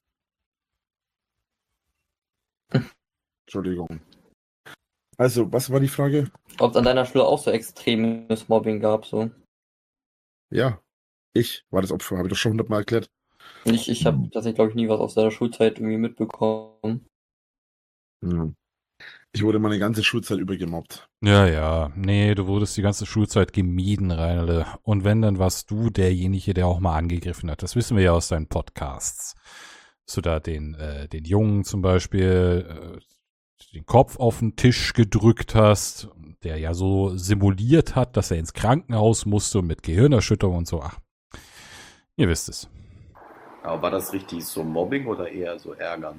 Entschuldigung. Also, was war die Frage? Ob es an deiner Schule auch so extremes Mobbing gab, so. Ja, ich war das Opfer, habe ich doch schon hundertmal erklärt. Ich, ich habe tatsächlich, glaube ich, nie was aus deiner Schulzeit irgendwie mitbekommen. Ja. Ich wurde meine ganze Schulzeit über gemobbt. Ja, ja. Nee, du wurdest die ganze Schulzeit gemieden, Reinalde. Und wenn, dann warst du derjenige, der auch mal angegriffen hat. Das wissen wir ja aus deinen Podcasts. Dass du da den, äh, den Jungen zum Beispiel äh, den Kopf auf den Tisch gedrückt hast, der ja so simuliert hat, dass er ins Krankenhaus musste mit Gehirnerschütterung und so. Ach, ihr wisst es. Aber war das richtig so Mobbing oder eher so Ärgern?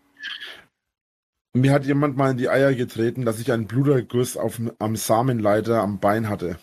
Mir hat jemand mal in die Eier getreten, dass ich einen Bluterguss auf, am Samenleiter am Bein hatte.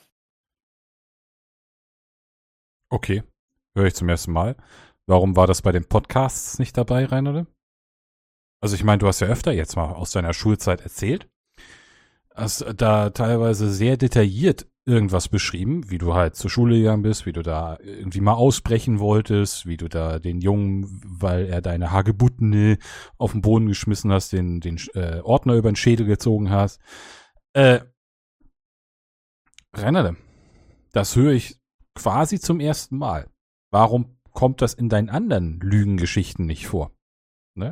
Okay, höre ich zum ersten Mal. Warum war das bei den Podcasts nicht dabei, Reinalde? Also ich meine, du hast ja öfter jetzt mal aus deiner Schulzeit erzählt. Hast da teilweise sehr detailliert irgendwas beschrieben, wie du halt zur Schule gegangen bist, wie du da irgendwie mal ausbrechen wolltest, wie du da den Jungen, weil er deine Hagebutten auf den Boden geschmissen hast, den, den äh, Ordner über den Schädel gezogen hast. Äh, Reinalde, das höre ich quasi zum ersten Mal. Warum kommt das in deinen anderen Lügengeschichten nicht vor? Ne?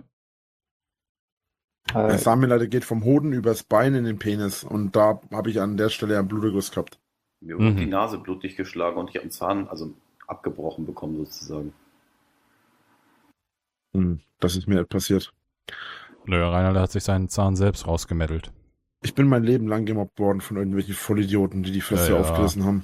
Der Samenleiter geht vom Hoden übers Bein in den Penis und da habe ich an der Stelle einen Bluterguss gehabt. Mir wurde Mhm. die Nase blutig geschlagen und ich habe einen Zahn, also abgebrochen bekommen sozusagen. Hm, das ist mir nicht passiert. Nö, Reinalde hat sich seinen Zahn selbst rausgemeddelt. Ich bin mein Leben lang gemobbt worden von irgendwelchen Vollidioten, die die Fresse Ja, ja. aufgerissen haben.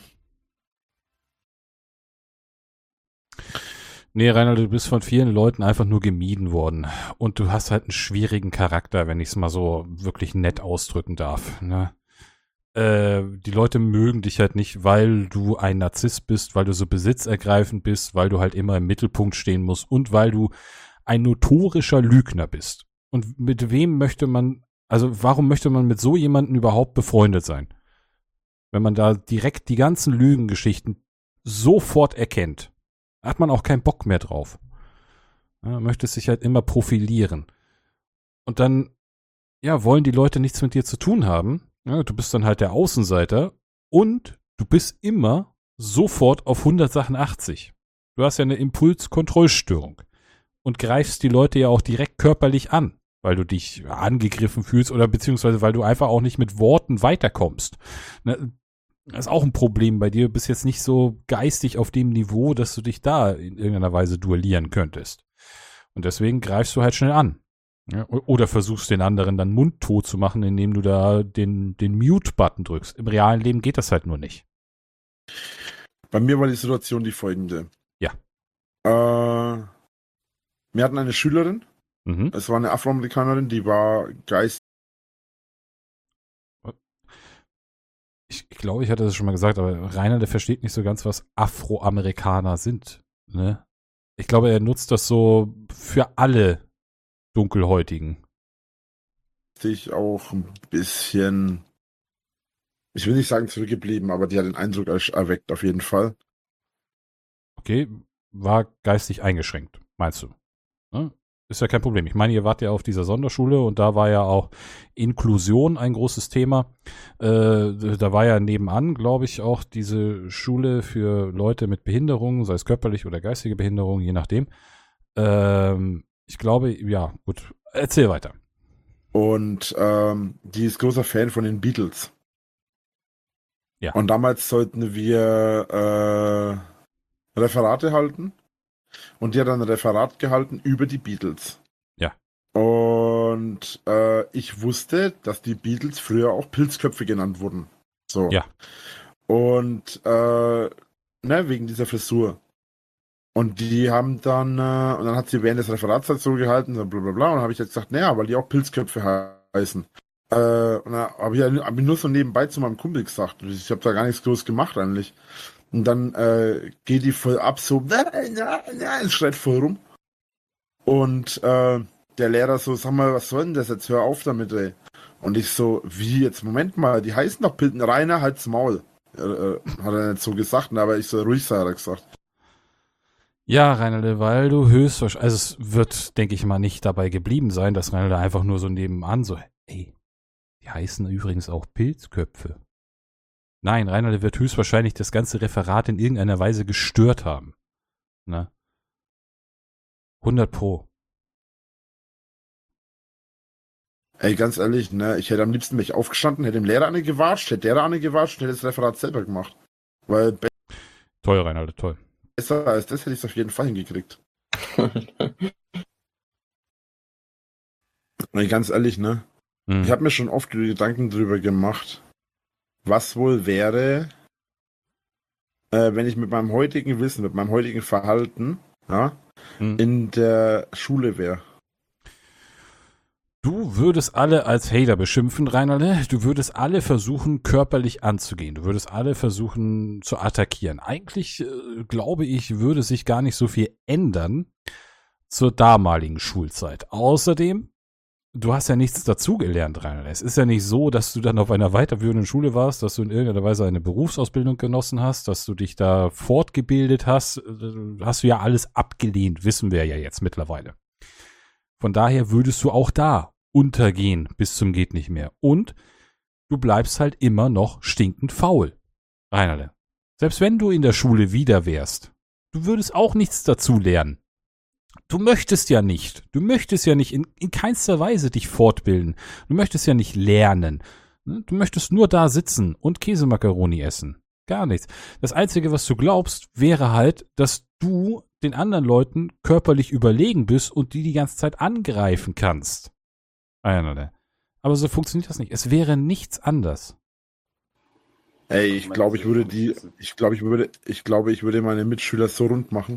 Nee, Reinalde, du bist von vielen Leuten einfach nur gemieden worden. Und du hast halt einen schwierigen Charakter, wenn ich es mal so wirklich nett ausdrücken darf. Ne? Äh, die Leute mögen dich halt nicht, weil du ein Narzisst bist, weil du so besitzergreifend bist, weil du halt immer im Mittelpunkt stehen musst und weil du ein notorischer Lügner bist. Und mit wem möchte man, also warum möchte man mit so jemandem überhaupt befreundet sein? Wenn man da direkt die ganzen Lügengeschichten sofort erkennt. Hat man auch keinen Bock mehr drauf. Ja, möchte sich halt immer profilieren. Und dann, ja, wollen die Leute nichts mit dir zu tun haben. Ja, du bist dann halt der Außenseiter und du bist immer sofort auf hundertsachundachtzig. Du hast ja eine Impulskontrollstörung und greifst die Leute ja auch direkt körperlich an, weil du dich angegriffen fühlst oder beziehungsweise weil du einfach auch nicht mit Worten weiterkommst. Ne? Das ist auch ein Problem bei dir. Du bist jetzt nicht so geistig auf dem Niveau, dass du dich da in irgendeiner Weise duellieren könntest. Und deswegen greifst du halt schnell an. Ja, oder versuchst den anderen dann mundtot zu machen, indem du da den, den Mute-Button drückst. Im realen Leben geht das halt nur nicht. Bei mir war die Situation die folgende. Ja. Äh, wir hatten eine Schülerin, Mhm. es war eine Afroamerikanerin, die war geist. Ich, ich glaube, ich hatte das schon mal gesagt, aber Rainer, der versteht nicht so ganz, was Afroamerikaner sind. Ne? Ich glaube, er nutzt das so für alle Dunkelhäutigen. Sich auch ein bisschen, ich will nicht sagen zurückgeblieben, aber die hat den Eindruck er- erweckt, auf jeden Fall. Okay, war geistig eingeschränkt, meinst du? Ne? Ist ja kein Problem. Ich meine, ihr wart ja auf dieser Sonderschule und da war ja auch Inklusion ein großes Thema. Äh, da war ja nebenan, glaube ich, auch diese Schule für Leute mit Behinderung, sei es körperlich oder geistige Behinderung, je nachdem. Ähm, ich glaube, ja, gut. Erzähl weiter. Und ähm, die ist großer Fan von den Beatles. Ja. Und damals sollten wir äh, Referate halten. Und die hat dann ein Referat gehalten über die Beatles. Ja. Und äh, ich wusste, dass die Beatles früher auch Pilzköpfe genannt wurden. So. Ja. Und äh, ne, wegen dieser Frisur. Und die haben dann, äh, und dann hat sie während des Referats halt so gehalten, so bla bla bla, und dann habe ich jetzt gesagt, naja, weil die auch Pilzköpfe heißen. Äh, und dann habe ich, hab ich nur so nebenbei zu meinem Kumpel gesagt. Ich habe da gar nichts groß gemacht eigentlich. Und dann äh, geht die voll ab, so, schreit voll rum. Und äh, der Lehrer so, sag mal, was soll denn das jetzt? Hör auf damit, ey. Und ich so, wie jetzt? Moment mal, die heißen doch Pilten. Rainer, halt's Maul. Äh, äh, hat er nicht so gesagt, aber ich so, ruhig sei, hat er gesagt. Ja, Reinalde, weil du höchstwahrscheinlich, also es wird, denke ich mal, nicht dabei geblieben sein, dass Reinalde einfach nur so nebenan so, ey, die heißen übrigens auch Pilzköpfe. Nein, Reinalde wird höchstwahrscheinlich das ganze Referat in irgendeiner Weise gestört haben. Ne? hundert Pro. Ey, ganz ehrlich, ne, ich hätte am liebsten mich aufgestanden, hätte dem Lehrer eine gewatscht, hätte der eine gewatscht und hätte das Referat selber gemacht. Weil Toll, Reinalde, toll. besser als das hätte ich es auf jeden Fall hingekriegt. Ey, ganz ehrlich, ne, Hm. ich habe mir schon oft Gedanken drüber gemacht, was wohl wäre, äh, wenn ich mit meinem heutigen Wissen, mit meinem heutigen Verhalten, ja, Hm. in der Schule wäre. Du würdest alle als Hater beschimpfen, Reinalde. Du würdest alle versuchen, körperlich anzugehen. Du würdest alle versuchen zu attackieren. Eigentlich, äh, glaube ich, würde sich gar nicht so viel ändern zur damaligen Schulzeit. Außerdem, du hast ja nichts dazugelernt, Reinalde. Es ist ja nicht so, dass du dann auf einer weiterführenden Schule warst, dass du in irgendeiner Weise eine Berufsausbildung genossen hast, dass du dich da fortgebildet hast. Äh, Hast du ja alles abgelehnt, wissen wir ja jetzt mittlerweile. Von daher würdest du auch da untergehen bis zum geht nicht mehr. Und du bleibst halt immer noch stinkend faul. Reinalde, selbst wenn du in der Schule wieder wärst, du würdest auch nichts dazu lernen. Du möchtest ja nicht. Du möchtest ja nicht in, in keinster Weise dich fortbilden. Du möchtest ja nicht lernen. Du möchtest nur da sitzen und Käsemakaroni essen. Gar nichts. Das Einzige, was du glaubst, wäre halt, dass du den anderen Leuten körperlich überlegen bist und die die ganze Zeit angreifen kannst. Aber so funktioniert das nicht. Es wäre nichts anders. Ey, ich glaube, ich würde die, ich glaube, ich würde, ich glaube, ich würde meine Mitschüler so rund machen.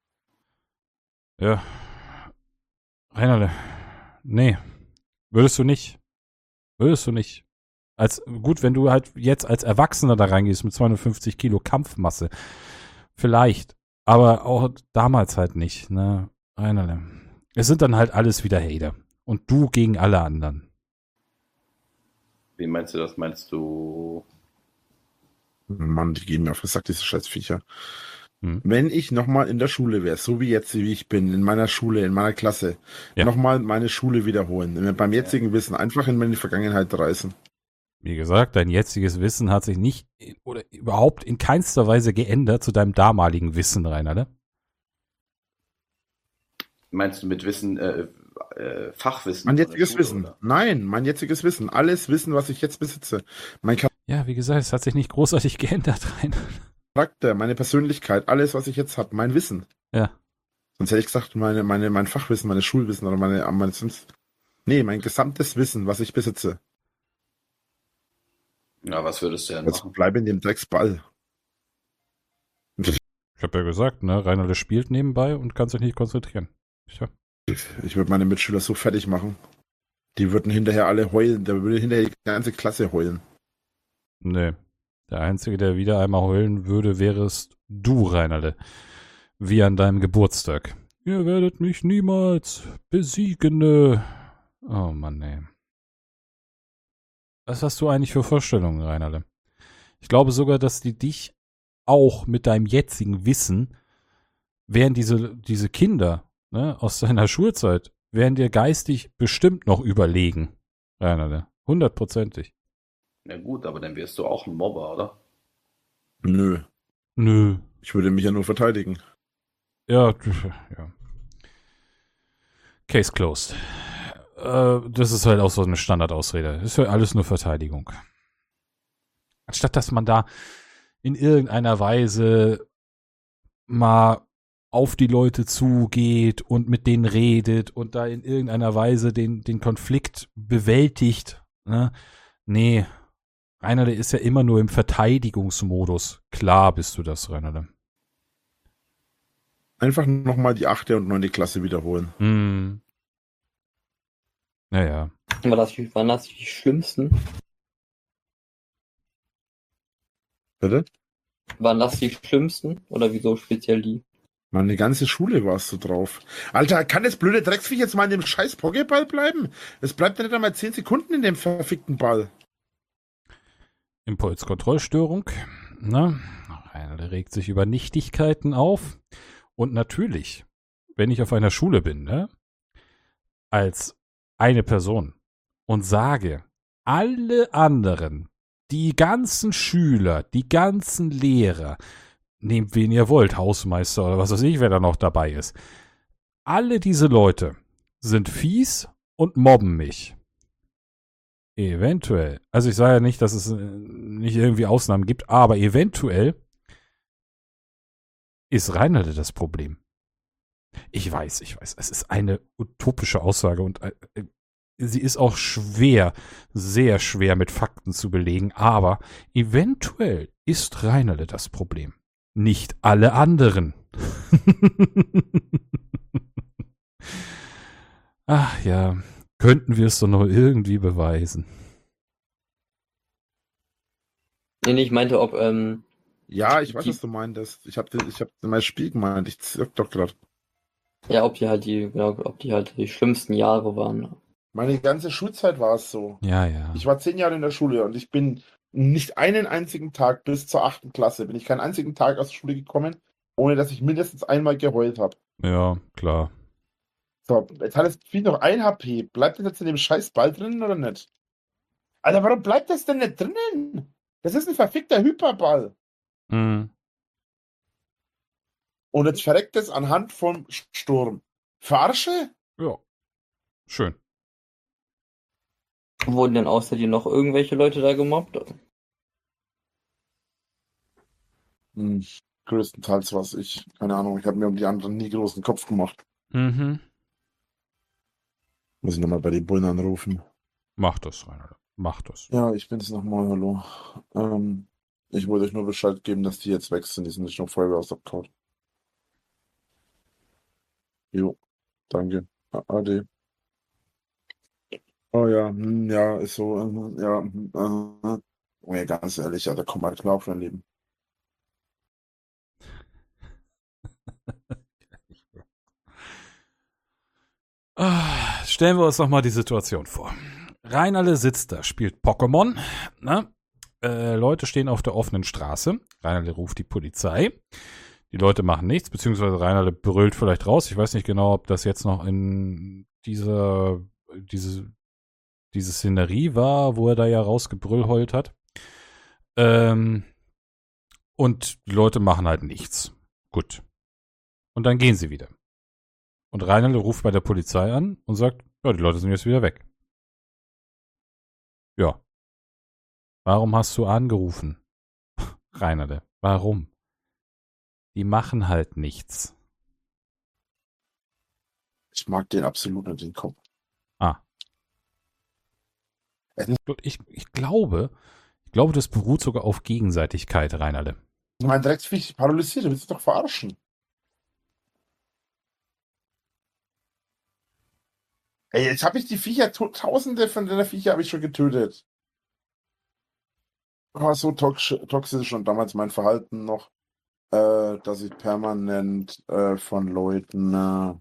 Ja. Reinalde. Nee. Würdest du nicht. Würdest du nicht. Als, gut, wenn du halt jetzt als Erwachsener da reingehst mit zweihundertfünfzig Kilo Kampfmasse. Vielleicht. Aber auch damals halt nicht, ne? Reinalde. Es sind dann halt alles wieder Hater. Und du gegen alle anderen. Wie meinst du das? Meinst du? Mann, die gehen mir auf den Sack, diese Scheißviecher. Hm. Wenn ich nochmal in der Schule wäre, so wie jetzt, wie ich bin, in meiner Schule, in meiner Klasse, Ja. nochmal meine Schule wiederholen, beim jetzigen Wissen einfach in meine Vergangenheit reißen. Wie gesagt, dein jetziges Wissen hat sich nicht oder überhaupt in keinster Weise geändert zu deinem damaligen Wissen, Reinalde. Meinst du mit Wissen, äh, äh, Fachwissen? Mein von der jetziges Schule, Wissen. oder? Nein, mein jetziges Wissen. Alles Wissen, was ich jetzt besitze. Mein Ja, wie gesagt, es hat sich nicht großartig geändert, Reinalde. Charakter, meine Persönlichkeit, alles, was ich jetzt habe, mein Wissen. Ja. Sonst hätte ich gesagt, meine, meine, mein Fachwissen, meine Schulwissen oder meine, meine sonst. Nee, mein gesamtes Wissen, was ich besitze. Ja, was würdest du denn Also machen? bleib in dem Drecksball. Ich habe ja gesagt, ne, Reinalde spielt nebenbei und kann sich nicht konzentrieren. Tja. Ich würde meine Mitschüler so fertig machen. Die würden hinterher alle heulen. Da würde hinterher die ganze Klasse heulen. Nee. Der Einzige, der wieder einmal heulen würde, wärest du, Reinalde. Wie an deinem Geburtstag. Ihr werdet mich niemals besiegen. Ne. Oh Mann, ey. Was hast du eigentlich für Vorstellungen, Reinalde? Ich glaube sogar, dass die dich auch mit deinem jetzigen Wissen, wären diese, diese Kinder, ne, aus deiner Schulzeit, wären dir geistig bestimmt noch überlegen, Reinalde. Hundertprozentig. Na gut, aber dann wärst du auch ein Mobber, oder? Nö. Nö. Ich würde mich ja nur verteidigen. Ja, ja. Case closed. Äh, das ist halt auch so eine Standardausrede. Das ist ja alles nur Verteidigung. Anstatt dass man da in irgendeiner Weise mal auf die Leute zugeht und mit denen redet und da in irgendeiner Weise den, den Konflikt bewältigt. Ne? Nee, Reinalde ist ja immer nur im Verteidigungsmodus. Klar bist du das, Reinalde. Einfach nochmal die achte und neunte Klasse wiederholen. Hm. Naja. War das, waren das die schlimmsten? Bitte? Waren das die schlimmsten? Oder wieso speziell die? Meine ganze Schule warst so drauf. Alter, kann das blöde Drecksviech jetzt mal in dem scheiß Pokéball bleiben? Es bleibt ja nicht einmal zehn Sekunden in dem verfickten Ball. Impulskontrollstörung. Ne? Reinalde regt sich über Nichtigkeiten auf. Und natürlich, wenn ich auf einer Schule bin, ne, als eine Person und sage, alle anderen, die ganzen Schüler, die ganzen Lehrer, nehmt wen ihr wollt, Hausmeister oder was weiß ich, wer da noch dabei ist. Alle diese Leute sind fies und mobben mich. Eventuell. Also ich sage ja nicht, dass es nicht irgendwie Ausnahmen gibt, aber eventuell ist Reinalde das Problem. Ich weiß, ich weiß, es ist eine utopische Aussage und äh, sie ist auch schwer, sehr schwer mit Fakten zu belegen, aber eventuell ist Reinalde das Problem. Nicht alle anderen. Ach ja, könnten wir es doch noch irgendwie beweisen. Nee, nee, ich meinte, ob, ähm, Ja, ich weiß, die, was du meintest. Ich hab, ich hab mein Spiel gemeint. Ich zirk doch grad. ja, ob die halt die, genau, ob die halt die schlimmsten Jahre waren. Meine ganze Schulzeit war es so. Ja, ja. Ich war zehn Jahre in der Schule und ich bin nicht einen einzigen Tag bis zur achten Klasse, bin ich keinen einzigen Tag aus der Schule gekommen, ohne dass ich mindestens einmal geheult habe. Ja, klar. So, jetzt hat das Vieh noch ein H P. Bleibt das jetzt in dem scheiß Ball drinnen oder nicht? Alter, warum bleibt das denn nicht drinnen? Das ist ein verfickter Hyperball. Mhm. Und jetzt verreckt es anhand vom Sturm. Verarsche? Ja. Schön. Wurden denn außer dir noch irgendwelche Leute da gemobbt? Hm, größtenteils was ich. Keine Ahnung, ich habe mir um die anderen nie großen Kopf gemacht. Mhm. Muss ich nochmal bei den Bullen anrufen. Mach das, Reinalde. Mach das. Ja, ich bin's nochmal, hallo. Ähm, ich wollte euch nur Bescheid geben, dass die jetzt weg sind. Die sind nicht noch Feuerwehr aus abgehauen. Jo, danke. A- Ade. Oh ja, hm, ja, ist so, äh, ja, hm, äh, oh ja, ganz ehrlich, ja, da kommt mal klar auf dein Leben. Ah, stellen wir uns noch mal die Situation vor. Reinalde sitzt da, spielt Pokémon. Ne? Äh, Leute stehen auf der offenen Straße. Reinalde ruft die Polizei. Die Leute machen nichts, beziehungsweise Reinalde brüllt vielleicht raus. Ich weiß nicht genau, ob das jetzt noch in dieser diese, diese Szenerie war, wo er da ja rausgebrüllheult hat. Ähm, und die Leute machen halt nichts. Gut. Und dann gehen sie wieder. Und Reinalde ruft bei der Polizei an und sagt, ja, die Leute sind jetzt wieder weg. Ja. Warum hast du angerufen? Reinalde, warum? Die machen halt nichts. Ich mag den absolut nicht, den Kopf. Ah. Ich, ich glaube, ich glaube, das beruht sogar auf Gegenseitigkeit, Reinalde. Mein Drecksviech paralysiert, du willst dich doch verarschen. Ey, jetzt habe ich die Viecher, tausende von den Viecher habe ich schon getötet. War so tox toxisch und damals mein Verhalten noch, äh, dass ich permanent äh, von Leuten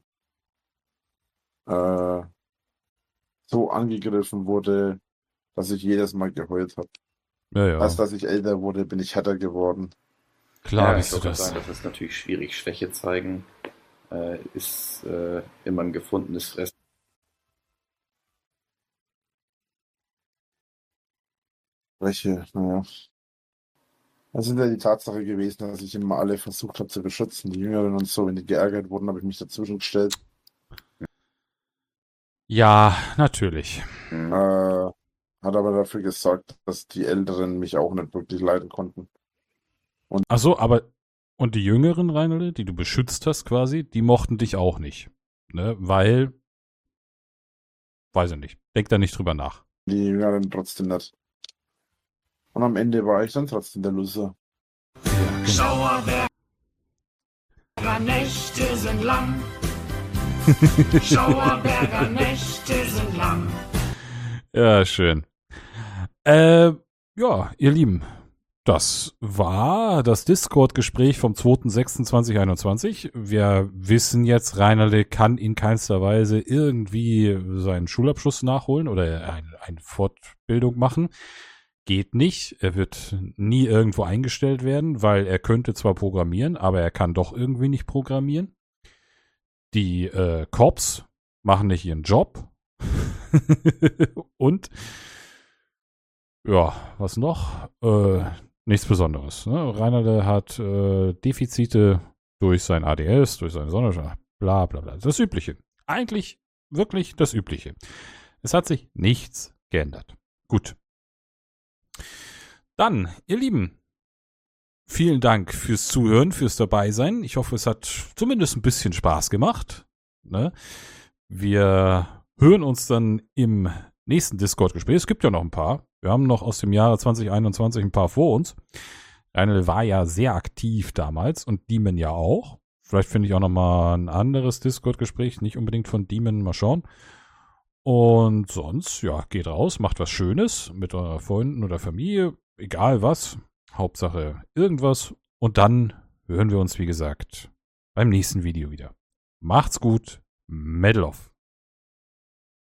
äh, äh, so angegriffen wurde, dass ich jedes Mal geheult habe. Ja, ja. Als dass ich älter wurde, bin ich härter geworden. Klar ja, bist ich du würde das. sagen, das ist natürlich schwierig. Schwäche zeigen äh, ist äh, immer ein gefundenes Fressen. Welche, naja. Das sind ja die Tatsache gewesen, dass ich immer alle versucht habe zu beschützen. Die Jüngeren und so, wenn die geärgert wurden, habe ich mich dazwischen gestellt. Ja, natürlich. Mhm. Äh, hat aber dafür gesorgt, dass die Älteren mich auch nicht wirklich leiden konnten. Ach so, aber und die jüngeren Reinelde, die du beschützt hast quasi, die mochten dich auch nicht. Ne? Weil, weiß ich nicht, denk da nicht drüber nach. Die Jüngeren trotzdem nicht. Und am Ende war ich dann trotzdem der Loser. Schauerberger Nächte sind lang. Schauerberger Nächte sind lang. Ja, schön. Äh, ja, ihr Lieben, das war das Discord-Gespräch vom zweiter sechster zweitausendeinundzwanzig. Wir wissen jetzt, Reinelde kann in keinster Weise irgendwie seinen Schulabschluss nachholen oder ein, eine Fortbildung machen. Geht nicht. Er wird nie irgendwo eingestellt werden, weil er könnte zwar programmieren, aber er kann doch irgendwie nicht programmieren. Die äh, Cops machen nicht ihren Job. Und ja, was noch? Äh, nichts Besonderes. Ne? Reinerde hat äh, Defizite durch sein A D S, durch seine Sonne, bla bla bla. Das Übliche. Eigentlich wirklich das Übliche. Es hat sich nichts geändert. Gut. Dann, ihr Lieben, vielen Dank fürs Zuhören, fürs Dabeisein. Ich hoffe, es hat zumindest ein bisschen Spaß gemacht. Ne? Wir hören uns dann im nächsten Discord-Gespräch. Es gibt ja noch ein paar. Wir haben noch aus dem Jahre zwanzig einundzwanzig ein paar vor uns. Reinelde war ja sehr aktiv damals und Demon ja auch. Vielleicht finde ich auch noch mal ein anderes Discord-Gespräch, nicht unbedingt von Demon, mal schauen. Und sonst, ja, geht raus, macht was Schönes mit eurer Freunden oder Familie, egal was. Hauptsache irgendwas. Und dann hören wir uns, wie gesagt, beim nächsten Video wieder. Macht's gut. Medal off.